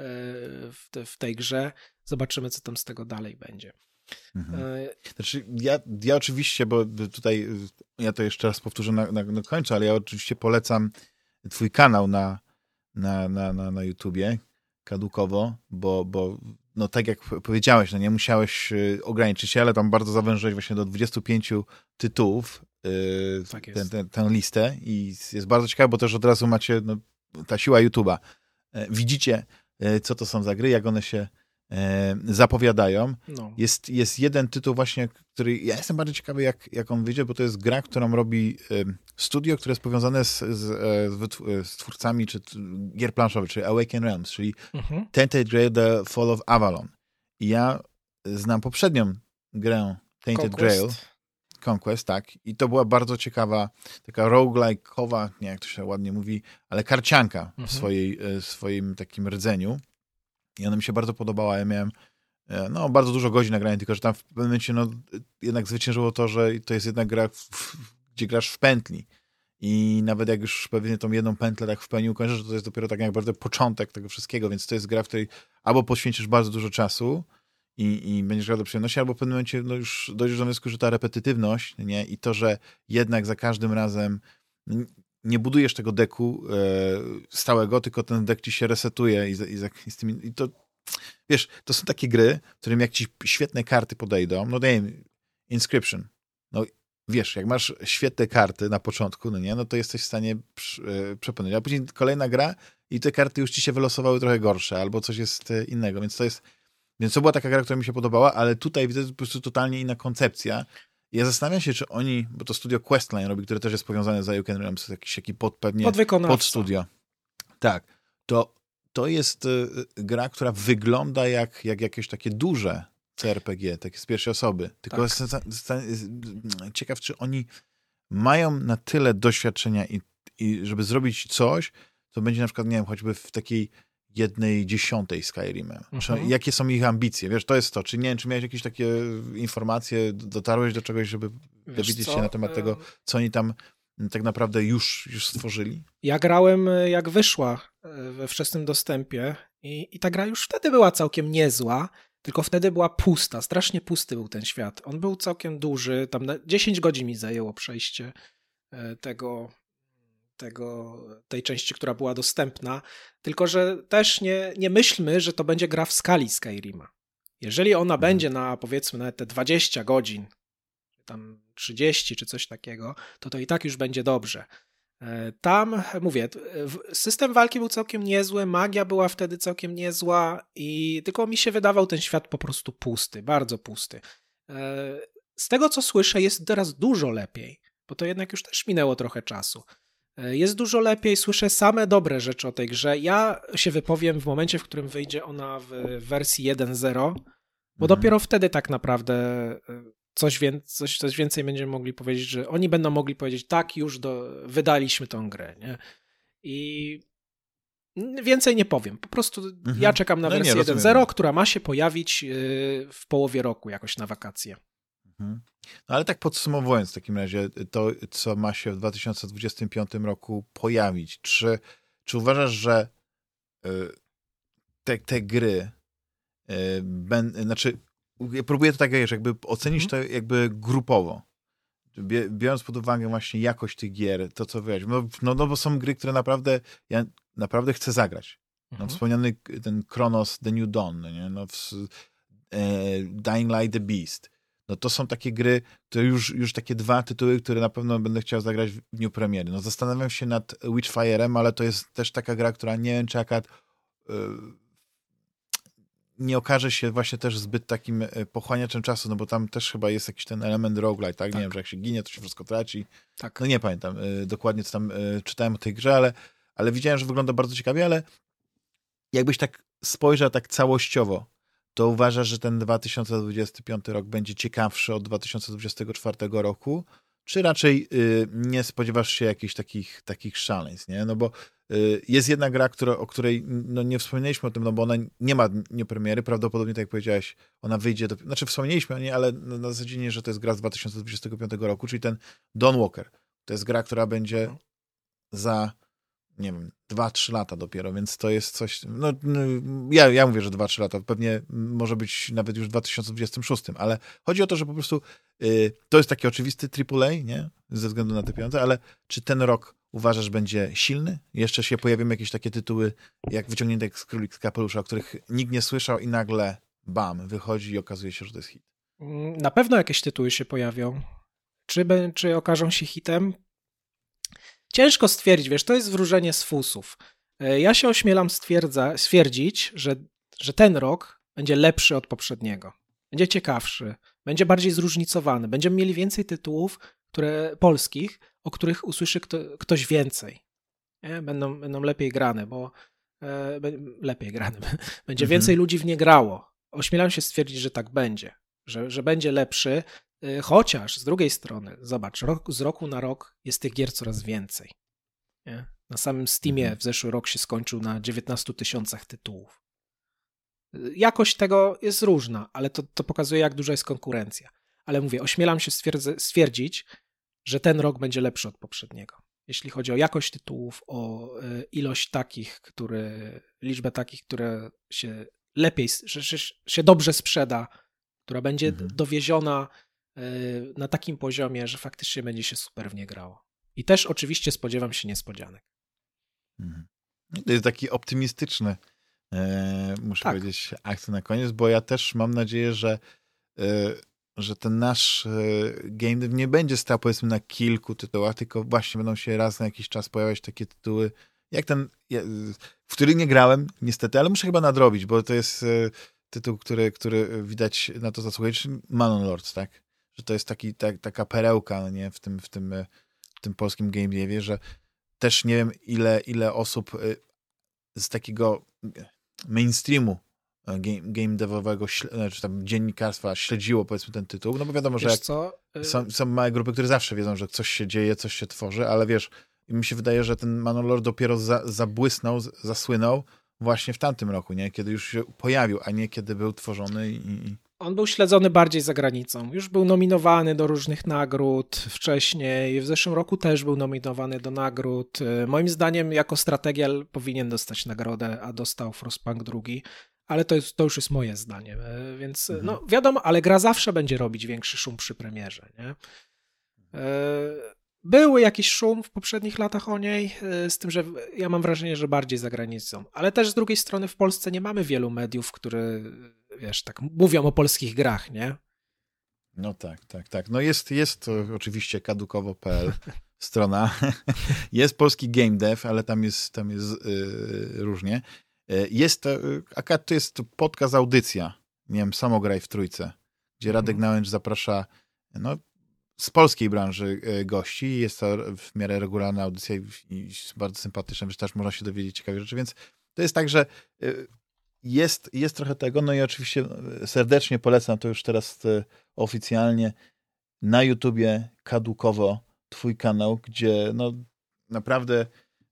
w tej grze. Zobaczymy, co tam z tego dalej będzie. Znaczy, ja oczywiście, bo tutaj ja to jeszcze raz powtórzę na końcu, ale ja oczywiście polecam twój kanał na YouTubie Kadukowo, bo no tak jak powiedziałeś, no nie musiałeś ograniczyć się, ale tam bardzo zawężyłeś właśnie do 25 tytułów tak tę listę i jest bardzo ciekawe, bo też od razu macie ta siła YouTube'a. Widzicie, co to są za gry, jak one się zapowiadają. No. Jest jeden tytuł właśnie, który ja jestem bardzo ciekawy, jak on wyjdzie, bo to jest gra, którą robi studio, które jest powiązane z twórcami gier planszowych, czyli Awaken Realms, czyli Tainted Grail The Fall of Avalon. I ja znam poprzednią grę Tainted Grail, Conquest, tak. I to była bardzo ciekawa, taka roguelike'owa, nie jak to się ładnie mówi, ale karcianka w swoim takim rdzeniu. I ona mi się bardzo podobała. Ja miałem bardzo dużo godzin nagrania, tylko że tam w pewnym momencie jednak zwyciężyło to, że to jest jednak gra, gdzie grasz w pętli. I nawet jak już pewnie tą jedną pętlę tak w pełni ukończysz, to jest dopiero tak naprawdę początek tego wszystkiego, więc to jest gra, w której albo poświęcisz bardzo dużo czasu i będziesz grał do przyjemności, albo w pewnym momencie już dojdziesz do wniosku, że ta repetytywność, nie? I to, że jednak za każdym razem nie budujesz tego deku stałego, tylko ten dek ci się resetuje i to, wiesz, to są takie gry, w którym jak ci świetne karty podejdą, no daj Inscription, no wiesz, jak masz świetne karty na początku, no nie, no to jesteś w stanie przepłynąć, a później kolejna gra i te karty już ci się wylosowały trochę gorsze, albo coś jest innego, więc to była taka gra, która mi się podobała, ale tutaj widzę po prostu totalnie inna koncepcja. Ja zastanawiam się, czy oni, bo to studio Questline robi, które też jest powiązane z Awaken Realms, jakiś pod studio. Tak. To jest gra, która wygląda jak jakieś takie duże CRPG, takie z pierwszej osoby. Tylko ciekaw, czy oni mają na tyle doświadczenia i żeby zrobić coś, co będzie na przykład, nie wiem, choćby w takiej 1/10 Skyrima. Jakie są ich ambicje? Wiesz, to jest to. Czy miałeś jakieś takie informacje, dotarłeś do czegoś, żeby dowiedzieć się na temat tego, co oni tam tak naprawdę już stworzyli? Ja grałem jak wyszła we wczesnym dostępie i ta gra już wtedy była całkiem niezła, tylko wtedy była pusta, strasznie pusty był ten świat. On był całkiem duży, tam 10 godzin mi zajęło przejście tej części, która była dostępna, tylko że też nie myślmy, że to będzie gra w skali Skyrima. Jeżeli ona będzie na, powiedzmy, nawet te 20 godzin, tam 30 czy coś takiego, to i tak już będzie dobrze. Tam, mówię, system walki był całkiem niezły, magia była wtedy całkiem niezła i tylko mi się wydawał ten świat po prostu pusty, bardzo pusty. Z tego, co słyszę, jest teraz dużo lepiej, bo to jednak już też minęło trochę czasu. Jest dużo lepiej, słyszę same dobre rzeczy o tej grze. Ja się wypowiem w momencie, w którym wyjdzie ona w wersji 1.0, bo dopiero wtedy tak naprawdę coś więcej będziemy mogli powiedzieć, że oni będą mogli powiedzieć, tak, już wydaliśmy tą grę, nie? I więcej nie powiem. Po prostu ja czekam na wersję 1.0, która ma się pojawić w połowie roku, jakoś na wakacje. No ale tak podsumowując w takim razie to, co ma się w 2025 roku pojawić, czy uważasz, że te gry znaczy ja próbuję to tak jakby ocenić to jakby grupowo, biorąc pod uwagę właśnie jakość tych gier, to co wyjaśnić. No bo są gry, które ja naprawdę chcę zagrać. No, wspomniany ten Chronos The New Dawn, no nie? Dying Light The Beast. No to są takie gry, to już takie dwa tytuły, które na pewno będę chciał zagrać w dniu premiery. No zastanawiam się nad Witchfire'em, ale to jest też taka gra, która nie wiem, czy akurat nie okaże się właśnie też zbyt takim pochłaniaczem czasu, no bo tam też chyba jest jakiś ten element roguelite, tak? Nie wiem, że jak się ginie, to się wszystko traci. Tak. No nie pamiętam dokładnie, co tam czytałem o tej grze, ale widziałem, że wygląda bardzo ciekawie, ale jakbyś tak spojrzał tak całościowo, to uważasz, że ten 2025 rok będzie ciekawszy od 2024 roku? Czy raczej nie spodziewasz się jakichś takich szaleństw, nie? No bo jest jedna gra, o której no, nie wspomnieliśmy o tym, no bo ona nie ma premiery, prawdopodobnie, tak jak powiedziałeś, ona wyjdzie, znaczy wspomnieliśmy o niej, ale na zasadzie nie, że to jest gra z 2025 roku, czyli ten Dawn Walker. To jest gra, która będzie za, nie wiem, 2-3 lata dopiero, więc to jest coś, no ja mówię, że 2-3 lata, pewnie może być nawet już w 2026, ale chodzi o to, że po prostu to jest taki oczywisty AAA, nie? Ze względu na te pieniądze, ale czy ten rok uważasz, będzie silny? Jeszcze się pojawią jakieś takie tytuły, jak Wyciągnięty z Królik z kapelusza, o których nikt nie słyszał i nagle bam, wychodzi i okazuje się, że to jest hit. Na pewno jakieś tytuły się pojawią. Czy okażą się hitem? Ciężko stwierdzić, wiesz, to jest wróżenie z fusów. Ja się ośmielam stwierdzić, że ten rok będzie lepszy od poprzedniego. Będzie ciekawszy, będzie bardziej zróżnicowany. Będziemy mieli więcej tytułów polskich, o których usłyszy ktoś więcej. Nie? Będą lepiej grane, bo będzie więcej ludzi w nie grało. Ośmielam się stwierdzić, że tak będzie, że będzie lepszy, chociaż z drugiej strony, zobacz, z roku na rok jest tych gier coraz więcej. Nie? Na samym Steamie w zeszły rok się skończył na 19 000 tytułów. Jakość tego jest różna, ale to pokazuje, jak duża jest konkurencja. Ale mówię, ośmielam się stwierdzić, że ten rok będzie lepszy od poprzedniego. Jeśli chodzi o jakość tytułów, o ilość takich, liczbę takich, które się lepiej, że się dobrze sprzeda, która będzie dowieziona na takim poziomie, że faktycznie będzie się super w nie grało. I też oczywiście spodziewam się niespodzianek. To jest taki optymistyczny, muszę powiedzieć, akcent na koniec, bo ja też mam nadzieję, że ten nasz game dev nie będzie stał, powiedzmy, na kilku tytułach, tylko właśnie będą się raz na jakiś czas pojawiać takie tytuły, jak ten, w który nie grałem, niestety, ale muszę chyba nadrobić, bo to jest tytuł, który widać na to zasługuje, czyli Manon Lords, tak? Że to jest taka perełka, nie? W tym polskim game devie, że też nie wiem, ile osób z takiego mainstreamu game devowego, czy tam dziennikarstwa śledziło, powiedzmy, ten tytuł, no bo wiadomo, że są małe grupy, które zawsze wiedzą, że coś się dzieje, coś się tworzy, ale wiesz, mi się wydaje, że ten Manon Lord dopiero zabłysnął, zasłynął właśnie w tamtym roku, nie? Kiedy już się pojawił, a nie kiedy był tworzony On był śledzony bardziej za granicą. Już był nominowany do różnych nagród wcześniej. W zeszłym roku też był nominowany do nagród. Moim zdaniem jako strategia powinien dostać nagrodę, a dostał Frostpunk 2. Ale to już jest moje zdanie. Więc no wiadomo, ale gra zawsze będzie robić większy szum przy premierze. Nie? Był jakiś szum w poprzednich latach o niej, z tym, że ja mam wrażenie, że bardziej za granicą. Ale też z drugiej strony w Polsce nie mamy wielu mediów, które, wiesz, tak mówią o polskich grach, nie? No tak. No jest oczywiście kadukowo.pl strona. Jest polski game dev, ale tam jest różnie. To jest podcast, audycja, nie wiem, Samograj w Trójce, gdzie Radek Nałęcz zaprasza z polskiej branży gości. Jest to w miarę regularna audycja i bardzo sympatyczna, że też można się dowiedzieć ciekawych rzeczy, więc to jest tak, że jest trochę tego, no i oczywiście serdecznie polecam to już teraz oficjalnie na YouTubie Kadukowo, twój kanał, gdzie no naprawdę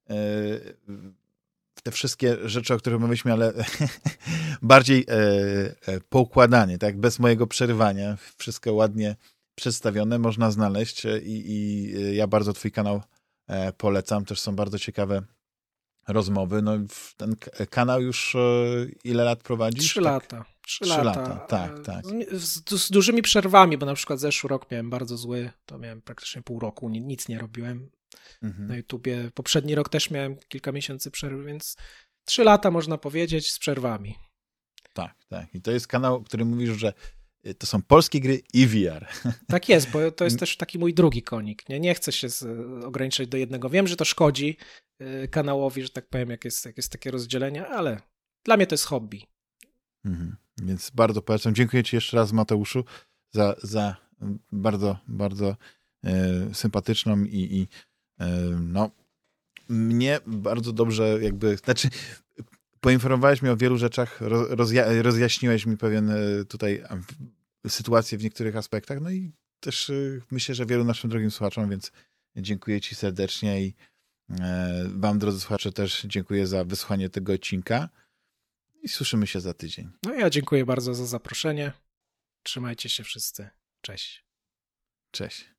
te wszystkie rzeczy, o których mówiliśmy, ale bardziej poukładanie, tak, bez mojego przerywania, wszystko ładnie przedstawione, można znaleźć i ja bardzo twój kanał polecam, też są bardzo ciekawe rozmowy. No ten kanał już ile lat prowadzisz? 3 lata. 3 lata. Tak. Z dużymi przerwami, bo na przykład zeszły rok miałem bardzo zły, to miałem praktycznie pół roku, nic nie robiłem na YouTubie. Poprzedni rok też miałem kilka miesięcy przerwy, więc 3 lata można powiedzieć z przerwami. Tak. I to jest kanał, który mówisz, że to są polskie gry i VR. Tak jest, bo to jest też taki mój drugi konik. Nie chcę się ograniczać do jednego. Wiem, że to szkodzi kanałowi, że tak powiem, jak jest takie rozdzielenie, ale dla mnie to jest hobby. Więc bardzo polecam. Dziękuję ci jeszcze raz, Mateuszu, za bardzo, bardzo sympatyczną i no mnie bardzo dobrze poinformowałeś mnie o wielu rzeczach, rozjaśniłeś mi pewien tutaj sytuację w niektórych aspektach, no i też myślę, że wielu naszym drogim słuchaczom, więc dziękuję ci serdecznie i Wam, drodzy słuchacze, też dziękuję za wysłuchanie tego odcinka i słyszymy się za tydzień. No ja dziękuję bardzo za zaproszenie. Trzymajcie się wszyscy. Cześć. Cześć.